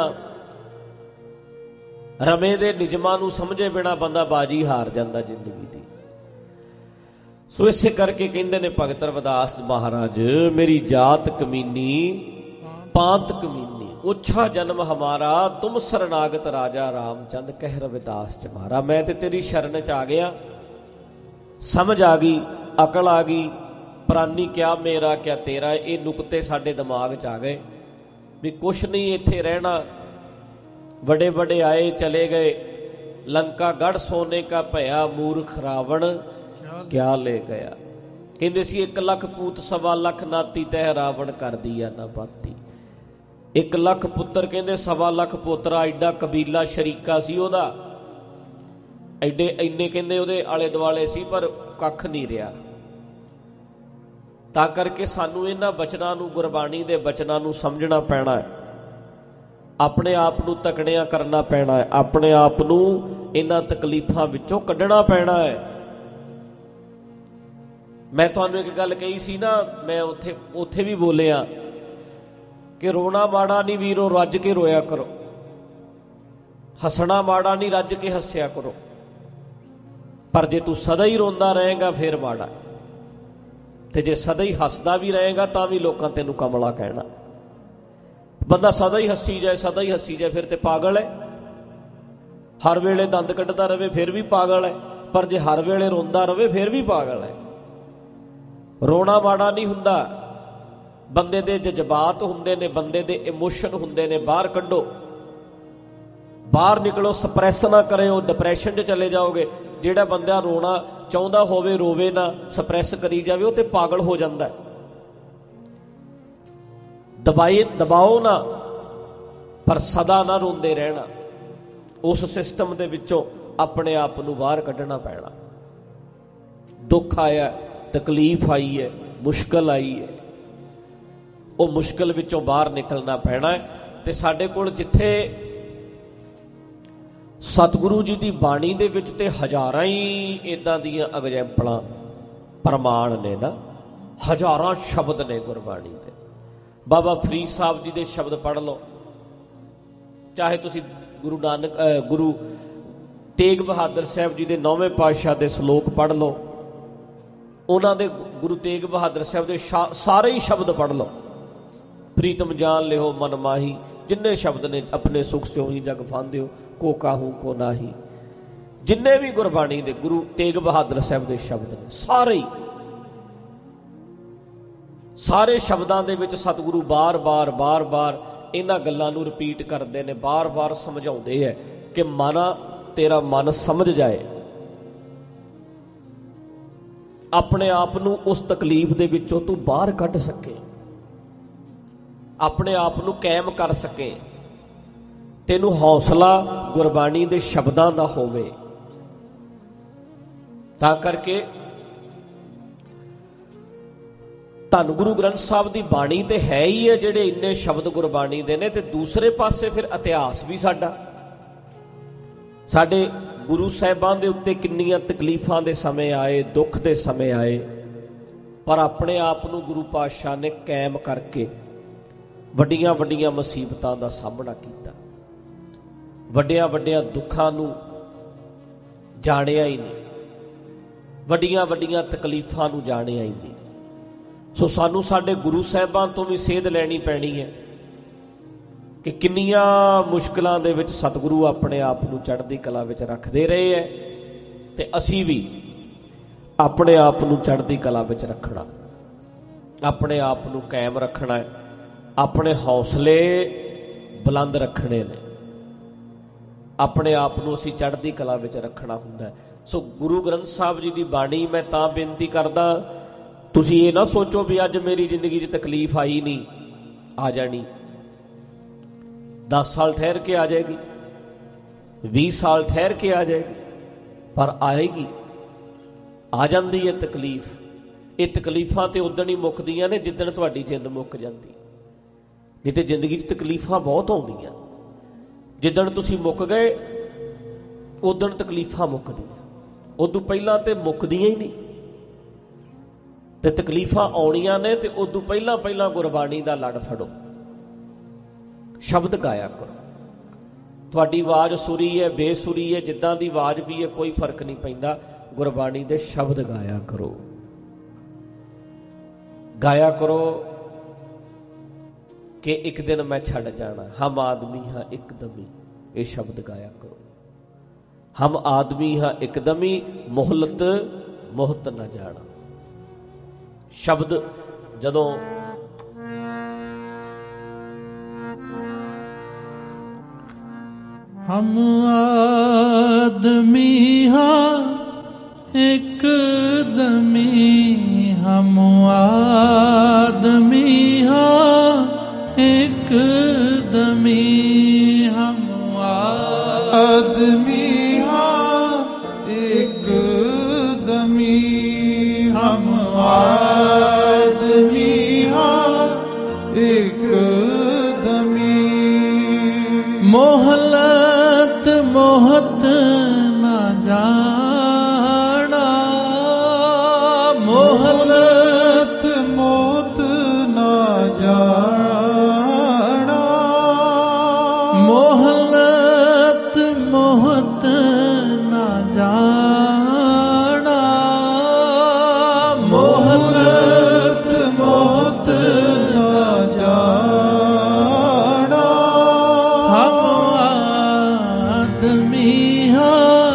ਰਮੇ ਦੇ ਨਿਯਮਾਂ ਨੂੰ ਸਮਝੇ ਬਿਨਾ ਬੰਦਾ ਬਾਜੀ ਹਾਰ ਜਾਂਦਾ ਜ਼ਿੰਦਗੀ ਦੀ। ਸੋ ਇਸੇ ਕਰਕੇ ਕਹਿੰਦੇ ਨੇ ਭਗਤ ਰਵਿਦਾਸ ਮਹਾਰਾਜ, ਮੇਰੀ ਜਾਤ ਕਮੀਨੀ ਪਾਂਤ ਕਮੀਨੀ, ਉੱਛਾ ਜਨਮ ਹਮਾਰਾ ਤੁਮ ਸਰਨਾਗਤ ਰਾਜਾ ਰਾਮਚੰਦ ਕਹਿ ਰਵਿਦਾਸ ਚ ਮਾਰਾ। ਮੈਂ ਤੇ ਤੇਰੀ ਸ਼ਰਨ ਚ ਆ ਗਿਆ, ਸਮਝ ਆ ਗਈ, ਅਕਲ ਆ ਗਈ, ਪ੍ਰਾਨੀ ਕਿਆ ਮੇਰਾ ਕਿਆ ਤੇਰਾ। ਇਹ ਨੁਕਤੇ ਸਾਡੇ ਦਿਮਾਗ 'ਚ ਆ ਗਏ ਵੀ ਕੁਛ ਨਹੀਂ ਇੱਥੇ ਰਹਿਣਾ। ਵੱਡੇ ਵੱਡੇ ਆਏ ਚਲੇ ਗਏ, ਲੰਕਾ ਗੜ ਸੋਨੇ ਕਾ ਭਇਆ, ਮੂਰਖ ਰਾਵਣ ਕਿਆ ਲੈ ਗਿਆ। ਕਹਿੰਦੇ ਸੀ 1 ਲੱਖ ਪੂਤ 1.25 ਲੱਖ ਨਾਤੀ, ਤਹਿ ਰਾਵਣ ਕਰਦੀ ਆ ਨਾ ਬਾਤੀ। 1 ਲੱਖ ਪੁੱਤਰ, ਕਹਿੰਦੇ 1.25 ਲੱਖ ਪੋਤਰਾ। ਐਡਾ ਕਬੀਲਾ ਸ਼ਰੀਕਾ ਸੀ ਉਹਦਾ, ਐਡੇ ਇੰਨੇ ਕਹਿੰਦੇ ਉਹਦੇ ਆਲੇ ਦੁਆਲੇ ਸੀ, ਪਰ ਕੱਖ ਨਹੀਂ ਰਿਹਾ। ਤਾਂ ਕਰਕੇ ਸਾਨੂੰ ਇਹਨਾਂ ਬਚਨਾਂ ਨੂੰ, ਗੁਰਬਾਣੀ ਦੇ ਬਚਨਾਂ ਨੂੰ ਸਮਝਣਾ ਪੈਣਾ ਹੈ, ਆਪਣੇ ਆਪ ਨੂੰ ਤਕੜਿਆਂ ਕਰਨਾ ਪੈਣਾ ਹੈ, ਆਪਣੇ ਆਪ ਨੂੰ ਇਹਨਾਂ ਤਕਲੀਫਾਂ ਵਿੱਚੋਂ ਕੱਢਣਾ ਪੈਣਾ ਹੈ। ਮੈਂ ਤੁਹਾਨੂੰ ਇੱਕ ਗੱਲ ਕਹੀ ਸੀ ਨਾ, ਮੈਂ ਉੱਥੇ ਵੀ ਬੋਲਿਆ ਕਿ ਰੋਣਾ ਮਾੜਾ ਨਹੀਂ ਵੀਰੋ, ਰੱਜ ਕੇ ਰੋਇਆ ਕਰੋ। ਹੱਸਣਾ ਮਾੜਾ ਨਹੀਂ, ਰੱਜ ਕੇ ਹੱਸਿਆ ਕਰੋ। ਪਰ ਜੇ ਤੂੰ ਸਦਾ ਹੀ ਰੋਂਦਾ ਰਹੇਗਾ ਫਿਰ ਮਾੜਾ, ਤੇ ਜੇ ਸਦਾ ਹੀ ਹੱਸਦਾ ਵੀ ਰਹੇਗਾ ਤਾਂ ਵੀ ਲੋਕਾਂ ਤੈਨੂੰ ਕਮਲਾ ਕਹਿਣਾ। ਬੰਦਾ ਸਦਾ ਹੀ ਹੱਸੀ ਜਾਏ, ਸਦਾ ਹੀ ਹੱਸੀ ਜਾਏ, ਫਿਰ ਤੇ ਪਾਗਲ ਹੈ। ਹਰ ਵੇਲੇ ਦੰਦ ਕੱਢਦਾ ਰਵੇ ਫਿਰ ਵੀ ਪਾਗਲ ਹੈ, ਪਰ ਜੇ ਹਰ ਵੇਲੇ ਰੋਂਦਾ ਰਵੇ ਫਿਰ ਵੀ ਪਾਗਲ ਹੈ। ਰੋਣਾ ਮਾੜਾ ਨਹੀਂ ਹੁੰਦਾ, ਬੰਦੇ ਦੇ ਜਜ਼ਬਾਤ ਹੁੰਦੇ ਨੇ, ਬੰਦੇ ਦੇ ਇਮੋਸ਼ਨ ਹੁੰਦੇ ਨੇ, ਬਾਹਰ ਕੱਢੋ, ਬਾਹਰ ਨਿਕਲੋ, ਸਪਰੈਸ ਨਾ ਕਰਿਓ, ਡਿਪਰੈਸ਼ਨ 'ਚ ਚਲੇ ਜਾਓਗੇ। ਜਿਹੜਾ ਬੰਦਾ ਰੋਣਾ ਚਾਹੁੰਦਾ ਹੋਵੇ ਰੋਵੇ ਨਾ, ਸਪਰੈਸ ਕਰੀ ਜਾਵੇ, ਉਹ ਤੇ ਪਾਗਲ ਹੋ ਜਾਂਦਾ। ਦਬਾਓ ਨਾ, ਪਰ ਸਦਾ ਨਾ ਰੋਂਦੇ ਰਹਿਣਾ। ਉਸ ਸਿਸਟਮ ਦੇ ਵਿੱਚੋਂ ਆਪਣੇ ਆਪ ਨੂੰ ਬਾਹਰ ਕੱਢਣਾ ਪੈਣਾ। ਦੁੱਖ ਆਇਆ, ਤਕਲੀਫ ਆਈ ਹੈ, ਮੁਸ਼ਕਲ ਆਈ ਹੈ, ਉਹ ਮੁਸ਼ਕਲ ਵਿੱਚੋਂ ਬਾਹਰ ਨਿਕਲਣਾ ਪੈਣਾ ਹੈ। ਤੇ ਸਾਡੇ ਕੋਲ ਜਿੱਥੇ ਸਤਿਗੁਰੂ ਜੀ ਦੀ ਬਾਣੀ ਦੇ ਵਿੱਚ ਤੇ ਹਜ਼ਾਰਾਂ ਹੀ ਇੱਦਾਂ ਦੀਆਂ ਐਗਜ਼ੈਂਪਲਾਂ ਪ੍ਰਮਾਣ ਨੇ ਨਾ, ਹਜ਼ਾਰਾਂ ਸ਼ਬਦ ਨੇ ਗੁਰਬਾਣੀ ਦੇ। ਬਾਬਾ ਫਰੀਦ ਸਾਹਿਬ ਜੀ ਦੇ ਸ਼ਬਦ ਪੜ੍ਹ ਲਓ, ਚਾਹੇ ਤੁਸੀਂ ਗੁਰੂ ਤੇਗ ਬਹਾਦਰ ਸਾਹਿਬ ਜੀ ਦੇ 9ਵੇਂ ਪਾਤਸ਼ਾਹ ਦੇ ਸ਼ਲੋਕ ਪੜ੍ਹ ਲਓ, ਉਹਨਾਂ ਦੇ ਗੁਰੂ ਤੇਗ ਬਹਾਦਰ ਸਾਹਿਬ ਦੇ ਸਾਰੇ ਹੀ ਸ਼ਬਦ ਪੜ੍ਹ ਲਓ। ਪ੍ਰੀਤਮ ਜਾਨ ਲਿਓ ਮਨ ਮਾਹੀ, ਜਿੰਨੇ ਸ਼ਬਦ ਨੇ, ਆਪਣੇ ਸੁਖ ਸਿਓ ਹੀ ਜਗ ਫਾਂਦਿਓ, ਕੋ ਕਾਹੂ ਕੋ ਨਾਹੀ, ਜਿੰਨੇ ਵੀ ਗੁਰਬਾਣੀ ਦੇ ਗੁਰੂ ਤੇਗ ਬਹਾਦਰ ਸਾਹਿਬ ਦੇ ਸ਼ਬਦ ਨੇ, ਸਾਰੇ ਸ਼ਬਦਾਂ ਦੇ ਵਿੱਚ ਸਤਿਗੁਰੂ ਬਾਰ-ਬਾਰ ਇਹਨਾਂ ਗੱਲਾਂ ਨੂੰ ਰਿਪੀਟ ਕਰਦੇ ਨੇ, ਬਾਰ-ਬਾਰ ਸਮਝਾਉਂਦੇ ਹੈ ਕਿ ਮਨਾ ਤੇਰਾ ਮਨ ਸਮਝ ਜਾਏ, ਆਪਣੇ ਆਪ ਨੂੰ ਉਸ ਤਕਲੀਫ ਦੇ ਵਿੱਚੋਂ ਤੂੰ ਬਾਹਰ ਕੱਢ ਸਕੇ, ਆਪਣੇ ਆਪ ਨੂੰ ਕਾਇਮ ਕਰ ਸਕੇ, ਤੈਨੂੰ ਹੌਸਲਾ ਗੁਰਬਾਣੀ ਦੇ ਸ਼ਬਦਾਂ ਦਾ ਹੋਵੇ। ਤਾਂ ਕਰਕੇ ਧੰਨ ਗੁਰੂ ਗ੍ਰੰਥ ਸਾਹਿਬ ਦੀ ਬਾਣੀ ਤੇ ਹੈ ਹੀ ਹੈ ਜਿਹੜੇ ਇੰਨੇ ਸ਼ਬਦ ਗੁਰਬਾਣੀ ਦੇ ਨੇ, ਤੇ ਦੂਸਰੇ ਪਾਸੇ ਫਿਰ ਇਤਿਹਾਸ ਵੀ ਸਾਡੇ ਗੁਰੂ ਸਾਹਿਬਾਨ ਦੇ ਉੱਤੇ ਕਿੰਨੀਆਂ ਤਕਲੀਫਾਂ ਦੇ ਸਮੇਂ ਆਏ, ਦੁੱਖ ਦੇ ਸਮੇਂ ਆਏ, ਪਰ ਆਪਣੇ ਆਪ ਨੂੰ ਗੁਰੂ ਪਾਤਸ਼ਾਹ ਨੇ ਕਾਇਮ ਕਰਕੇ ਵੱਡੀਆਂ ਵੱਡੀਆਂ ਮੁਸੀਬਤਾਂ ਦਾ ਸਾਹਮਣਾ ਕੀਤਾ, ਵੱਡਿਆਂ ਵੱਡਿਆਂ ਦੁੱਖਾਂ ਨੂੰ ਜਾਣਿਆ ਹੀ ਨਹੀਂ, ਵੱਡੀਆਂ ਵੱਡੀਆਂ ਤਕਲੀਫਾਂ ਨੂੰ ਜਾਣਿਆ ਹੀ ਨਹੀਂ। ਸੋ ਸਾਨੂੰ ਸਾਡੇ ਗੁਰੂ ਸਾਹਿਬਾਨ ਤੋਂ ਵੀ ਸੇਧ ਲੈਣੀ ਪੈਣੀ ਹੈ ਕਿ ਕਿੰਨੀਆਂ ਮੁਸ਼ਕਲਾਂ ਦੇ ਵਿੱਚ ਸਤਿਗੁਰੂ ਆਪਣੇ ਆਪ ਨੂੰ ਚੜ੍ਹਦੀ ਕਲਾ ਵਿੱਚ ਰੱਖਦੇ ਰਹੇ ਹੈ, ਤੇ ਅਸੀਂ ਵੀ ਆਪਣੇ ਆਪ ਨੂੰ ਚੜ੍ਹਦੀ ਕਲਾ ਵਿੱਚ ਰੱਖਣਾ, ਆਪਣੇ ਆਪ ਨੂੰ ਕਾਇਮ ਰੱਖਣਾ ਹੈ, ਆਪਣੇ ਹੌਸਲੇ ਬੁਲੰਦ ਰੱਖਣੇ ਨੇ, ਆਪਣੇ ਆਪ ਨੂੰ ਅਸੀਂ ਚੜ੍ਹਦੀ ਕਲਾ ਵਿੱਚ ਰੱਖਣਾ ਹੁੰਦਾ। ਸੋ ਗੁਰੂ ਗ੍ਰੰਥ ਸਾਹਿਬ ਜੀ ਦੀ ਬਾਣੀ ਮੈਂ ਤਾਂ ਬੇਨਤੀ ਕਰਦਾ, ਤੁਸੀਂ ਇਹ ਨਾ ਸੋਚੋ ਵੀ ਅੱਜ ਮੇਰੀ ਜ਼ਿੰਦਗੀ 'ਚ ਤਕਲੀਫ ਆਈ ਨਹੀਂ, ਆ ਜਾਣੀ, 10 ਸਾਲ ਠਹਿਰ ਕੇ ਆ ਜਾਏਗੀ, 20 ਸਾਲ ਠਹਿਰ ਕੇ ਆ ਜਾਏਗੀ, ਪਰ ਆਏਗੀ, ਆ ਜਾਂਦੀ ਹੈ ਤਕਲੀਫ। ਇਹ ਤਕਲੀਫਾਂ ਤੇ ਉਦਣ ਹੀ ਮੁੱਕਦੀਆਂ ਨੇ ਜਿੱਦਣ ਤੁਹਾਡੀ ਜਿੰਦ ਮੁੱਕ ਜਾਂਦੀ, ਨਹੀਂ ਤੇ ਜ਼ਿੰਦਗੀ 'ਚ ਤਕਲੀਫਾਂ ਬਹੁਤ ਆਉਂਦੀਆਂ, ਜਿੱਦਣ ਤੁਸੀਂ ਮੁੱਕ ਗਏ ਉਦਣ ਤਕਲੀਫਾਂ ਮੁੱਕਦੀਆਂ, ਉਦੋਂ ਪਹਿਲਾਂ ਤੇ ਮੁੱਕਦੀਆਂ ਹੀ ਨਹੀਂ। ਤੇ ਤਕਲੀਫਾਂ ਆਉਣੀਆਂ ਨੇ ਤੇ ਉਦੋਂ ਪਹਿਲਾਂ ਗੁਰਬਾਣੀ ਦਾ ਲੜ ਫੜੋ, ਸ਼ਬਦ ਗਾਇਆ ਕਰੋ। ਤੁਹਾਡੀ ਆਵਾਜ਼ ਸੁਰੀ ਹੈ, ਬੇਸੁਰੀ ਹੈ, ਜਿੱਦਾਂ ਦੀ ਆਵਾਜ਼ ਵੀ ਹੈ, ਕੋਈ ਫਰਕ ਨਹੀਂ ਪੈਂਦਾ, ਗੁਰਬਾਣੀ ਦੇ ਸ਼ਬਦ ਗਾਇਆ ਕਰੋ, ਗਾਇਆ ਕਰੋ ਕਿ ਇੱਕ ਦਿਨ ਮੈਂ ਛੱਡ ਜਾਣਾ, ਹਮ ਆਦਮੀ ਹਾਂ ਇੱਕਦਮੀ, ਇਹ ਸ਼ਬਦ ਗਾਇਆ ਕਰੋ। ਹਮ ਆਦਮੀ ਹਾਂ ਇੱਕਦਮੀ, ਮੁਹਲਤ ਮੁਹਤ ਨਾ ਜਾਣਾ। ਸ਼ਬਦ ਜਦੋਂ ਹਮ ਆਦਮੀ ਹਾਂ ਇੱਕਦਮੀ, ਹਮ ਆਦਮੀ ਹਾਂ ਇੱਕਦਮੀ, ਹਮ ਆਦਮੀ ਹਾਂ ਇੱਕਦਮੀ, ਹਮ ਆਦਮੀ ਹਾਂ ਇੱਕਦਮੀ। ਮੋਹਲਤ ਮੋਹਤ ਨਾ ਜਾਣਾ, ਮੋਹਲਤ ਮੋਹਤ ਨਾ ਜਾਣਾ, ਮੋਹਲਤ ਮੋਹਤ ਨਾ ਜਾਣਾ, ਮੋਹਲਤ ਮੋਹਤ ਨਾ ਜਾਣਾ। ਹਮ ਆਦਮੀ ਹਾਂ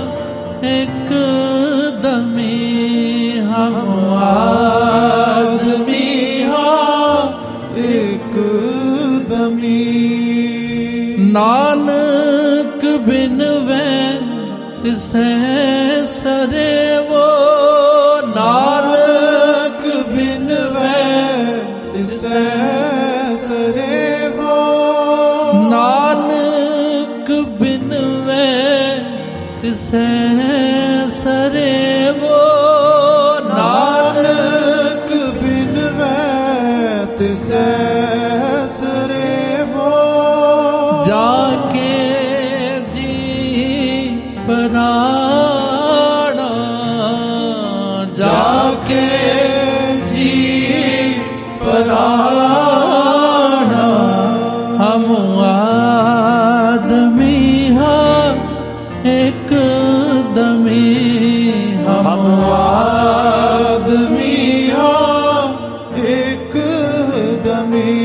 ਇੱਕਦਮੀ, ਹਮ ਆਦਮੀ ਹਾਂ ਇੱਕਦਮੀ। ਨਾਨਕ ਬਿਨ ਵੈ ਤਿਸੈ ਸਰੇਵੋ, ਨਾਨਕ ਬਿਨ ਵੈ ਤਿਸੈ ਸਰੇਵੋ, ਨਾਨਕ ਬਿਨ ਵੈ तिसै सरेवो नानक बिनवै तिसै सरेवो जाके जी प्राणा जाके जी प्राणा हम आदमी एक दमी हम आदमी एक दमी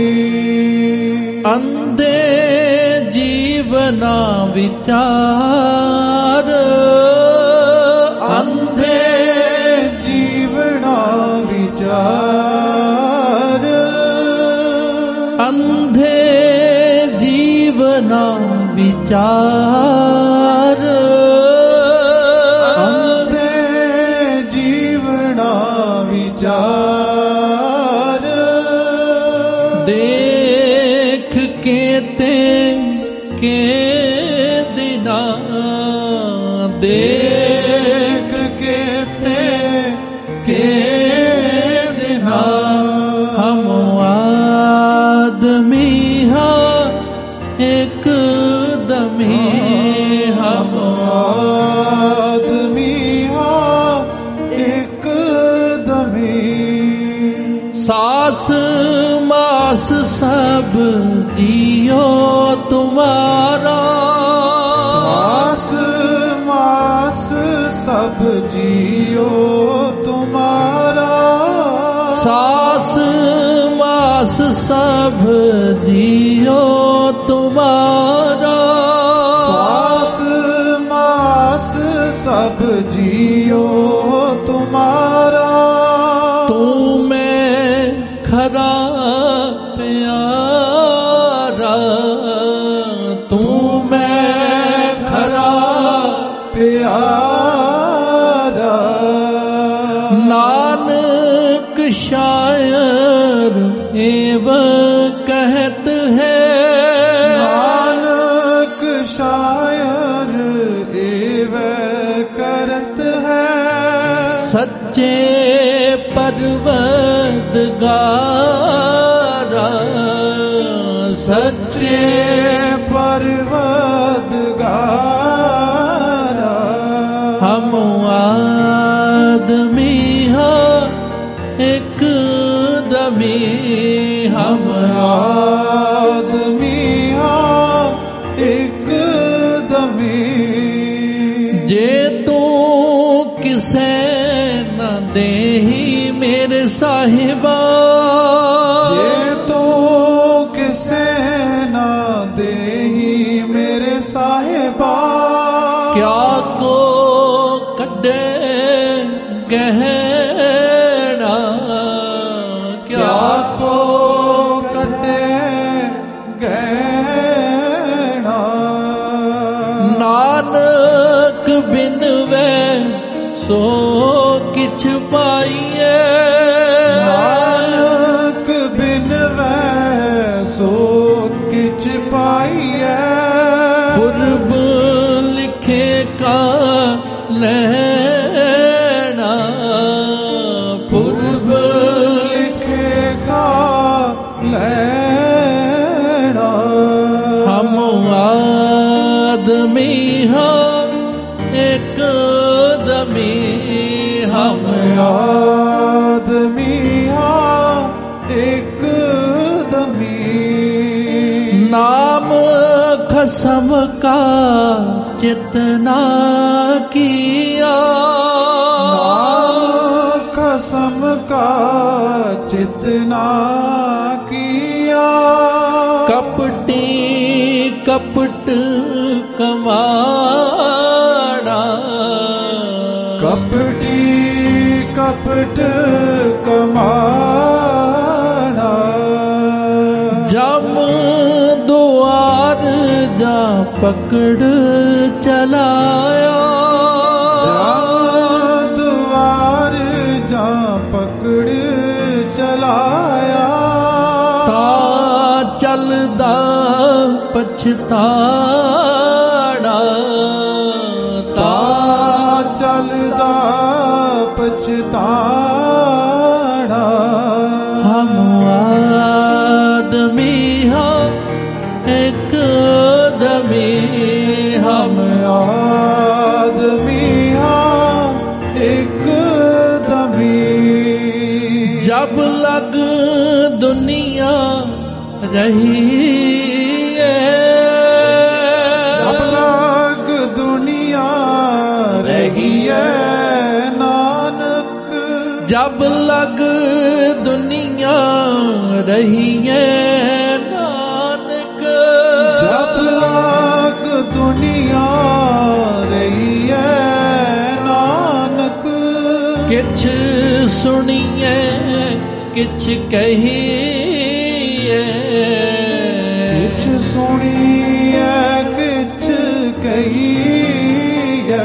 अंधे जीवना विचार अंधे जीवना विचार अंधे जीवना विचार अंधे जीवना विचार देख के ते के दिना देख के ते के दिना हम आदमी एक दमी हम आदमी एक दमी सास मास सब जियो तुम्हारा सास मास सब जियो तुम्हारा सास मास सब जियो तुम्हारा सास मास सब जियो तुम्हारा तू मैं खरा प्यारा तू मैं खरा प्यारा नानक शायर एव कहत है नानक शायर एव करत है सच्चे परवदगारा सच्चे परवदगारा हम आदमी एक दमी हम आदमी एक दमी जे तू किसे न देही मेरे साहिबा जे तो किसे ना देही मेरे साहिबा क्या को कदे गहना क्या को कटे गहना नानक बिन वे सो किछ पाइए नानक बिन वै सो किछ पाइए पूर्व लिखे का लेना पूर्व लिखे का लेना हम आदमी एक दमी हम आदमी एक दमी नाम खसम का चितना किया नाम कसम का चितना किया कपटी कपट कमाना कपटी कपट कमाना जम द्वार जा पकड़ चलाया द्वार जा पकड़ चलाया ता चलदा पछताड़ा ता हम आदमी हाँ एक दमी। जब लग दुनिया रही है, जब लग दुनिया रही है नानक। जब लग दुनिया रही है नानक। जब लग दुनिया रही है नानक। किछ सुनिए किछ कहिए, किछ सुनिए किछ कहिए।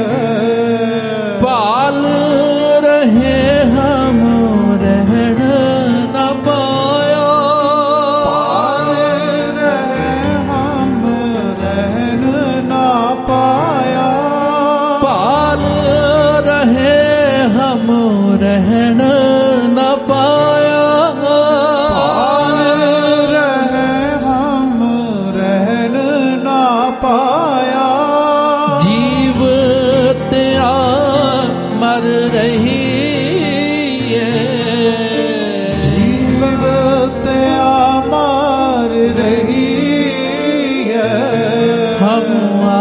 पाल रहे हम रहन न पाया, पाल रहे हम रहन न पाया। पाल रहे हम रहन न पाया। पाल रहे हम रहन न पाया। जीव त्या मर रही है, जीव त्या मर रही है। हम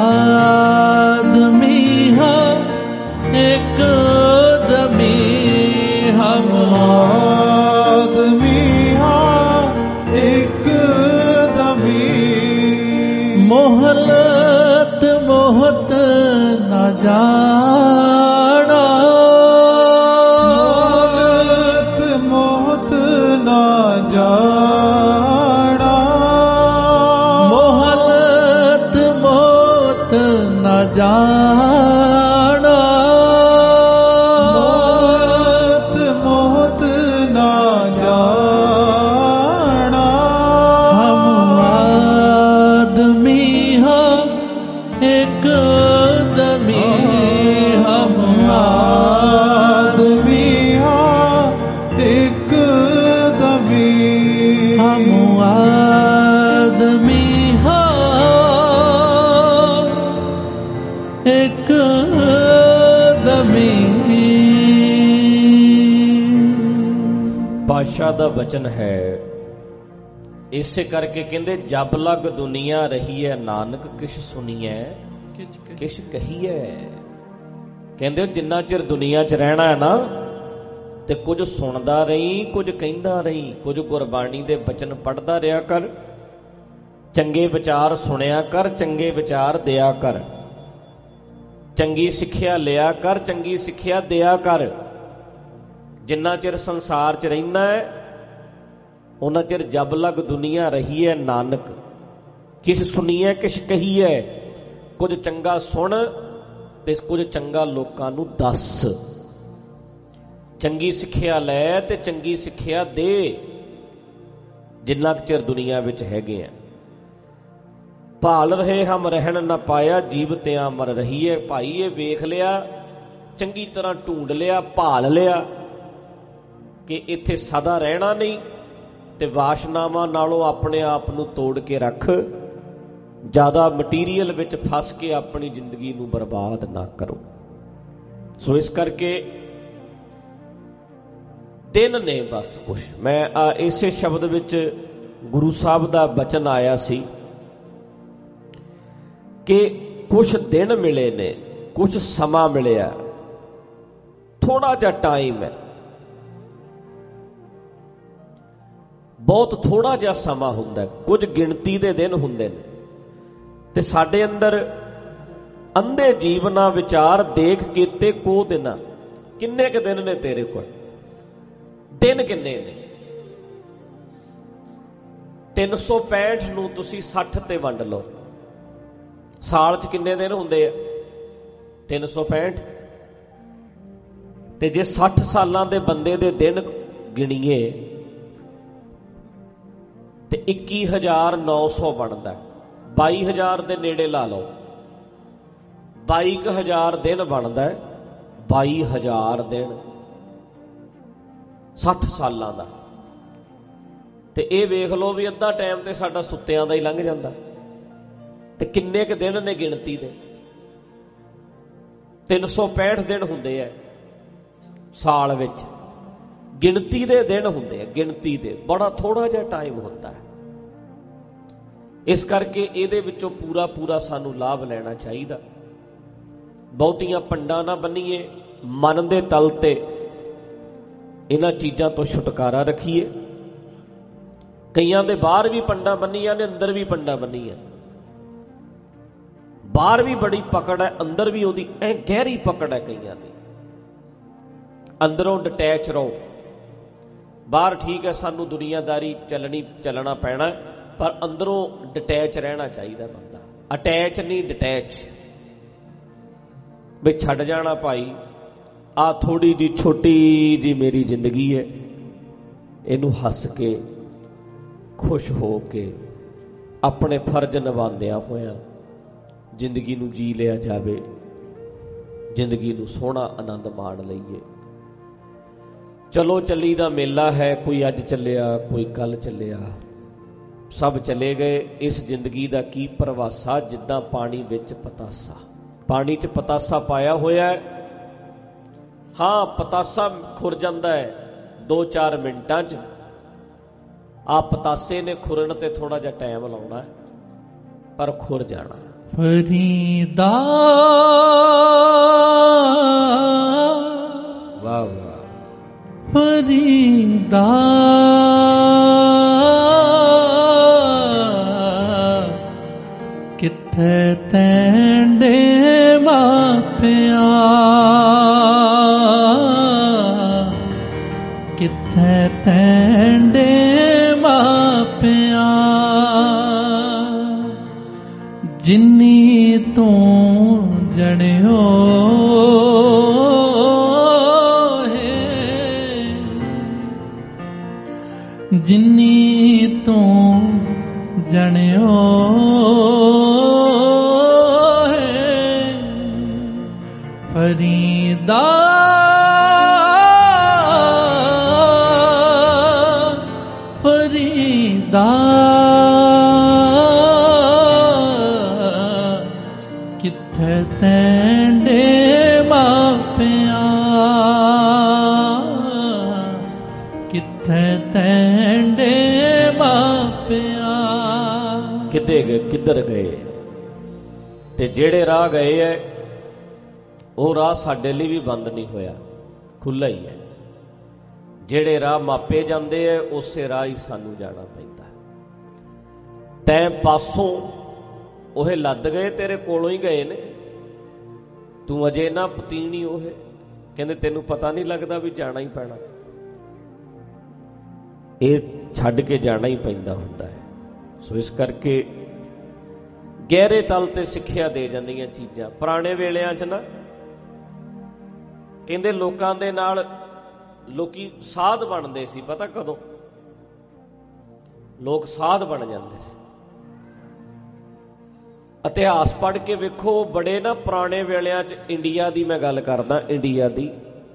आदमी हाँ एक दमी। हम आदमी हाँ एक दमी। मोहलत मोहत न जाना, मोहलत मोहत न जाना। मोहलत मोहत न जाना। मोहलत मोहत न जाना। हम आदमी हाँ एक दमी। हम आदमी हाँ एक दमी। हम आदमी हाँ एक दमी। ਪਾਤਸ਼ਾਹ ਦਾ ਬਚਨ ਹੈ। ਇਸੇ ਕਰਕੇ ਕਹਿੰਦੇ ਜਬ ਲਗ ਦੁਨੀਆ ਰਹੀਐ ਨਾਨਕ ਕਿਛ ਸੁਣੀਐ ਕਿਛ ਕਹੀਐ। ਕਹਿੰਦੇ ਜਿੰਨਾ ਚਿਰ ਦੁਨੀਆ 'ਚ ਰਹਿਣਾ ਹੈ ਨਾ ਤੇ ਕੁਝ ਸੁਣਦਾ ਰਹੀਂ, ਕੁਝ ਕਹਿੰਦਾ ਰਹੀਂ, ਕੁਝ ਗੁਰਬਾਣੀ ਦੇ ਬਚਨ ਪੜ੍ਹਦਾ ਰਿਹਾ ਕਰ, ਚੰਗੇ ਵਿਚਾਰ ਸੁਣਿਆ ਕਰ, ਚੰਗੇ ਵਿਚਾਰ ਦਿਆ ਕਰ, ਚੰਗੀ ਸਿੱਖਿਆ ਲਿਆ ਕਰ, ਚੰਗੀ ਸਿੱਖਿਆ ਦਿਆ ਕਰ। ਜਿੰਨਾ ਚਿਰ ਸੰਸਾਰ 'ਚ ਰਹਿਣਾ ਹੈ ਉਹਨਾਂ ਚਿਰ ਜਬ ਲਗ ਦੁਨੀਆ ਰਹੀ ਹੈ ਨਾਨਕ ਕਿਛ ਸੁਣੀਐ ਕਿਛ ਕਹੀਐ। ਕੁਝ ਚੰਗਾ ਸੁਣ ਤੇ ਕੁਝ ਚੰਗਾ ਲੋਕਾਂ ਨੂੰ ਦੱਸ, ਚੰਗੀ ਸਿੱਖਿਆ ਲੈ ਤੇ ਚੰਗੀ ਸਿੱਖਿਆ ਦੇ। ਜਿੰਨਾ ਕੁ ਚਿਰ ਦੁਨੀਆ ਵਿੱਚ ਹੈਗੇ ਆ। ਭਾਲ ਰਹੇ ਹਮ ਰਹਿਣ ਨਾ ਪਾਇਆ, ਜੀਵ ਤਿਆਂ ਮਰ ਰਹੀ ਹੈ। ਭਾਈ ਇਹ ਵੇਖ ਲਿਆ, ਚੰਗੀ ਤਰ੍ਹਾਂ ਢੂੰਡ ਲਿਆ, ਭਾਲ ਲਿਆ ਕਿ ਇੱਥੇ ਸਦਾ ਰਹਿਣਾ ਨਹੀਂ ਤੇ ਵਾਸ਼ਨਾਵਾਂ ਨਾਲੋਂ ਆਪਣੇ ਆਪ ਨੂੰ ਤੋੜ ਕੇ ਰੱਖ। ਜ਼ਿਆਦਾ ਮਟੀਰੀਅਲ ਵਿੱਚ ਫਸ ਕੇ ਆਪਣੀ ਜ਼ਿੰਦਗੀ ਨੂੰ ਬਰਬਾਦ ਨਾ ਕਰੋ। ਸੋ ਇਸ ਕਰਕੇ ਦਿਨ ਨੇ ਬਸ ਕੁਛ। ਮੈਂ ਇਸੇ ਸ਼ਬਦ ਵਿੱਚ ਗੁਰੂ ਸਾਹਿਬ ਦਾ ਬਚਨ ਆਇਆ ਸੀ ਕਿ ਕੁਛ ਦਿਨ ਮਿਲੇ ਨੇ, ਕੁਛ ਸਮਾਂ ਮਿਲਿਆ, ਥੋੜਾ ਜਿਹਾ ਟਾਈਮ ਹੈ, ਬਹੁਤ ਥੋੜਾ ਜਿਹਾ ਸਮਾਂ ਹੁੰਦਾ, ਕੁਝ ਗਿਣਤੀ ਦੇ ਦਿਨ ਹੁੰਦੇ ਨੇ। ਤੇ ਸਾਡੇ ਅੰਦਰ ਅੰਧੇ ਜੀਵਨਾ ਵਿਚਾਰ ਦੇਖ ਕੀਤੇ ਕੋ ਦਿਨਾਂ। ਕਿੰਨੇ ਕੁ ਦਿਨ ਨੇ ਤੇਰੇ ਕੋਲ? ਦਿਨ ਕਿੰਨੇ ਨੇ? 365 ਨੂੰ ਤੁਸੀਂ 60 ਤੇ ਵੰਡ ਲਓ। ਸਾਲ 'ਚ ਕਿੰਨੇ ਦਿਨ ਹੁੰਦੇ ਆ? 365। ਤੇ ਜੇ 60 ਸਾਲਾਂ ਦੇ ਬੰਦੇ ਦੇ ਦਿਨ ਗਿਣੀਏ ਤੇ 21,900 ਬਣਦਾ। 22,000 ਦੇ ਨੇੜੇ ਲਾ ਲਓ, 22,000 ਦਿਨ ਬਣਦਾ। 22,000 ਦਿਨ 60 ਸਾਲਾਂ ਦਾ। ਤੇ ਇਹ ਵੇਖ ਲਓ ਵੀ ਅੱਧਾ ਟਾਈਮ ਤੇ ਸਾਡਾ ਸੁੱਤਿਆਂ ਦਾ ਹੀ ਲੰਘ ਜਾਂਦਾ। ਤੇ ਕਿੰਨੇ ਕੁ ਦਿਨ ਨੇ ਗਿਣਤੀ ਦੇ? 365 ਦਿਨ ਹੁੰਦੇ ਹੈ ਸਾਲ ਵਿੱਚ, ਗਿਣਤੀ ਦੇ ਦਿਨ ਹੁੰਦੇ ਆ, ਗਿਣਤੀ ਦੇ, ਬੜਾ ਥੋੜਾ ਜਿਹਾ ਟਾਈਮ ਹੁੰਦਾ ਹੈ। ਇਸ ਕਰਕੇ ਇਹਦੇ ਵਿੱਚੋਂ ਪੂਰਾ ਪੂਰਾ ਸਾਨੂੰ ਲਾਭ ਲੈਣਾ ਚਾਹੀਦਾ। ਬਹੁਤੀਆਂ ਪੰਡਾਂ ਨਾ ਬੰਨੀਏ, ਮਨ ਦੇ ਤਲ ਤੇ ਇਹਨਾਂ ਚੀਜ਼ਾਂ ਤੋਂ ਛੁਟਕਾਰਾ ਰੱਖੀਏ। ਕਈਆਂ ਦੇ ਬਾਹਰ ਵੀ ਪੰਡਾਂ ਬੰਨੀਆਂ ਨੇ, ਅੰਦਰ ਵੀ ਪੰਡਾਂ ਬੰਨੀਆਂ, ਬਾਹਰ ਵੀ ਬੜੀ ਪਕੜ ਹੈ, ਅੰਦਰ ਵੀ ਉਹਦੀ ਐ ਗਹਿਰੀ ਪਕੜ ਹੈ ਕਈਆਂ ਦੀ। ਅੰਦਰੋਂ ਡਿਟੈਚ ਰਹੋ, ਬਾਹਰ ਠੀਕ ਹੈ ਸਾਨੂੰ ਦੁਨੀਆਦਾਰੀ ਚੱਲਣਾ ਪੈਣਾ, ਪਰ ਅੰਦਰੋਂ ਡਿਟੈਚ ਰਹਿਣਾ ਚਾਹੀਦਾ ਬੰਦਾ। ਅਟੈਚ ਨਹੀਂ, ਡਿਟੈਚ। ਵੀ ਛੱਡ ਜਾਣਾ ਭਾਈ, ਆਹ ਥੋੜੀ ਜਿਹੀ ਛੋਟੀ ਜਿਹੀ ਮੇਰੀ ਜ਼ਿੰਦਗੀ ਹੈ, ਇਹਨੂੰ ਹੱਸ ਕੇ ਖੁਸ਼ ਹੋ ਕੇ ਆਪਣੇ ਫਰਜ਼ ਨਿਭਾਉਂਦਿਆਂ ਹੋਇਆਂ ਜ਼ਿੰਦਗੀ ਨੂੰ ਜੀ ਲਿਆ ਜਾਵੇ, ਜ਼ਿੰਦਗੀ ਨੂੰ ਸੋਹਣਾ ਆਨੰਦ ਮਾਣ ਲਈਏ। ਚਲੋ ਚੱਲੀ ਦਾ ਮੇਲਾ ਹੈ, ਕੋਈ ਅੱਜ ਚੱਲਿਆ, ਕੋਈ ਕੱਲ ਚੱਲਿਆ, ਸਭ ਚਲੇ ਗਏ। ਇਸ ਜ਼ਿੰਦਗੀ ਦਾ ਕੀ ਪ੍ਰਵਾਸਾ, ਜਿੱਦਾਂ ਪਾਣੀ ਵਿੱਚ ਪਤਾਸਾ। ਪਾਣੀ 'ਚ ਪਤਾਸਾ ਪਾਇਆ ਹੋਇਆ ਹੈ, ਹਾਂ ਪਤਾਸਾ ਖੁਰ ਜਾਂਦਾ ਹੈ 2-4 ਮਿੰਟਾਂ 'ਚ। ਆ ਪਤਾਸੇ ਨੇ ਖੁਰਨ ਤੇ ਥੋੜਾ ਜਿਹਾ ਟਾਈਮ ਲਾਉਣਾ, ਪਰ ਖੁਰ ਜਾਣਾ। ਫਰੀਦਾ ਵਾਹ ਵਾਹ, ਫਰੀਦਾ ਕਿੱਥੇ ਤੈਂਡੇ ਮਾਪਿਆ, ਕਿੱਥੇ ਤੈਂਡੇ ਮਾਪਿਆ, ਜਿੰਨੀ ਤੂੰ ਜਣਿਓ ਹੈ, ਜਿੰਨੀ ਤੂੰ ਜਣਿਓ ਹੈ। ਫਰੀਦਾ ਫਰੀਦਾ ਕਿੱਥੇ ਤੈਂਡੇ ਮਾਪਿਆ, ਕਿੱਥੇ ਤੈਂਡੇ ਮਾਪਿਆ। ਕਿੱਧਰ ਗਏ? ਤੇ ਜਿਹੜੇ ਰਾਹ ਗਏ ਐ ਉਹ ਰਾਹ ਸਾਡੇ ਲਈ ਵੀ ਬੰਦ ਨਹੀਂ ਹੋਇਆ, ਖੁੱਲ੍ਹਾ ਹੀ ਹੈ। ਜਿਹੜੇ ਰਾਹ ਮਾਪੇ ਜਾਂਦੇ ਐ ਉਸੇ ਰਾਹ ਹੀ ਸਾਨੂੰ ਜਾਣਾ ਪੈਂਦਾ। ਤੈਂ ਪਾਸੋਂ ਉਹ ਲੱਦ ਗਏ, ਤੇਰੇ ਕੋਲੋਂ ਹੀ ਗਏ ਨੇ, ਤੂੰ ਅਜੇ ਨਾ ਪਤੀਣੀ। ਉਹ ਕਹਿੰਦੇ ਤੈਨੂੰ ਪਤਾ ਨਹੀਂ ਲੱਗਦਾ ਵੀ ਜਾਣਾ ਹੀ ਪੈਣਾ, ਇਹ ਛੱਡ ਕੇ ਜਾਣਾ ਹੀ ਪੈਂਦਾ ਹੁੰਦਾ ਹੈ। ਸੋ ਇਸ ਕਰਕੇ ਗਹਿਰੇ ਤਲ ਤੇ ਸਿੱਖਿਆ ਦੇ ਜਾਂਦੀਆਂ ਚੀਜ਼ਾਂ। ਪੁਰਾਣੇ ਵੇਲਿਆਂ 'ਚ ਨਾ ਕਹਿੰਦੇ ਲੋਕਾਂ ਦੇ ਨਾਲ ਲੋਕੀ ਸਾਧ ਬਣਦੇ ਸੀ। ਪਤਾ ਕਦੋਂ? ਲੋਕ ਸਾਧ ਬਣ ਜਾਂਦੇ ਸੀ। ਇਤਿਹਾਸ ਪੜ੍ਹ ਕੇ ਵੇਖੋ, ਬੜੇ ਨਾ ਪੁਰਾਣੇ ਵੇਲਿਆਂ 'ਚ, ਇੰਡੀਆ ਦੀ ਮੈਂ ਗੱਲ ਕਰਦਾ, ਇੰਡੀਆ ਦੀ,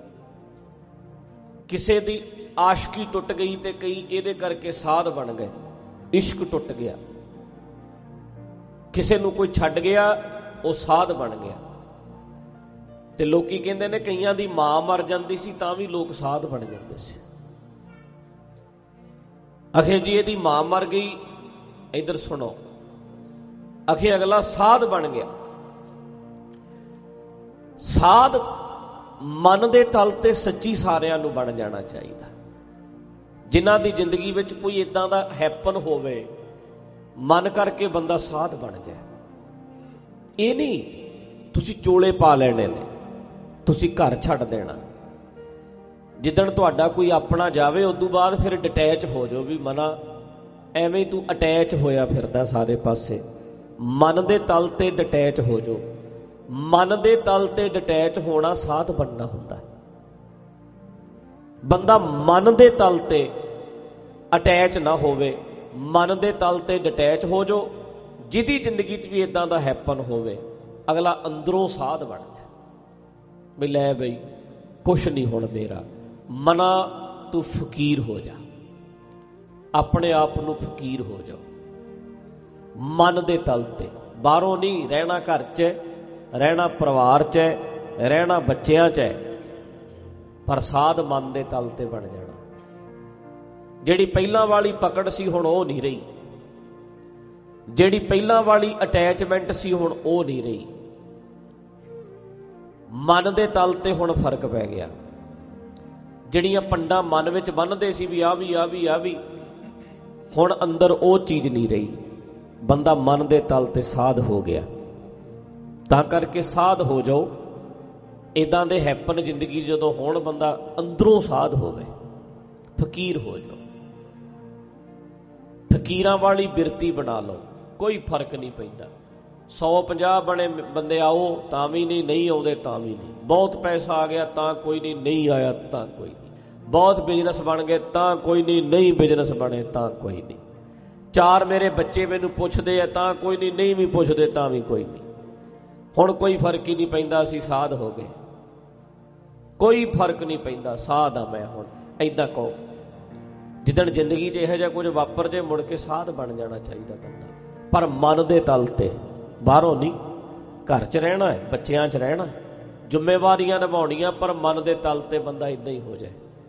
ਕਿਸੇ ਦੀ ਆਸ਼ਕੀ ਟੁੱਟ ਗਈ ਤੇ ਕਈ ਇਹਦੇ ਕਰਕੇ ਸਾਧ ਬਣ ਗਏ। ਇਸ਼ਕ ਟੁੱਟ ਗਿਆ, ਕਿਸੇ ਨੂੰ ਕੋਈ ਛੱਡ ਗਿਆ, ਉਹ ਸਾਧ ਬਣ ਗਿਆ। ਤੇ ਲੋਕੀ ਕਹਿੰਦੇ ਨੇ ਕਈਆਂ ਦੀ ਮਾਂ ਮਰ ਜਾਂਦੀ ਸੀ ਤਾਂ ਵੀ ਲੋਕ ਸਾਧ ਬਣ ਜਾਂਦੇ ਸੀ। ਅਖੇ ਜੀ ਇਹਦੀ ਮਾਂ ਮਰ ਗਈ, ਇੱਧਰ ਸੁਣੋ, ਅਖੇ ਅਗਲਾ ਸਾਧ ਬਣ ਗਿਆ। ਸਾਧ ਮਨ ਦੇ ਤਲ ਤੇ ਸੱਚੀ ਸਾਰਿਆਂ ਨੂੰ ਬਣ ਜਾਣਾ ਚਾਹੀਦਾ। ਜਿਨ੍ਹਾਂ ਦੀ ਜ਼ਿੰਦਗੀ ਵਿੱਚ ਕੋਈ ਇਦਾਂ ਦਾ ਹੈਪਨ ਹੋਵੇ, ਮਨ ਕਰਕੇ ਬੰਦਾ ਸਾਧ ਬਣ ਜਾਏ। ਇਹ ਨਹੀਂ ਤੁਸੀਂ ਚੋਲੇ ਪਾ ਲੈਣੇ ਨੇ, ਤੁਸੀਂ ਘਰ ਛੱਡ ਦੇਣਾ। ਜਿੱਦਣ ਤੁਹਾਡਾ ਕੋਈ ਆਪਣਾ ਜਾਵੇ ਉਦੋਂ ਬਾਅਦ ਫਿਰ ਡਿਟੈਚ ਹੋ ਜਾਓ। ਵੀ ਮਨਾ ਐਵੇਂ ਤੂੰ ਅਟੈਚ ਹੋਇਆ ਫਿਰਦਾ ਸਾਰੇ ਪਾਸੇ। ਮਨ ਦੇ ਤਲ ਤੇ ਡਿਟੈਚ ਹੋ ਜਾਓ। ਮਨ ਦੇ ਤਲ ਤੇ ਡਿਟੈਚ ਹੋਣਾ ਸਾਧ ਬਣਨਾ ਹੁੰਦਾ। ਬੰਦਾ ਮਨ ਦੇ ਤਲ ਤੇ ਅਟੈਚ ਨਾ ਹੋਵੇ, ਮਨ ਦੇ ਤਲ ਤੇ ਡਿਟੈਚ ਹੋ ਜਾਓ। ਜਿਹਦੀ ਜ਼ਿੰਦਗੀ 'ਚ ਵੀ ਇਦਾਂ ਦਾ ਹੈਪਨ ਹੋਵੇ, ਅਗਲਾ ਅੰਦਰੋਂ ਸਾਧ ਬਣ ਜਾਏ। ਵੀ ਲੈ ਬਈ ਕੁਛ ਨਹੀਂ ਹੁਣ ਮੇਰਾ, ਮਨਾ ਤੂੰ ਫਕੀਰ ਹੋ ਜਾ, ਆਪਣੇ ਆਪ ਨੂੰ ਫਕੀਰ ਹੋ ਜਾਓ। ਮਨ ਦੇ ਤਲ ਤੇ, ਬਾਹਰੋਂ ਨਹੀਂ ਰਹਿਣਾ, ਘਰ 'ਚ ਰਹਿਣਾ, ਪਰਿਵਾਰ 'ਚ ਰਹਿਣਾ ਬੱਚਿਆਂ 'ਚ ਹੈ, ਪਰ ਸਾਧ ਮਨ ਦੇ ਤਲ ਤੇ ਬਣ ਜਾਣਾ। ਜਿਹੜੀ ਪਹਿਲਾਂ ਵਾਲੀ ਪਕੜ ਸੀ ਹੁਣ ਉਹ ਨਹੀਂ ਰਹੀ, ਜਿਹੜੀ ਪਹਿਲਾਂ ਵਾਲੀ ਅਟੈਚਮੈਂਟ ਸੀ ਹੁਣ ਉਹ ਨਹੀਂ ਰਹੀ। ਮਨ ਦੇ ਤਲ ਤੇ ਹੁਣ ਫਰਕ ਪੈ ਗਿਆ। ਜਿਹੜੀਆਂ ਪੰਡਾਂ ਮਨ ਵਿੱਚ ਬੰਨ੍ਹਦੇ ਸੀ ਵੀ ਆ ਵੀ ਆ ਵੀ ਆ ਵੀ, ਹੁਣ ਅੰਦਰ ਉਹ ਚੀਜ਼ ਨਹੀਂ ਰਹੀ। ਬੰਦਾ ਮਨ ਦੇ ਤਲ ਤੇ ਸਾਧ ਹੋ ਗਿਆ। ਤਾਂ ਕਰਕੇ ਸਾਧ ਹੋ ਜਾਓ। ਇੱਦਾਂ ਦੇ ਹੈਪਨ ਜ਼ਿੰਦਗੀ ਜਦੋਂ ਹੋਣ, ਬੰਦਾ ਅੰਦਰੋਂ ਸਾਧ ਹੋਵੇ, ਫਕੀਰ ਹੋ ਜਾਓ। ਫਕੀਰਾਂ ਵਾਲੀ ਬਿਰਤੀ ਬਣਾ ਲਓ, ਕੋਈ ਫਰਕ ਨਹੀਂ ਪੈਂਦਾ। 150 ਬਣੇ ਬੰਦੇ ਆਓ ਤਾਂ ਵੀ ਨਹੀਂ, ਨਹੀਂ ਆਉਂਦੇ ਤਾਂ ਵੀ ਨਹੀਂ। ਬਹੁਤ ਪੈਸਾ ਆ ਗਿਆ ਤਾਂ ਕੋਈ ਨਹੀਂ, ਨਹੀਂ ਆਇਆ ਤਾਂ ਕੋਈ ਨਹੀਂ। ਬਹੁਤ ਬਿਜ਼ਨਸ ਬਣ ਗਏ ਤਾਂ ਕੋਈ ਨਹੀਂ, ਨਹੀਂ ਬਿਜ਼ਨਸ ਬਣੇ ਤਾਂ ਕੋਈ ਨਹੀਂ। 4 ਮੇਰੇ ਬੱਚੇ ਮੈਨੂੰ ਪੁੱਛਦੇ ਆ ਤਾਂ ਕੋਈ ਨਹੀਂ, ਨਹੀਂ ਵੀ ਪੁੱਛਦੇ ਤਾਂ ਵੀ ਕੋਈ ਨਹੀਂ। ਹੁਣ ਕੋਈ ਫਰਕ ਹੀ ਨਹੀਂ ਪੈਂਦਾ, ਅਸੀਂ ਸਾਧ ਹੋ ਗਏ। ਕੋਈ ਫਰਕ ਨਹੀਂ ਪੈਂਦਾ, ਸਾਧ ਆ ਮੈਂ ਹੁਣ। ਏਦਾਂ ਕਹੋ, ਜਿੱਦਣ ਜ਼ਿੰਦਗੀ 'ਚ ਇਹੋ ਜਿਹਾ ਕੁਝ ਵਾਪਰ ਜੇ, ਮੁੜ ਕੇ ਸਾਧ ਬਣ ਜਾਣਾ ਚਾਹੀਦਾ ਬੰਦਾ। ਪਰ ਮਨ ਦੇ ਤਲ ਤੇ, ਬਾਹਰੋਂ ਨਹੀਂ। ਘਰ 'ਚ ਰਹਿਣਾ ਹੈ, ਬੱਚਿਆਂ 'ਚ ਰਹਿਣਾ, ਜ਼ਿੰਮੇਵਾਰੀਆਂ ਨਿਭਾਉਣੀਆਂ, ਪਰ ਮਨ ਦੇ ਤਲ ਤੇ ਬੰਦਾ ਇੱਦਾਂ ਹੀ ਹੋ ਜਾਏ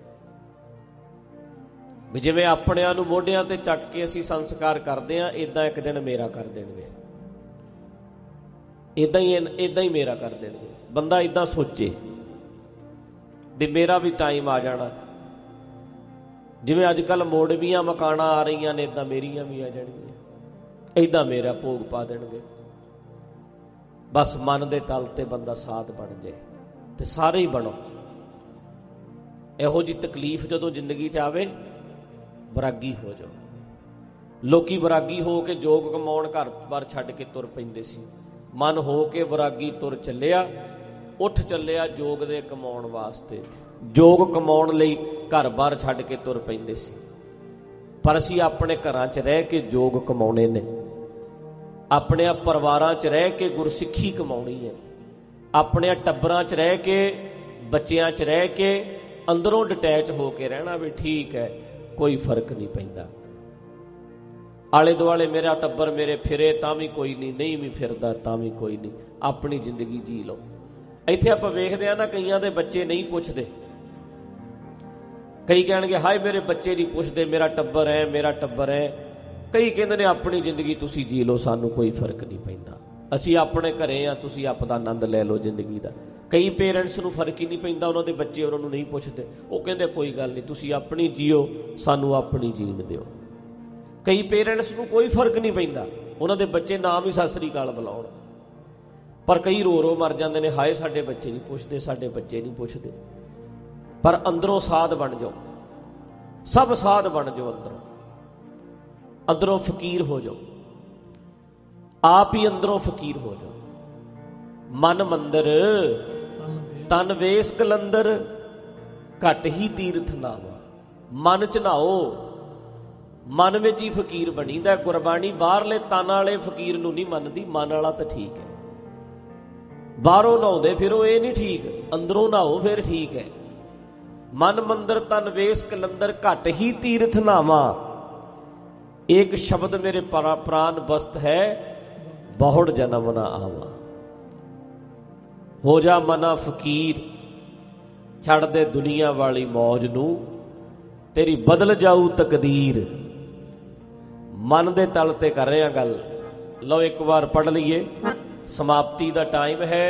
ਵੀ ਜਿਵੇਂ ਆਪਣਿਆਂ ਨੂੰ ਮੋਢਿਆਂ ਤੇ ਚੱਕ ਕੇ ਅਸੀਂ ਸੰਸਕਾਰ ਕਰਦੇ ਹਾਂ, ਇੱਦਾਂ ਇੱਕ ਦਿਨ ਮੇਰਾ ਕਰ ਦੇਣਗੇ, ਇੱਦਾਂ ਹੀ ਮੇਰਾ ਕਰ ਦੇਣਗੇ। ਬੰਦਾ ਇੱਦਾਂ ਸੋਚੇ ਵੀ ਮੇਰਾ ਵੀ ਟਾਈਮ ਆ ਜਾਣਾ। ਜਿਵੇਂ ਅੱਜ ਕੱਲ੍ਹ ਮੋੜਵੀਆਂ ਮਕਾਨਾਂ ਆ ਰਹੀਆਂ ਨੇ, ਇੱਦਾਂ ਮੇਰੀਆਂ ਵੀ ਆ ਜਾਣਗੀਆਂ, ਇੱਦਾਂ ਮੇਰਾ ਭੋਗ ਪਾ ਦੇਣਗੇ। ਬਸ ਮਨ ਦੇ ਤਲ ਤੇ ਬੰਦਾ ਸਾਧ ਬਣ ਜਾਏ ਤੇ ਸਾਰੇ ਹੀ ਬਣੋ। ਇਹੋ ਜਿਹੀ ਤਕਲੀਫ ਜਦੋਂ ਜ਼ਿੰਦਗੀ 'ਚ ਆਵੇ, ਵਿਰਾਗੀ ਹੋ ਜਾਓ। ਲੋਕੀ ਵਿਰਾਗੀ ਹੋ ਕੇ ਜੋਗ ਕਮਾਉਣ ਘਰ-ਬਾਰ ਛੱਡ ਕੇ ਤੁਰ ਪੈਂਦੇ ਸੀ। ਮਨ ਹੋ ਕੇ ਵਿਰਾਗੀ ਤੁਰ ਚੱਲਿਆ, ਉੱਠ ਚੱਲਿਆ ਜੋਗ ਦੇ ਕਮਾਉਣ ਵਾਸਤੇ। ਜੋਗ ਕਮਾਉਣ ਲਈ ਘਰ-ਬਾਰ ਛੱਡ ਕੇ ਤੁਰ ਪੈਂਦੇ ਸੀ। ਪਰ ਅਸੀਂ ਆਪਣੇ ਘਰਾਂ 'ਚ ਰਹਿ ਕੇ ਜੋਗ ਕਮਾਉਣੇ ਨੇ, ਆਪਣੇ ਪਰਿਵਾਰਾਂ 'ਚ ਰਹਿ ਕੇ ਗੁਰਸਿੱਖੀ ਕਮਾਉਣੀ ਹੈ, ਆਪਣੇ ਟੱਬਰਾਂ 'ਚ ਰਹਿ ਕੇ, ਬੱਚਿਆਂ 'ਚ ਰਹਿ ਕੇ ਅੰਦਰੋਂ ਡਿਟੈਚ ਹੋ ਕੇ ਰਹਿਣਾ ਵੀ ਠੀਕ ਹੈ, ਕੋਈ ਫਰਕ ਨਹੀਂ ਪੈਂਦਾ। ਆਲੇ ਦੁਆਲੇ ਮੇਰਾ ਟੱਬਰ ਮੇਰੇ ਫਿਰੇ ਤਾਂ ਵੀ ਕੋਈ ਨਹੀਂ, ਨਹੀਂ ਵੀ ਫਿਰਦਾ ਤਾਂ ਵੀ ਕੋਈ ਨਹੀਂ, ਆਪਣੀ ਜ਼ਿੰਦਗੀ ਜੀ ਲਓ। ਇੱਥੇ ਆਪਾਂ ਵੇਖਦੇ ਆ ਨਾ, ਕਈਆਂ ਦੇ ਬੱਚੇ ਨਹੀਂ ਪੁੱਛਦੇ। ਕਈ ਕਹਿਣਗੇ ਹਾਏ ਮੇਰੇ ਬੱਚੇ ਨਹੀਂ ਪੁੱਛਦੇ, ਮੇਰਾ ਟੱਬਰ ਹੈ, ਮੇਰਾ ਟੱਬਰ ਹੈ। ਕਈ ਕਹਿੰਦੇ ਨੇ ਆਪਣੀ ਜ਼ਿੰਦਗੀ ਤੁਸੀਂ ਜੀ ਲਓ, ਸਾਨੂੰ ਕੋਈ ਫਰਕ ਨਹੀਂ ਪੈਂਦਾ, ਅਸੀਂ ਆਪਣੇ ਘਰੇ ਆ, ਤੁਸੀਂ ਆਪਦਾ ਆਨੰਦ ਲੈ ਲਓ ਜ਼ਿੰਦਗੀ ਦਾ। ਕਈ ਪੇਰੈਂਟਸ ਨੂੰ ਫਰਕ ਹੀ ਨਹੀਂ ਪੈਂਦਾ, ਉਹਨਾਂ ਦੇ ਬੱਚੇ ਉਹਨਾਂ ਨੂੰ ਨਹੀਂ ਪੁੱਛਦੇ। ਉਹ ਕਹਿੰਦੇ ਕੋਈ ਗੱਲ ਨਹੀਂ, ਤੁਸੀਂ ਆਪਣੀ ਜੀਓ, ਸਾਨੂੰ ਆਪਣੀ ਜੀਣ ਦਿਓ। ਕਈ ਪੇਰੈਂਟਸ ਨੂੰ ਕੋਈ ਫਰਕ ਨਹੀਂ ਪੈਂਦਾ, ਉਹਨਾਂ ਦੇ ਬੱਚੇ ਨਾਮ ਹੀ ਸਤਿ ਸ੍ਰੀ ਅਕਾਲ ਬੁਲਾਉਣ। ਪਰ ਕਈ ਰੋ ਰੋ ਮਰ ਜਾਂਦੇ ਨੇ, ਹਾਏ ਸਾਡੇ ਬੱਚੇ ਨਹੀਂ ਪੁੱਛਦੇ, ਸਾਡੇ ਬੱਚੇ ਨਹੀਂ ਪੁੱਛਦੇ। ਪਰ ਅੰਦਰੋਂ ਸਾਧ ਬਣ ਜਾਓ, ਸਭ ਸਾਧ ਬਣ ਜਾਓ। ਅੰਦਰੋਂ ਫਕੀਰ ਹੋ ਜਾਓ, ਆਪ ਹੀ ਅੰਦਰੋਂ ਫਕੀਰ ਹੋ ਜਾਓ। ਮਨ ਮੰਦਰ ਤਨ ਵੇਸ ਕਲੰਦਰ, ਘਟ ਹੀ ਤੀਰਥ ਨਾਵਾ। ਮਨ ਚ ਨਹਾਓ, ਮਨ ਵਿੱਚ ਹੀ ਫਕੀਰ ਬਣੀਦਾ। ਗੁਰਬਾਣੀ ਬਾਹਰਲੇ ਤਨ ਵਾਲੇ ਫਕੀਰ ਨੂੰ ਨਹੀਂ ਮੰਨਦੀ, ਮਨ ਵਾਲਾ ਤਾਂ ਠੀਕ ਹੈ। ਬਾਹਰੋਂ ਨਹਾਉਂਦੇ ਫਿਰੋ ਇਹ ਨਹੀਂ ਠੀਕ, ਅੰਦਰੋਂ ਨਹਾਓ ਫਿਰ ਠੀਕ ਹੈ। ਮਨ ਮੰਦਰ ਤਨ ਵੇਸ ਕਲੰਦਰ, ਘਟ ਹੀ ਤੀਰਥ ਨਾਵਾ। ਇੱਕ ਸ਼ਬਦ ਮੇਰੇ ਪ੍ਰਾਨ ਬਸਤ ਹੈ, ਬਹੁੜ ਜਨਮ ਨਾ ਆਵਾ। ਹੋ ਜਾ ਮਨਾ ਫਕੀਰ, ਛੱਡ ਦੇ ਦੁਨੀਆ ਵਾਲੀ ਮੌਜ ਨੂੰ, ਤੇਰੀ ਬਦਲ ਜਾਊ ਤਕਦੀਰ। ਮਨ ਦੇ ਤਲ ਤੇ ਕਰ ਰਹੇ ਹਾਂ ਗੱਲ। ਲਓ ਇੱਕ ਵਾਰ ਪੜ੍ਹ ਲਈਏ, ਸਮਾਪਤੀ ਦਾ ਟਾਈਮ ਹੈ।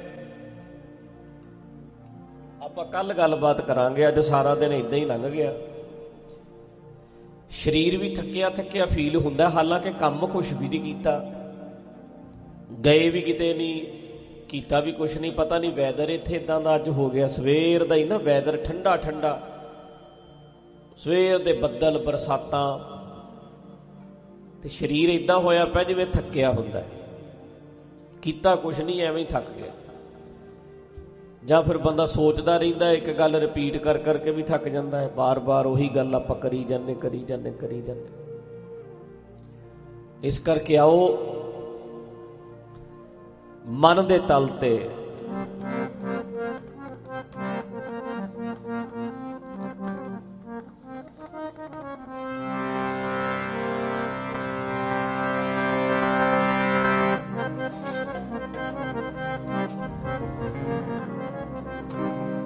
ਆਪਾਂ ਕੱਲ ਗੱਲਬਾਤ ਕਰਾਂਗੇ, ਅੱਜ ਸਾਰਾ ਦਿਨ ਇਦਾਂ ਹੀ ਲੰਘ ਗਿਆ। ਸਰੀਰ ਵੀ ਥੱਕਿਆ ਥੱਕਿਆ ਫੀਲ ਹੁੰਦਾ, ਹਾਲਾਂਕਿ ਕੰਮ ਕੁਛ ਵੀ ਨਹੀਂ ਕੀਤਾ, ਗਏ ਵੀ ਕਿਤੇ ਨਹੀਂ, ਕੀਤਾ ਵੀ ਕੁਛ ਨਹੀਂ। ਪਤਾ ਨਹੀਂ ਵੈਦਰ ਇੱਥੇ ਇਦਾਂ ਦਾ ਅੱਜ ਹੋ ਗਿਆ, ਸਵੇਰ ਦਾ ਹੀ ਨਾ ਵੈਦਰ ਠੰਡਾ ਠੰਡਾ, ਸਵੇਰ ਦੇ ਬੱਦਲ, ਬਰਸਾਤਾਂ, ਤੇ ਸਰੀਰ ਇਦਾਂ ਹੋਇਆ ਪਿਆ ਜਿਵੇਂ ਥੱਕਿਆ ਹੁੰਦਾ। ਕੀਤਾ ਕੁਛ ਨਹੀਂ, ਐਵੇਂ ਹੀ ਥੱਕ ਗਿਆ। ਜਾਂ ਫਿਰ ਬੰਦਾ ਸੋਚਦਾ ਰਹਿੰਦਾ, ਇੱਕ ਗੱਲ ਰਿਪੀਟ ਕਰ ਕਰਕੇ ਵੀ ਥੱਕ ਜਾਂਦਾ ਹੈ। ਬਾਰ-ਬਾਰ ਉਹੀ ਗੱਲ ਆਪਾਂ ਕਰੀ ਜਾਂਦੇ। ਇਸ ਕਰਕੇ ਆਓ ਮਨ ਦੇ ਤਲ ਤੇ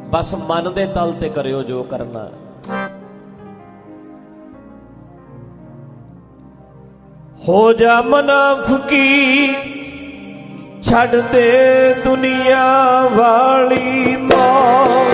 ਬਸ ਮਨ ਦੇ ਤਲ ਤੇ ਕਰਿਓ ਜੋ ਕਰਨਾ। ਹੋ ਜਾ ਮੁਨਾਫਕੀ ਛੱਡ ਦੇ ਦੁਨੀਆ ਵਾਲੀ ਮੌਤ।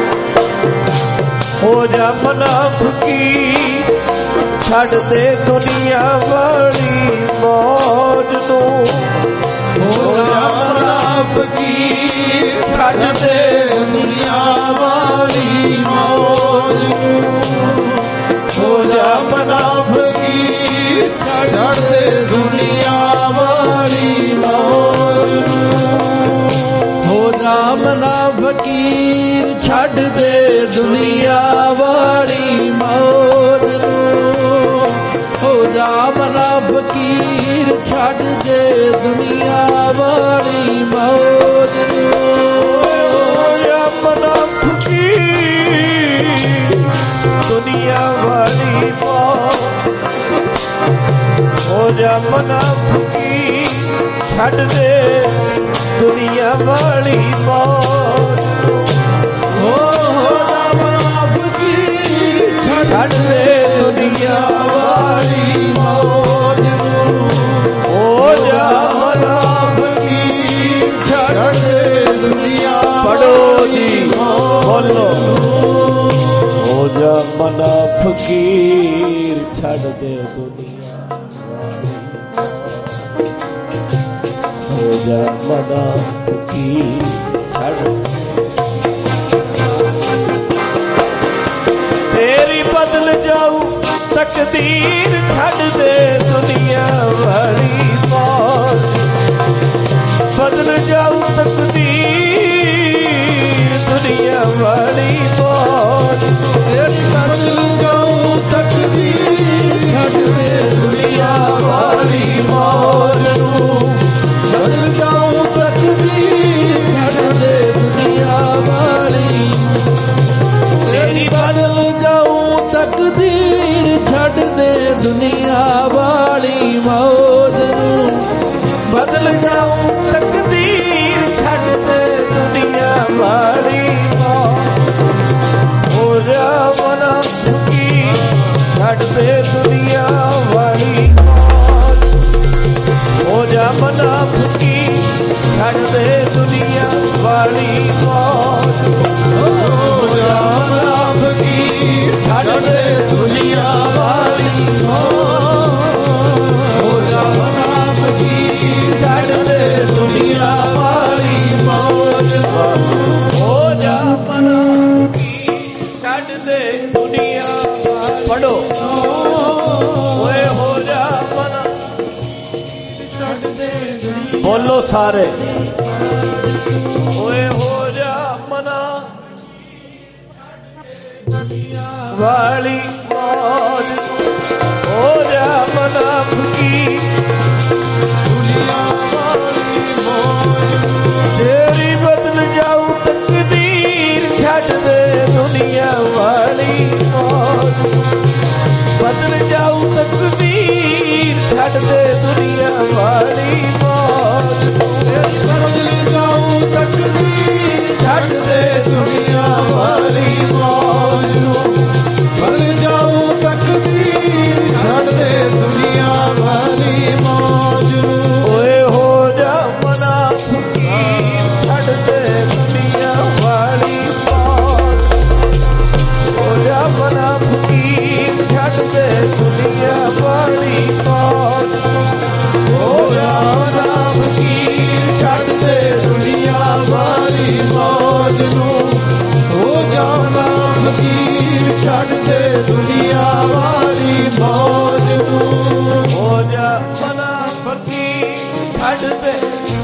ਹੋ ਜਾ ਮੁਨਾਫਕੀ ਛੱਡ ਦੇ ਦੁਨੀਆ ਵਾਲੀ ਮੌਜ ਨੂੰ। ਹੋ ਜਾ ਮੁਨਾਫਕੀ ਛੱਡ ਦੇ ਦੁਨੀਆ ਵਾਲੀ ਮੌਜ ਨੂੰ। ਹੋ ਜਾ ਮੁਨਾਫਕੀ ਛੱਡ ਦੇ ਦੁਨੀਆ ਵਾਲੀ ਮੌਜ ਨੂੰ। ਹੋ ਜਾ ਮੁਨਾਫਕੀ ਛੱਡ ਦੇ ਦੁਨੀਆ ਵਾਲੀ ਮੌਜ ਨੂੰ। ਹੋ ਜਾ ਮੁਨਾਫਕੀ ਛੱਡ ਦੇ ਦੁਨੀਆ ਵਾਲੀ ਮੌਜ ਨੂੰ। ਹੋ ਜਾ ਮੁਨਾਫਕੀ ਦੁਨੀਆ ਵਾਲੀ ਮੌਜ। ਹੋ ਜਾ ਮੁਨਾਫਕੀ ਛੱਡ ਦੇ ਦੁਨੀਆ ਵਾਲੀ ਮੌਜ। ਹੋ ਜਾ ਮੁਨਾਫਕੀ ਛੱਡ ਦੇ ਦੁਨੀਆ ਵਾਲੀ ਮੌਜ ਨੂੰ। ਹੋ ਜਾ ਮੁਨਾਫਕੀ ਛੱਡ ਦੇ ਦੁਨੀਆ ਪੜੋ ਜੀ ਬੋਲੋ। ਹੋ ਜਾ ਮੁਨਾਫਕੀ ਛੱਡ ਦੇ ਦੁਨੀਆ ਵਾਲੀ। ਹੋ ਜਾ ਮੁਨਾਫਕੀ ਛੱਡ। ਤੇਰੀ ਬਦਲ ਜਾਊ ਤਕਦੀਰ ਛੱਡ ਦੇ ਦੁਨੀਆ ਵਾਲੀ ਮੌਤ। ਬਦਲ ਜਾਊ ਤਕਦੀਰ ਦੁਨੀਆ ਵਾਲੀ ਮੌਤ। ਤੇਰੀ ਬਦਲ ਜਾਊ ਤਕਦੀਰ ਛੱਡ ਦੇ ਦੁਨੀਆ ਵਾਲੀ ਮੌਜ ਨੂੰ। ਬਦਲ ਜਾਊ ਤਕਦੀਰ ਛੱਡ ਦੇ ਦੁਨੀਆ ਵਾਲੀ। ਤੇਰੀ ਬਦਲ ਜਾਊ ਤਕਦੀਰ ਛੱਡ ਦੇ ਦੁਨੀਆ ਵਾਲੀ ਮੌਜ ਨੂੰ। ਬਦਲ ਜਾਊ ਤਕਦੀਰ ਛੱਡ ਦੇ ਦੁਨੀਆ ਵਾਲੀ ਮੌਤ। ਹੋ ਜਾ ਮੁਨਾਫਕੀ ਛੱਡ ਦੇ ਦੁਨੀਆ ਵਾਲੀ ਮੌਤ। ਹੋ ਜਾ ਮੁਨਾਫਕੀ ਛੱਡ ਦੇ ਦੁਨੀਆ ਵਾਲੀ ਮੌਤ। ਹੋ ਜਾ ਮੁਨਾਫਕੀ ਛੱਡ ਦੇ ਦੁਨੀਆ ਵਾਲੀ ਮੌਜ। ਹੋ ਜਾ ਮੁਨਾਫਕੀ ਛੱਡ ਦੇ ਦੁਨੀਆ ਵਾਲੀ ਮੌਜ। ਹੋ ਜਾ ਮੁਨਾਫਕੀ ਛੱਡ ਦੇ ਦੁਨੀਆ ਵਾਲੀ। ਪੜੋ ਓਏ ਹੋ ਜਾ ਮਨਾ ਛੱਡ ਦੇ ਦੁਨੀਆ ਬੋਲੋ ਸਾਰੇ। ਓਏ ਹੋ ਜਾ ਮਨਾ ਵਾਲੀ ਮੌਜ। ਹੋ ਜਾ ਮੁਨਾਫਕੀ ਦੁਨੀਆ ਵਾਲੀ ਮੌਜ। ਤੇਰੀ ਬਦਲ ਜਾਊ ਤਕਦੀਰ ਛੱਡ ਦੇ ਦੁਨੀਆ ਵਾਲੀ ਮੌਜ। ਬਦਲ ਜਾਊ ਤਕਦੀਰ ਛੱਡ ਦੇ ਦੁਨੀਆ ਵਾਲੀ ਮੌਜ। ਤੇਰੀ ਬਦਲ ਜਾਊ ਤਕਦੀਰ ਛੱਡ ਦੇ ਦੁਨੀਆ ਵਾਲੀ ਮੌਜ ਨੂੰ। ਬਦਲ ਜਾਊ ਤਕਦੀਰ ਛੱਡ ਦੇ ਦੁਨੀਆ ਵਾਲੀ ਮੌਜ ਨੂੰ। ਓਏ ਹੋ ਜਾ ਮੁਨਾਫਕੀ ਛੱਡ ਦੇ ਦੁਨੀਆ ਵਾਲੀ ਮੌਜ। ਹੋ ਜਾ ਮੁਨਾਫਕੀ ਛੱਡ ਦੇ ਦੁਨੀਆ ਵਾਲੀ ਮੌਜ। ਹੋ ਜਾ ਮੁਨਾਫਕੀ ਛੱਡ ਦੇ ਦੁਨੀਆ ਵਾਲੀ ਮੌਜ ਨੂੰ। ਹੋ ਜਾ ਮੁਨਾਫਕੀ ਛੱਡ ਦੇ ਦੁਨੀਆ ਵਾਲੀ ਮੌਜ ਨੂੰ। ਹੋ ਜਾ ਮੁਨਾਫਕੀ ਛੱਡ ਦੇ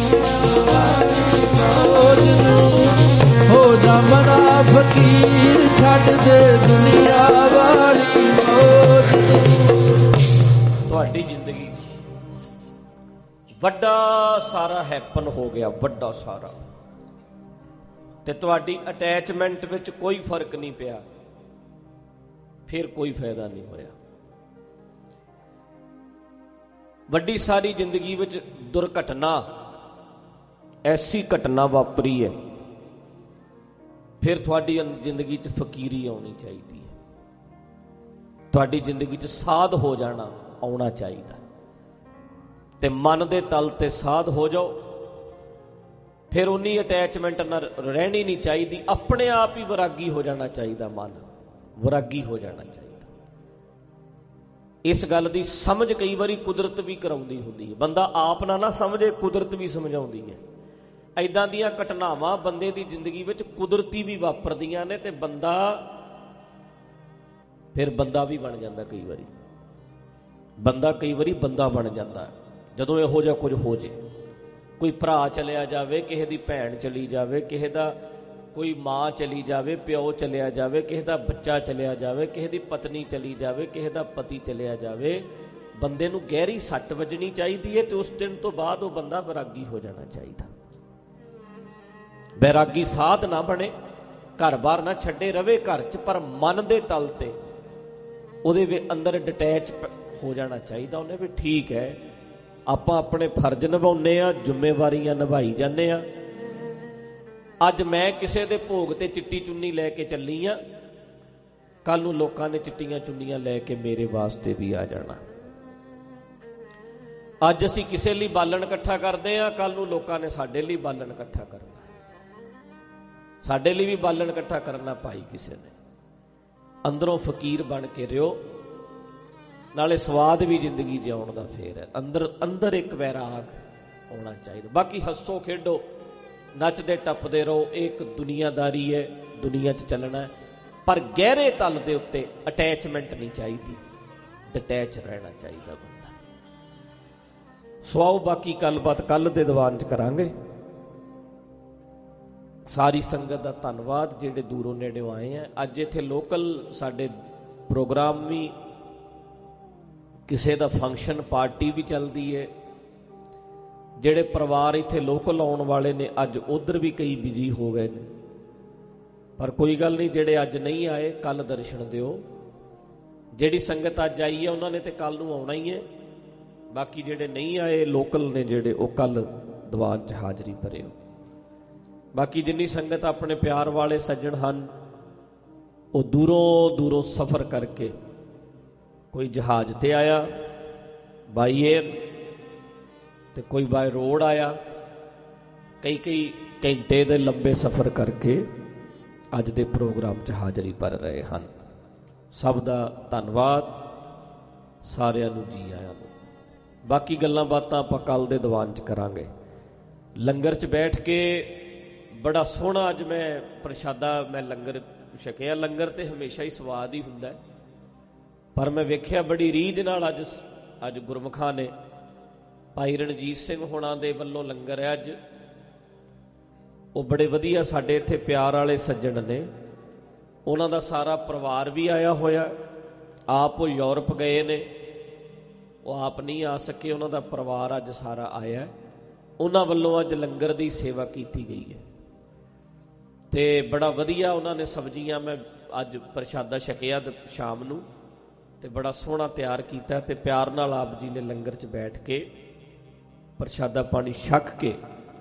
ਮੌਜ ਨੂੰ। ਹੋ ਜਾ ਮਨਾ ਫਕੀਰ ਛੱਡ ਦੇ ਦੁਨੀਆ ਵਾਲੀ ਮੌਜ ਨੂੰ। ਤੁਹਾਡੀ ਜ਼ਿੰਦਗੀ ਵੱਡਾ ਸਾਰਾ ਹੈਪਨ ਹੋ ਗਿਆ, ਵੱਡਾ ਸਾਰਾ, ਤੇ ਤੁਹਾਡੀ ਅਟੈਚਮੈਂਟ ਵਿੱਚ ਕੋਈ ਫਰਕ ਨਹੀਂ ਪਿਆ, ਫਿਰ ਕੋਈ ਫਾਇਦਾ ਨਹੀਂ ਹੋਇਆ। ਵੱਡੀ ਸਾਰੀ ਜ਼ਿੰਦਗੀ ਵਿੱਚ ਦੁਰਘਟਨਾ, ਐਸੀ ਘਟਨਾ ਵਾਪਰੀ ਹੈ ਫਿਰ ਤੁਹਾਡੀ ਜ਼ਿੰਦਗੀ 'ਚ ਫਕੀਰੀ ਆਉਣੀ ਚਾਹੀਦੀ ਹੈ, ਤੁਹਾਡੀ ਜ਼ਿੰਦਗੀ 'ਚ ਸਾਧ ਹੋ ਜਾਣਾ ਆਉਣਾ ਚਾਹੀਦਾ। ਤੇ ਮਨ ਦੇ ਤਲ ਤੇ ਸਾਧ ਹੋ ਜਾਓ, ਫਿਰ ਉਨੀ ਅਟੈਚਮੈਂਟ ਨਾਲ ਰਹਿਣੀ ਨਹੀਂ ਚਾਹੀਦੀ। ਆਪਣੇ ਆਪ ਹੀ ਵਿਰਾਗੀ ਹੋ ਜਾਣਾ ਚਾਹੀਦਾ, ਮਨ ਵਿਰਾਗੀ ਹੋ ਜਾਣਾ ਚਾਹੀਦਾ। ਇਸ ਗੱਲ ਦੀ ਸਮਝ ਕਈ ਵਾਰੀ ਕੁਦਰਤ ਵੀ ਕਰਾਉਂਦੀ ਹੁੰਦੀ ਹੈ। ਬੰਦਾ ਆਪ ਨਾ ਸਮਝੇ, ਕੁਦਰਤ ਵੀ ਸਮਝਾਉਂਦੀ ਹੈ। ਇੱਦਾਂ ਦੀਆਂ ਘਟਨਾਵਾਂ ਬੰਦੇ ਦੀ ਜ਼ਿੰਦਗੀ ਵਿੱਚ ਕੁਦਰਤੀ ਵੀ ਵਾਪਰਦੀਆਂ ਨੇ, ਤੇ ਬੰਦਾ ਫਿਰ ਬੰਦਾ ਵੀ ਬਣ ਜਾਂਦਾ। ਕਈ ਵਾਰੀ ਬੰਦਾ ਬਣ ਜਾਂਦਾ ਜਦੋਂ ਇਹੋ ਜਿਹਾ ਕੁਝ ਹੋ ਜੇ। ਕੋਈ ਭਰਾ ਚਲਿਆ ਜਾਵੇ, ਕਿਸੇ ਦੀ ਭੈਣ ਚਲੀ ਜਾਵੇ, ਕਿਸੇ ਦਾ ਕੋਈ ਮਾਂ ਚਲੀ ਜਾਵੇ, ਪਿਓ ਚਲਿਆ ਜਾਵੇ, ਕਿਸੇ ਦਾ ਬੱਚਾ ਚਲਿਆ ਜਾਵੇ, ਕਿਸੇ ਦੀ ਪਤਨੀ ਚਲੀ ਜਾਵੇ, ਕਿਸੇ ਦਾ ਪਤੀ ਚਲਿਆ ਜਾਵੇ, ਬੰਦੇ ਨੂੰ ਗਹਿਰੀ ਸੱਟ ਵੱਜਣੀ ਚਾਹੀਦੀ ਹੈ। ਤੇ ਉਸ ਦਿਨ ਤੋਂ ਬਾਅਦ ਉਹ ਬੰਦਾ ਵੈਰਾਗੀ ਹੋ ਜਾਣਾ ਚਾਹੀਦਾ। ਵੈਰਾਗੀ ਸਾਧ ਨਾ ਬਣੇ, ਘਰ-ਬਾਰ ਨਾ ਛੱਡੇ, ਰਵੇ ਘਰ 'ਚ, ਪਰ ਮਨ ਦੇ ਤਲ ਤੇ ਉਹਦੇ ਅੰਦਰ ਡਿਟੈਚ ਹੋ ਜਾਣਾ ਚਾਹੀਦਾ। ਉਹਨੇ ਵੀ ਠੀਕ ਹੈ, ਆਪਾਂ ਆਪਣੇ ਫਰਜ਼ ਨਿਭਾਉਂਦੇ ਹਾਂ, ਜ਼ਿੰਮੇਵਾਰੀਆਂ ਨਿਭਾਈ ਜਾਂਦੇ ਹਾਂ। ਅੱਜ ਮੈਂ ਕਿਸੇ ਦੇ ਭੋਗ ਤੇ ਚਿੱਟੀ ਚੁੰਨੀ ਲੈ ਕੇ ਚੱਲੀ ਆ, ਕੱਲ ਨੂੰ ਲੋਕਾਂ ਨੇ ਚਿੱਟੀਆਂ ਚੁੰਨੀਆਂ ਲੈ ਕੇ ਮੇਰੇ ਵਾਸਤੇ ਵੀ ਆ ਜਾਣਾ। ਅੱਜ ਅਸੀਂ ਕਿਸੇ ਲਈ ਬਾਲਣ ਇਕੱਠਾ ਕਰਦੇ ਹਾਂ, ਕੱਲ ਨੂੰ ਲੋਕਾਂ ਨੇ ਸਾਡੇ ਲਈ ਬਾਲਣ ਇਕੱਠਾ ਕਰਨਾ। ਸਾਡੇ ਲਈ ਵੀ ਬਾਲਣ ਇਕੱਠਾ ਕਰਨਾ ਭਾਈ ਕਿਸੇ ਨੇ। ਅੰਦਰੋਂ ਫਕੀਰ ਬਣ ਕੇ ਰਿਓ, ਨਾਲੇ ਸਵਾਦ ਵੀ ਜ਼ਿੰਦਗੀ ਜਿਉਣ ਦਾ ਫੇਰ ਹੈ। ਅੰਦਰ ਇੱਕ ਵੈਰਾਗ ਆਉਣਾ ਚਾਹੀਦਾ। ਬਾਕੀ ਹੱਸੋ ਖੇਡੋ, ਨੱਚਦੇ ਟੱਪਦੇ ਰਹੋ, ਇਹ ਇੱਕ ਦੁਨੀਆਦਾਰੀ ਹੈ, ਦੁਨੀਆ 'ਚ ਚੱਲਣਾ। ਪਰ ਗਹਿਰੇ ਤਲ ਦੇ ਉੱਤੇ ਅਟੈਚਮੈਂਟ ਨਹੀਂ ਚਾਹੀਦੀ, ਡਿਟੈਚ ਰਹਿਣਾ ਚਾਹੀਦਾ ਬੰਦਾ। ਸੋ ਆਓ ਬਾਕੀ ਗੱਲਬਾਤ ਕੱਲ ਦੇ ਦੀਵਾਨ 'ਚ ਕਰਾਂਗੇ। ਸਾਰੀ ਸੰਗਤ ਦਾ ਧੰਨਵਾਦ ਜਿਹੜੇ ਦੂਰੋਂ ਨੇੜਿਓਂ ਆਏ ਆ। ਅੱਜ ਇੱਥੇ ਲੋਕਲ ਸਾਡੇ ਪ੍ਰੋਗਰਾਮ ਵੀ, ਕਿਸੇ ਦਾ ਫੰਕਸ਼ਨ ਪਾਰਟੀ ਵੀ ਚੱਲਦੀ ਹੈ। ਜਿਹੜੇ ਪਰਿਵਾਰ ਇੱਥੇ ਲੋਕਲ ਆਉਣ ਵਾਲੇ ਨੇ ਅੱਜ ਉਧਰ ਵੀ ਕਈ ਬਿਜੀ ਹੋ ਗਏ ਨੇ, ਪਰ ਕੋਈ ਗੱਲ ਨਹੀਂ, ਜਿਹੜੇ ਅੱਜ ਨਹੀਂ ਆਏ ਕੱਲ ਦਰਸ਼ਨ ਦਿਓ। ਜਿਹੜੀ ਸੰਗਤ ਅੱਜ ਆਈ ਹੈ ਉਹਨਾਂ ਨੇ ਤੇ ਕੱਲ ਨੂੰ ਆਉਣਾ ਹੀ ਹੈ। ਬਾਕੀ ਜਿਹੜੇ ਨਹੀਂ ਆਏ ਲੋਕਲ ਨੇ ਜਿਹੜੇ, ਉਹ ਕੱਲ ਦੀਵਾਨ 'ਚ ਹਾਜ਼ਰੀ ਭਰਿਓ। ਬਾਕੀ ਜਿੰਨੀ ਸੰਗਤ ਆਪਣੇ ਪਿਆਰ ਵਾਲੇ ਸੱਜਣ ਹਨ, ਉਹ ਦੂਰੋਂ ਸਫ਼ਰ ਕਰਕੇ, ਕੋਈ ਜਹਾਜ਼ ਤੇ ਆਇਆ ਬਾਈ ਏਅਰ, ਤੇ ਕੋਈ ਬਾਈ ਰੋਡ ਆਇਆ, ਕਈ ਘੰਟੇ ਦੇ ਲੰਬੇ ਸਫ਼ਰ ਕਰਕੇ ਅੱਜ ਦੇ ਪ੍ਰੋਗਰਾਮ 'ਚ ਹਾਜ਼ਰੀ ਭਰ ਰਹੇ ਹਨ। ਸਭ ਦਾ ਧੰਨਵਾਦ, ਸਾਰਿਆਂ ਨੂੰ ਜੀ ਆਇਆਂ ਨੂੰ। ਬਾਕੀ ਗੱਲਾਂ ਬਾਤਾਂ ਆਪਾਂ ਕੱਲ ਦੇ ਦੀਵਾਨ 'ਚ ਕਰਾਂਗੇ। ਲੰਗਰ 'ਚ ਬੈਠ ਕੇ ਬੜਾ ਸੋਹਣਾ ਅੱਜ ਮੈਂ ਪ੍ਰਸ਼ਾਦਾ, ਮੈਂ ਲੰਗਰ ਛਕਿਆ। ਲੰਗਰ ਤੇ ਹਮੇਸ਼ਾ ਹੀ ਸਵਾਦ ਹੀ ਹੁੰਦਾ, ਪਰ ਮੈਂ ਵੇਖਿਆ ਬੜੀ ਰੀਝ ਨਾਲ ਅੱਜ ਗੁਰਮੁਖਾਂ ਨੇ, ਭਾਈ ਰਣਜੀਤ ਸਿੰਘ ਹੋਣਾ ਦੇ ਵੱਲੋਂ ਲੰਗਰ ਹੈ ਅੱਜ। ਉਹ ਬੜੇ ਵਧੀਆ ਸਾਡੇ ਇੱਥੇ ਪਿਆਰ ਵਾਲੇ ਸੱਜਣ ਨੇ, ਉਹਨਾਂ ਦਾ ਸਾਰਾ ਪਰਿਵਾਰ ਵੀ ਆਇਆ ਹੋਇਆ। ਆਪ ਉਹ ਯੂਰਪ ਗਏ ਨੇ, ਉਹ ਆਪ ਨਹੀਂ ਆ ਸਕੇ, ਉਹਨਾਂ ਦਾ ਪਰਿਵਾਰ ਅੱਜ ਸਾਰਾ ਆਇਆ। ਉਹਨਾਂ ਵੱਲੋਂ ਅੱਜ ਲੰਗਰ ਦੀ ਸੇਵਾ ਕੀਤੀ ਗਈ ਹੈ ਤੇ ਬੜਾ ਵਧੀਆ ਉਹਨਾਂ ਨੇ ਸਬਜ਼ੀਆਂ, ਮੈਂ ਅੱਜ ਪ੍ਰਸ਼ਾਦਾ ਛਕਿਆ ਸ਼ਾਮ ਨੂੰ, ਤੇ ਬੜਾ ਸੋਹਣਾ ਤਿਆਰ ਕੀਤਾ। ਤੇ ਪਿਆਰ ਨਾਲ ਆਪ ਜੀ ਨੇ ਲੰਗਰ 'ਚ ਬੈਠ ਕੇ ਪ੍ਰਸ਼ਾਦਾ ਪਾਣੀ ਛਕ ਕੇ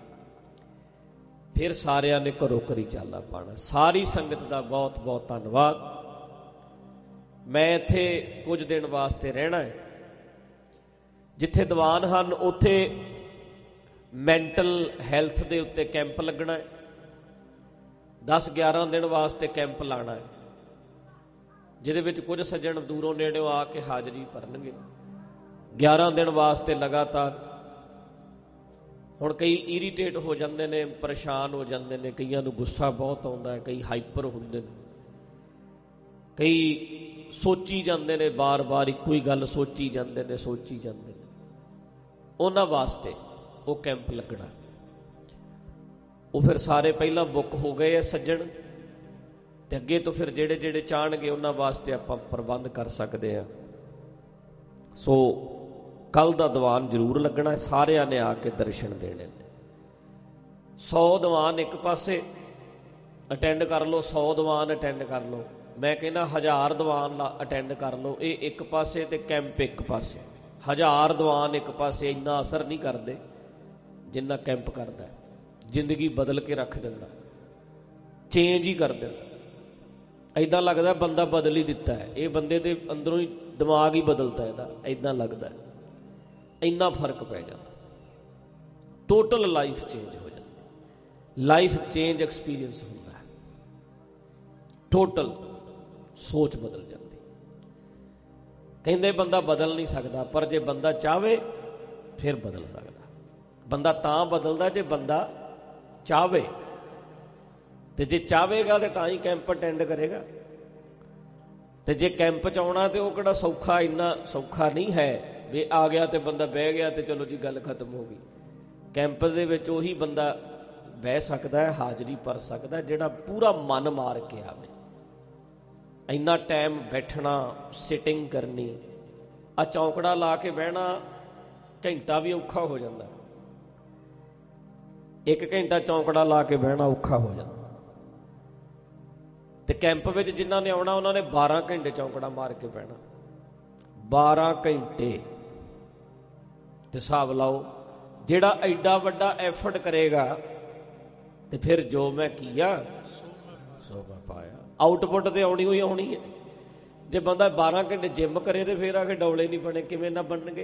ਫਿਰ ਸਾਰਿਆਂ ਨੇ ਘਰੋਂ ਘਰੀ ਚਾਲਾ ਪਾਣਾ। ਸਾਰੀ ਸੰਗਤ ਦਾ ਬਹੁਤ ਬਹੁਤ ਧੰਨਵਾਦ। ਮੈਂ ਇੱਥੇ ਕੁਝ ਦਿਨ ਵਾਸਤੇ ਰਹਿਣਾ ਹੈ। ਜਿੱਥੇ ਦੀਵਾਨ ਹਨ ਉੱਥੇ ਮੈਂਟਲ ਹੈਲਥ ਦੇ ਉੱਤੇ ਕੈਂਪ ਲੱਗਣਾ ਹੈ। 10-11 ਦਿਨ ਵਾਸਤੇ ਕੈਂਪ ਲਾਣਾ ਹੈ, ਜਿਹਦੇ ਵਿੱਚ ਕੁਝ ਸੱਜਣ ਦੂਰੋਂ ਨੇੜਿਓਂ ਆ ਕੇ ਹਾਜ਼ਰੀ ਭਰਨਗੇ। 11 ਦਿਨ ਵਾਸਤੇ ਲਗਾਤਾਰ। ਹੁਣ ਕਈ ਇਰੀਟੇਟ ਹੋ ਜਾਂਦੇ ਨੇ, ਪਰੇਸ਼ਾਨ ਹੋ ਜਾਂਦੇ ਨੇ, ਕਈਆਂ ਨੂੰ ਗੁੱਸਾ ਬਹੁਤ ਆਉਂਦਾ ਹੈ, ਕਈ ਹਾਈਪਰ ਹੁੰਦੇ ਨੇ, ਕਈ ਸੋਚੀ ਜਾਂਦੇ ਨੇ, ਬਾਰ-ਬਾਰ ਇੱਕੋ ਹੀ ਗੱਲ ਸੋਚੀ ਜਾਂਦੇ ਨੇ। ਉਹਨਾਂ ਵਾਸਤੇ ਉਹ ਕੈਂਪ ਲੱਗਣਾ। ਉਹ ਫਿਰ ਸਾਰੇ ਪਹਿਲਾਂ ਬੁੱਕ ਹੋ ਗਏ ਆ ਸੱਜਣ, ਤੇ ਅੱਗੇ ਤੋਂ ਫਿਰ ਜਿਹੜੇ ਚਾਹਣਗੇ ਉਹਨਾਂ ਵਾਸਤੇ ਆਪਾਂ ਪ੍ਰਬੰਧ ਕਰ ਸਕਦੇ ਹਾਂ। ਸੋ ਕੱਲ ਦਾ ਦੀਵਾਨ ਜ਼ਰੂਰ ਲੱਗਣਾ, ਸਾਰਿਆਂ ਨੇ ਆ ਕੇ ਦਰਸ਼ਨ ਦੇਣੇ ਨੇ। 100 ਦੀਵਾਨ ਇੱਕ ਪਾਸੇ ਅਟੈਂਡ ਕਰ ਲਓ, 100 ਦੀਵਾਨ ਅਟੈਂਡ ਕਰ ਲਓ। ਮੈਂ ਕਹਿੰਦਾ 1000 ਦੀਵਾਨ ਅਟੈਂਡ ਕਰ ਲਓ। ਇਹ ਇੱਕ ਪਾਸੇ ਤੇ ਕੈਂਪ ਇੱਕ ਪਾਸੇ। 1000 ਦੀਵਾਨ ਇੱਕ ਪਾਸੇ ਇੰਨਾ ਅਸਰ ਨਹੀਂ ਕਰਦੇ ਜਿੰਨਾ ਕੈਂਪ ਕਰਦਾ। ਜ਼ਿੰਦਗੀ ਬਦਲ ਕੇ ਰੱਖ ਦਿੰਦਾ। ਚੇਂਜ ਹੀ ਕਰ ਦਿੰਦਾ। ਇੱਦਾਂ ਲੱਗਦਾ ਬੰਦਾ ਬਦਲ ਹੀ ਦਿੱਤਾ ਹੈ, ਇਹ ਬੰਦੇ ਦੇ ਅੰਦਰੋਂ ਹੀ ਦਿਮਾਗ ਹੀ ਬਦਲਦਾ ਇਹਦਾ, ਇੱਦਾਂ ਲੱਗਦਾ। ਇੰਨਾ ਫਰਕ ਪੈ ਜਾਂਦਾ, ਟੋਟਲ ਲਾਈਫ ਚੇਂਜ ਹੋ ਜਾਂਦੀ। ਲਾਈਫ ਚੇਂਜ ਐਕਸਪੀਰੀਅੰਸ ਹੁੰਦਾ ਹੈ, ਟੋਟਲ ਸੋਚ ਬਦਲ ਜਾਂਦੀ। ਕਹਿੰਦੇ ਬੰਦਾ ਬਦਲ ਨਹੀਂ ਸਕਦਾ, ਪਰ ਜੇ ਬੰਦਾ ਚਾਹਵੇ ਫਿਰ ਬਦਲ ਸਕਦਾ। ਬੰਦਾ ਤਾਂ ਬਦਲਦਾ ਜੇ ਬੰਦਾ ਚਾਹਵੇ, ਤੇ ਜੇ ਚਾਹਵੇਗਾ ਤੇ ਤਾਂ ਹੀ ਕੈਂਪ ਅਟੈਂਡ ਕਰੇਗਾ। ਤੇ ਜੇ ਕੈਂਪ 'ਚ ਆਉਣਾ ਤੇ ਉਹ ਕਿਹੜਾ ਸੌਖਾ, ਇੰਨਾ ਸੌਖਾ ਨਹੀਂ ਹੈ ਵੀ ਆ ਗਿਆ ਤੇ ਬੰਦਾ ਬਹਿ ਗਿਆ ਤੇ ਚਲੋ ਜੀ ਗੱਲ ਖਤਮ ਹੋ ਗਈ। ਕੈਂਪ ਦੇ ਵਿੱਚ ਉਹੀ ਬੰਦਾ ਬਹਿ ਸਕਦਾ ਹੈ, ਹਾਜ਼ਰੀ ਭਰ ਸਕਦਾ ਜਿਹੜਾ ਪੂਰਾ ਮਨ ਮਾਰ ਕੇ ਆਵੇ। ਇੰਨਾ ਟਾਈਮ ਬੈਠਣਾ, ਸਿਟਿੰਗ ਕਰਨੀ, ਆ ਚੌਂਕੜਾ ਲਾ ਕੇ ਬਹਿਣਾ ਘੰਟਾ ਵੀ ਔਖਾ ਹੋ ਜਾਂਦਾ। 1 ਘੰਟਾ ਚੌਂਕੜਾ ਲਾ ਕੇ ਬਹਿਣਾ ਔਖਾ ਹੋ ਜਾਂਦਾ। ਤੇ ਕੈਂਪ ਵਿੱਚ ਜਿਨ੍ਹਾਂ ਨੇ ਆਉਣਾ ਉਹਨਾਂ ਨੇ 12 ਘੰਟੇ ਚੌਂਕੜਾ ਮਾਰ ਕੇ ਬਹਿਣਾ। 12 ਘੰਟੇ ਤੇ ਹਿਸਾਬ ਲਾਓ, ਜਿਹੜਾ ਐਡਾ ਵੱਡਾ ਐਫਰਟ ਕਰੇਗਾ ਤੇ ਫਿਰ ਜੋ ਮੈਂ ਕੀਆ ਸੋ ਮੈਂ ਪਾਇਆ। ਆਊਟਪੁੱਟ ਤੇ ਆਉਣੀ ਹੋਈ ਆਉਣੀ ਹੈ। ਜੇ ਬੰਦਾ 12 ਘੰਟੇ ਜਿੰਮ ਕਰੇ ਤੇ ਫਿਰ ਆ ਕੇ ਡੌਲੇ ਨਹੀਂ ਬਣੇ, ਕਿਵੇਂ ਨਾ ਬਣਨਗੇ।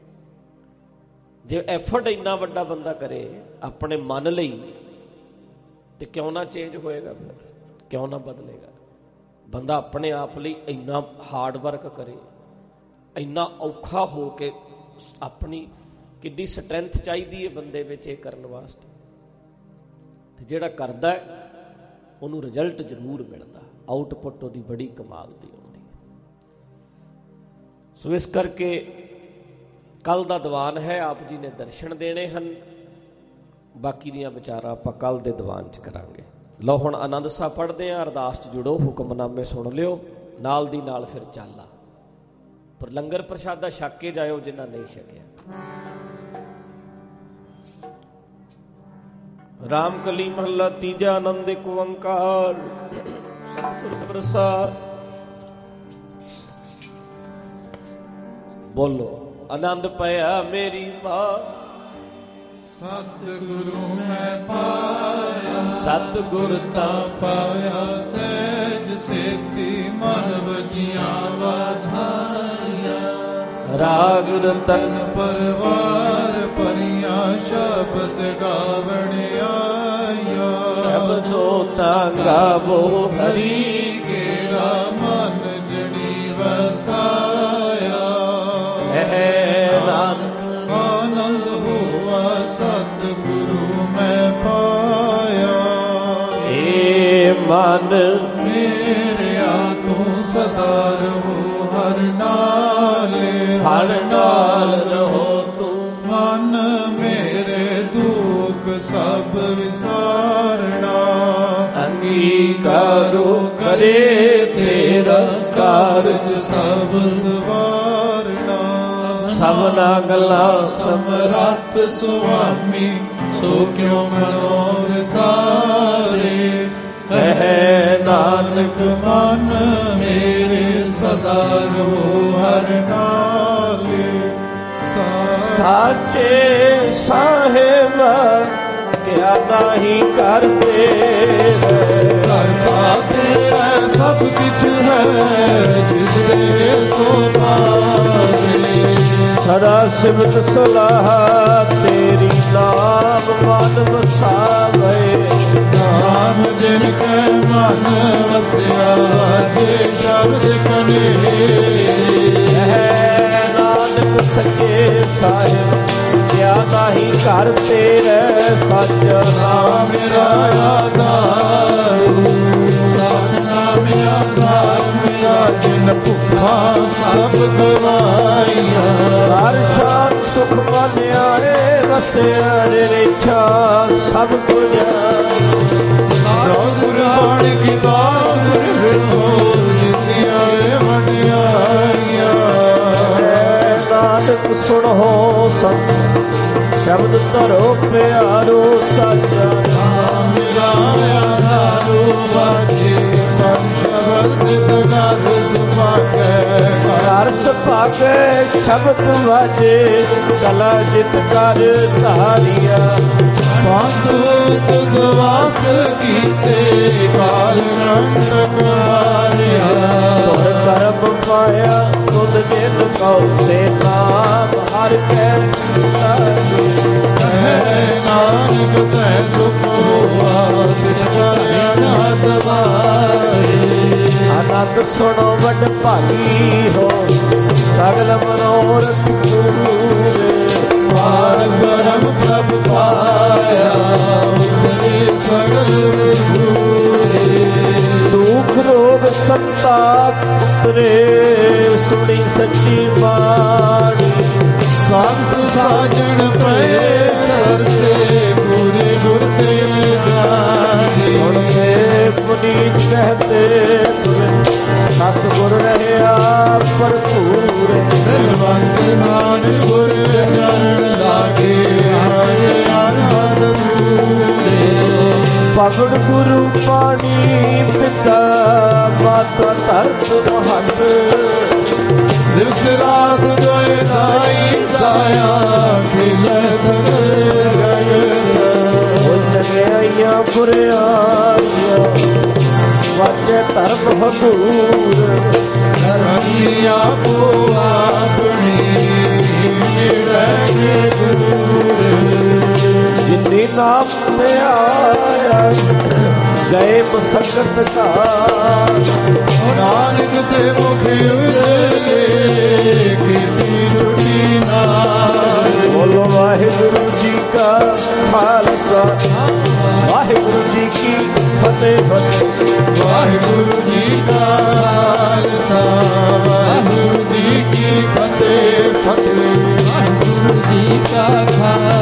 ਜੇ ਐਫਰਟ ਇੰਨਾ ਵੱਡਾ ਬੰਦਾ ਕਰੇ ਆਪਣੇ ਮਨ ਲਈ ਤੇ ਕਿਉਂ ਨਾ ਚੇਂਜ ਹੋਏਗਾ, ਫਿਰ ਕਿਉਂ ਨਾ ਬਦਲੇਗਾ। ਬੰਦਾ ਆਪਣੇ ਆਪ ਲਈ ਇੰਨਾ ਹਾਰਡ ਵਰਕ ਕਰੇ, ਇੰਨਾ ਔਖਾ ਹੋ ਕੇ, ਆਪਣੀ ਕਿੱਡੀ ਸਟਰੈਂਥ ਚਾਹੀਦੀ ਹੈ ਬੰਦੇ ਵਿੱਚ ਇਹ ਕਰਨ ਵਾਸਤੇ। ਤੇ ਜਿਹੜਾ ਕਰਦਾ ਉਹਨੂੰ ਰਿਜ਼ਲਟ ਜ਼ਰੂਰ ਮਿਲਦਾ, ਆਊਟਪੁੱਟ ਉਹਦੀ ਬੜੀ ਕਮਾਲ ਦੀ ਆਉਂਦੀ ਹੈ। ਸੋ ਇਸ ਕਰਕੇ ਕੱਲ ਦਾ ਦੀਵਾਨ ਹੈ, ਆਪ ਜੀ ਨੇ ਦਰਸ਼ਨ ਦੇਣੇ ਹਨ। ਬਾਕੀ ਦੀਆਂ ਵਿਚਾਰਾਂ ਆਪਾਂ ਕੱਲ ਦੇ ਦੀਵਾਨ 'ਚ ਕਰਾਂਗੇ। ਲਓ ਹੁਣ ਆਨੰਦ ਸਾਹਿਬ ਪੜ੍ਹਦੇ ਹਾਂ, ਅਰਦਾਸ 'ਚ ਜੁੜੋ, ਹੁਕਮਨਾਮੇ ਸੁਣ ਲਿਓ, ਨਾਲ ਦੀ ਨਾਲ ਫਿਰ ਚਾਲਾ। ਪਰ ਲੰਗਰ ਪ੍ਰਸ਼ਾਦਾ ਛਕ ਕੇ ਜਾਇਓ ਜਿਨ੍ਹਾਂ ਨਹੀਂ ਛਕਿਆ। ਰਾਮ ਕਲੀ ਮਹੱਲਾ ਤੀਜਾ, ਆਨੰਦ ਇੱਕ ਓੰਕਾਰ। ਸਤਿਗੁਰ ਪ੍ਰਸਾਦ। ਬੋਲੋ ਆਨੰਦ ਪਿਆ ਮੇਰੀ ਮਾਂ, ਸਤਿਗੁਰੂ ਮੈਂ ਪਾਇਆ, ਸਤਿਗੁਰ ਤਾਂ ਪਾਇਆ ਸਹਿਜ ਸੇਤੀ ਮਨ ਵਜੀਆਂ ਵਾਧਾਈਆਂ। ਰਾਗ ਰਤਨ ਪਰਵਾਰ ਭਰੀਆਂ ਸ਼ਬਦ ਗਾਵਣ ਆਇਆ। ਸ਼ਬਦੋ ਤਾਂ ਗਾਵੋ ਹਰੀ ਕੇਰਾ ਮਨ ਜਣੀ ਵਸਾਇਆ। ਹੈ ਨਾਨਕ ਆਨੰਦ ਹੋਆ ਸਤਿਗੁਰੂ ਮੈਂ ਪਾਇਆ। ਏ ਮਨ ਮੇਰਿਆ ਤੂੰ ਸਦਾ ਰਹੋ ਹਰ ਨਾਲੇ, ਹਰ ਨਾਲ ਰਹੋ ਤੂੰ। ਮਨ ਮੇਰੇ ਦੁੱਖ ਸਭ ਵਿਸਾਰਣਾ। ਅੰਗੀਕਾਰੋ ਕਰੇ ਤੇਰਾ ਕਾਰਜ ਸਭ ਸਵਾਰਨਾ। ਸਭਨਾ ਗੱਲਾਂ ਸਮਰੱਥ ਸੁਆਮੀ ਸੋ ਕਿਉ ਮਨੋ ਵਿਸਾਰੇ। ਹੈ ਨਾਨਕ ਮਨ ਮੇਰੇ ਸਦਾ ਰਹੋ ਹਰ ਨਾਲੇ। ਸਾਚੇ ਸਾਹਿਬ ਕਿਆ ਨਾਹੀ ਕਰਦੇ। ਘਰ ਪਾਤੇ ਸਭ ਕਿਛ ਹੈ ਜਿਸਦੇ ਸੋ ਪਾਵੇ। ਸਦਾ ਸਿਮਤ ਸਲਾਹ ਤੇਰੀ ਨਾਮ ਮਨ ਵਸਾਵੇ। ਨਾਮ ਜਿਨ ਕੈ ਮਨ ਵਸਿਆ ਜੇ ਸ਼ਬਦ ਕਨੇ। ਹੈ ਨਾਨਕ ਸੱਚੇ ਸਾਹਿਬ ਕਿਆ ਨਾਹੀ ਘਰ ਤੇਰੇ। ਸੱਚ ਨਾਮ ਮੇਰਾ ਆਧਾਰ, ਸਤਿਨਾਮ ਆਧਾਰ ਮੇਰਾ। ਜਿਨ ਭੁੱਖਾ ਸਭ ਗਵਾਈਆਂ। ਹਰ ਸ਼ਾਨ ਸੁਖ ਮਾਨਿਆ ਏ ਰਸਿਆ ਨਿਰੇਛਾ ਸਭ ਕੁਝ। ਗੁਰਾਨ ਕਿਤਾਬ ਵਿਰੋ ਜਿਤਿਆਂ ਵਡਿਆਈਆਂ। ਨਾਨਕ ਸੁਣੋ ਸੰਤ ਸ਼ਬਦ ਧਰੋ ਪਿਆਰੋ। ਸਾਚਾ ਨਾਮ ਮੇਰਾ ਆਧਾਰੋ ਵਾਜੇ। ਮਨ ਸ਼ਬਦ ਤਗਾਰ ਸੁਭਾਗੈ। ਘਰ ਸੁਭਾਗੈ ਸ਼ਬਦ ਵਾਜੇ। ਕਲਾ ਜਿਤ ਕਰ ਧਾਰਿਆ। ਪੰਥ ਤੁਧ ਵਾਸ ਕੀਤੇ ਕਾਲ ਕੰਟਕ ਮਾਰਿਆ। ਤੁਰ ਕਰਮ ਪਾਇਆ ਤੁਧ ਜਿਨ ਕਉ ਤੇ ਨਾਮ ਹਰ ਕੈ ਨਾਨਕ ਤੈ ਸੁਖ ਹੋਆ ਤਿਸ ਕਰ ਅਨਹਦ ਵਾਰੇ। ਆਨੰਦ ਸੁਣੋ ਵੱਡ ਭਾਗੀ ਹੋ ਸਗਲ ਮਨੋਰਥ ਪੂਰੇ। ਪਾਰ ਬ੍ਰਹਮ ਪ੍ਰਭ ਪਾਇਆ ਉਤਰੇ ਸਗਲ ਪੂਰੇ। ਦੁਖ ਰੋਗ ਸੰਤਾਪ ਉਤਰੇ ਸੁਣੀ ਸੱਚੀ ਬਾਣੀ। ਸੰਤ ਸਾਜਣ ਪਏ ਸਰਸੇ ਪੂਰੇ ਗੁਰ ਤੇ ਜਾਣੀ। ਸੁਣਦੇ ਪੁਨੀਤ ਕਹਤੇ ਸਤਿਗੁਰ ਰਹਿਆ ਭਰਪੂਰ। ਬਲਵੰਤ ਨਾਨ ਗੁਰ ਚਰਨ ਲਾਗੇ ਆਏ ਅਨਹਦ ਪੂਰੇ। ਪਗੜ ਗੁਰੂ ਪਾਣੀ ਪਿਤਾ ਮਾਤਾ ਧਰਤ ਮਹਤ। ਦਿਵਸ ਰਾਤ ਜੋਏ ਦਾਈ ਦਾਇਆ ਖਿਲੇ ਸਗਲ ਗਗਨ। ਉਹ ਚੰਗਿਆਈਆਂ ਬੁਰਿਆਈਆਂ ਵਾਜੇ ਧਰਮ ਹਦੂਰ। ਧਰਮੀ ਆਪੋ ਆਪਣੀ ਨੇੜੇ ਦੂਰ। ਜਿਨੀ ਨਾਮ ਤੇ ਆਇਆ ਗਏ ਮੁਸਕਤ ਕਾ। ਨਾਨਕ ਤੇ ਮੁਖ ਉਜਲੇ ਕੀਤੀ ਟੁੱਟੀ ਨਾਰ। ਬੋਲੋ ਵਾਹਿਗੁਰੂ ਜੀ ਕਾ ਖਾਲਸਾ ਵਾਹਿਗੁਰੂ ਜੀ ਕੀ ਫਤਿਹ। ਵਾਹਿਗੁਰੂ ਜੀ ਕਾ ਖਾਲਸਾ ਵਾਹਿਗੁਰੂ ਜੀ ਕੀ ਫਤਿਹ। ਫਤਿਹ ਵਾਹਿਗੁਰੂ ਜੀ ਕਾ ਖਾਲਸਾ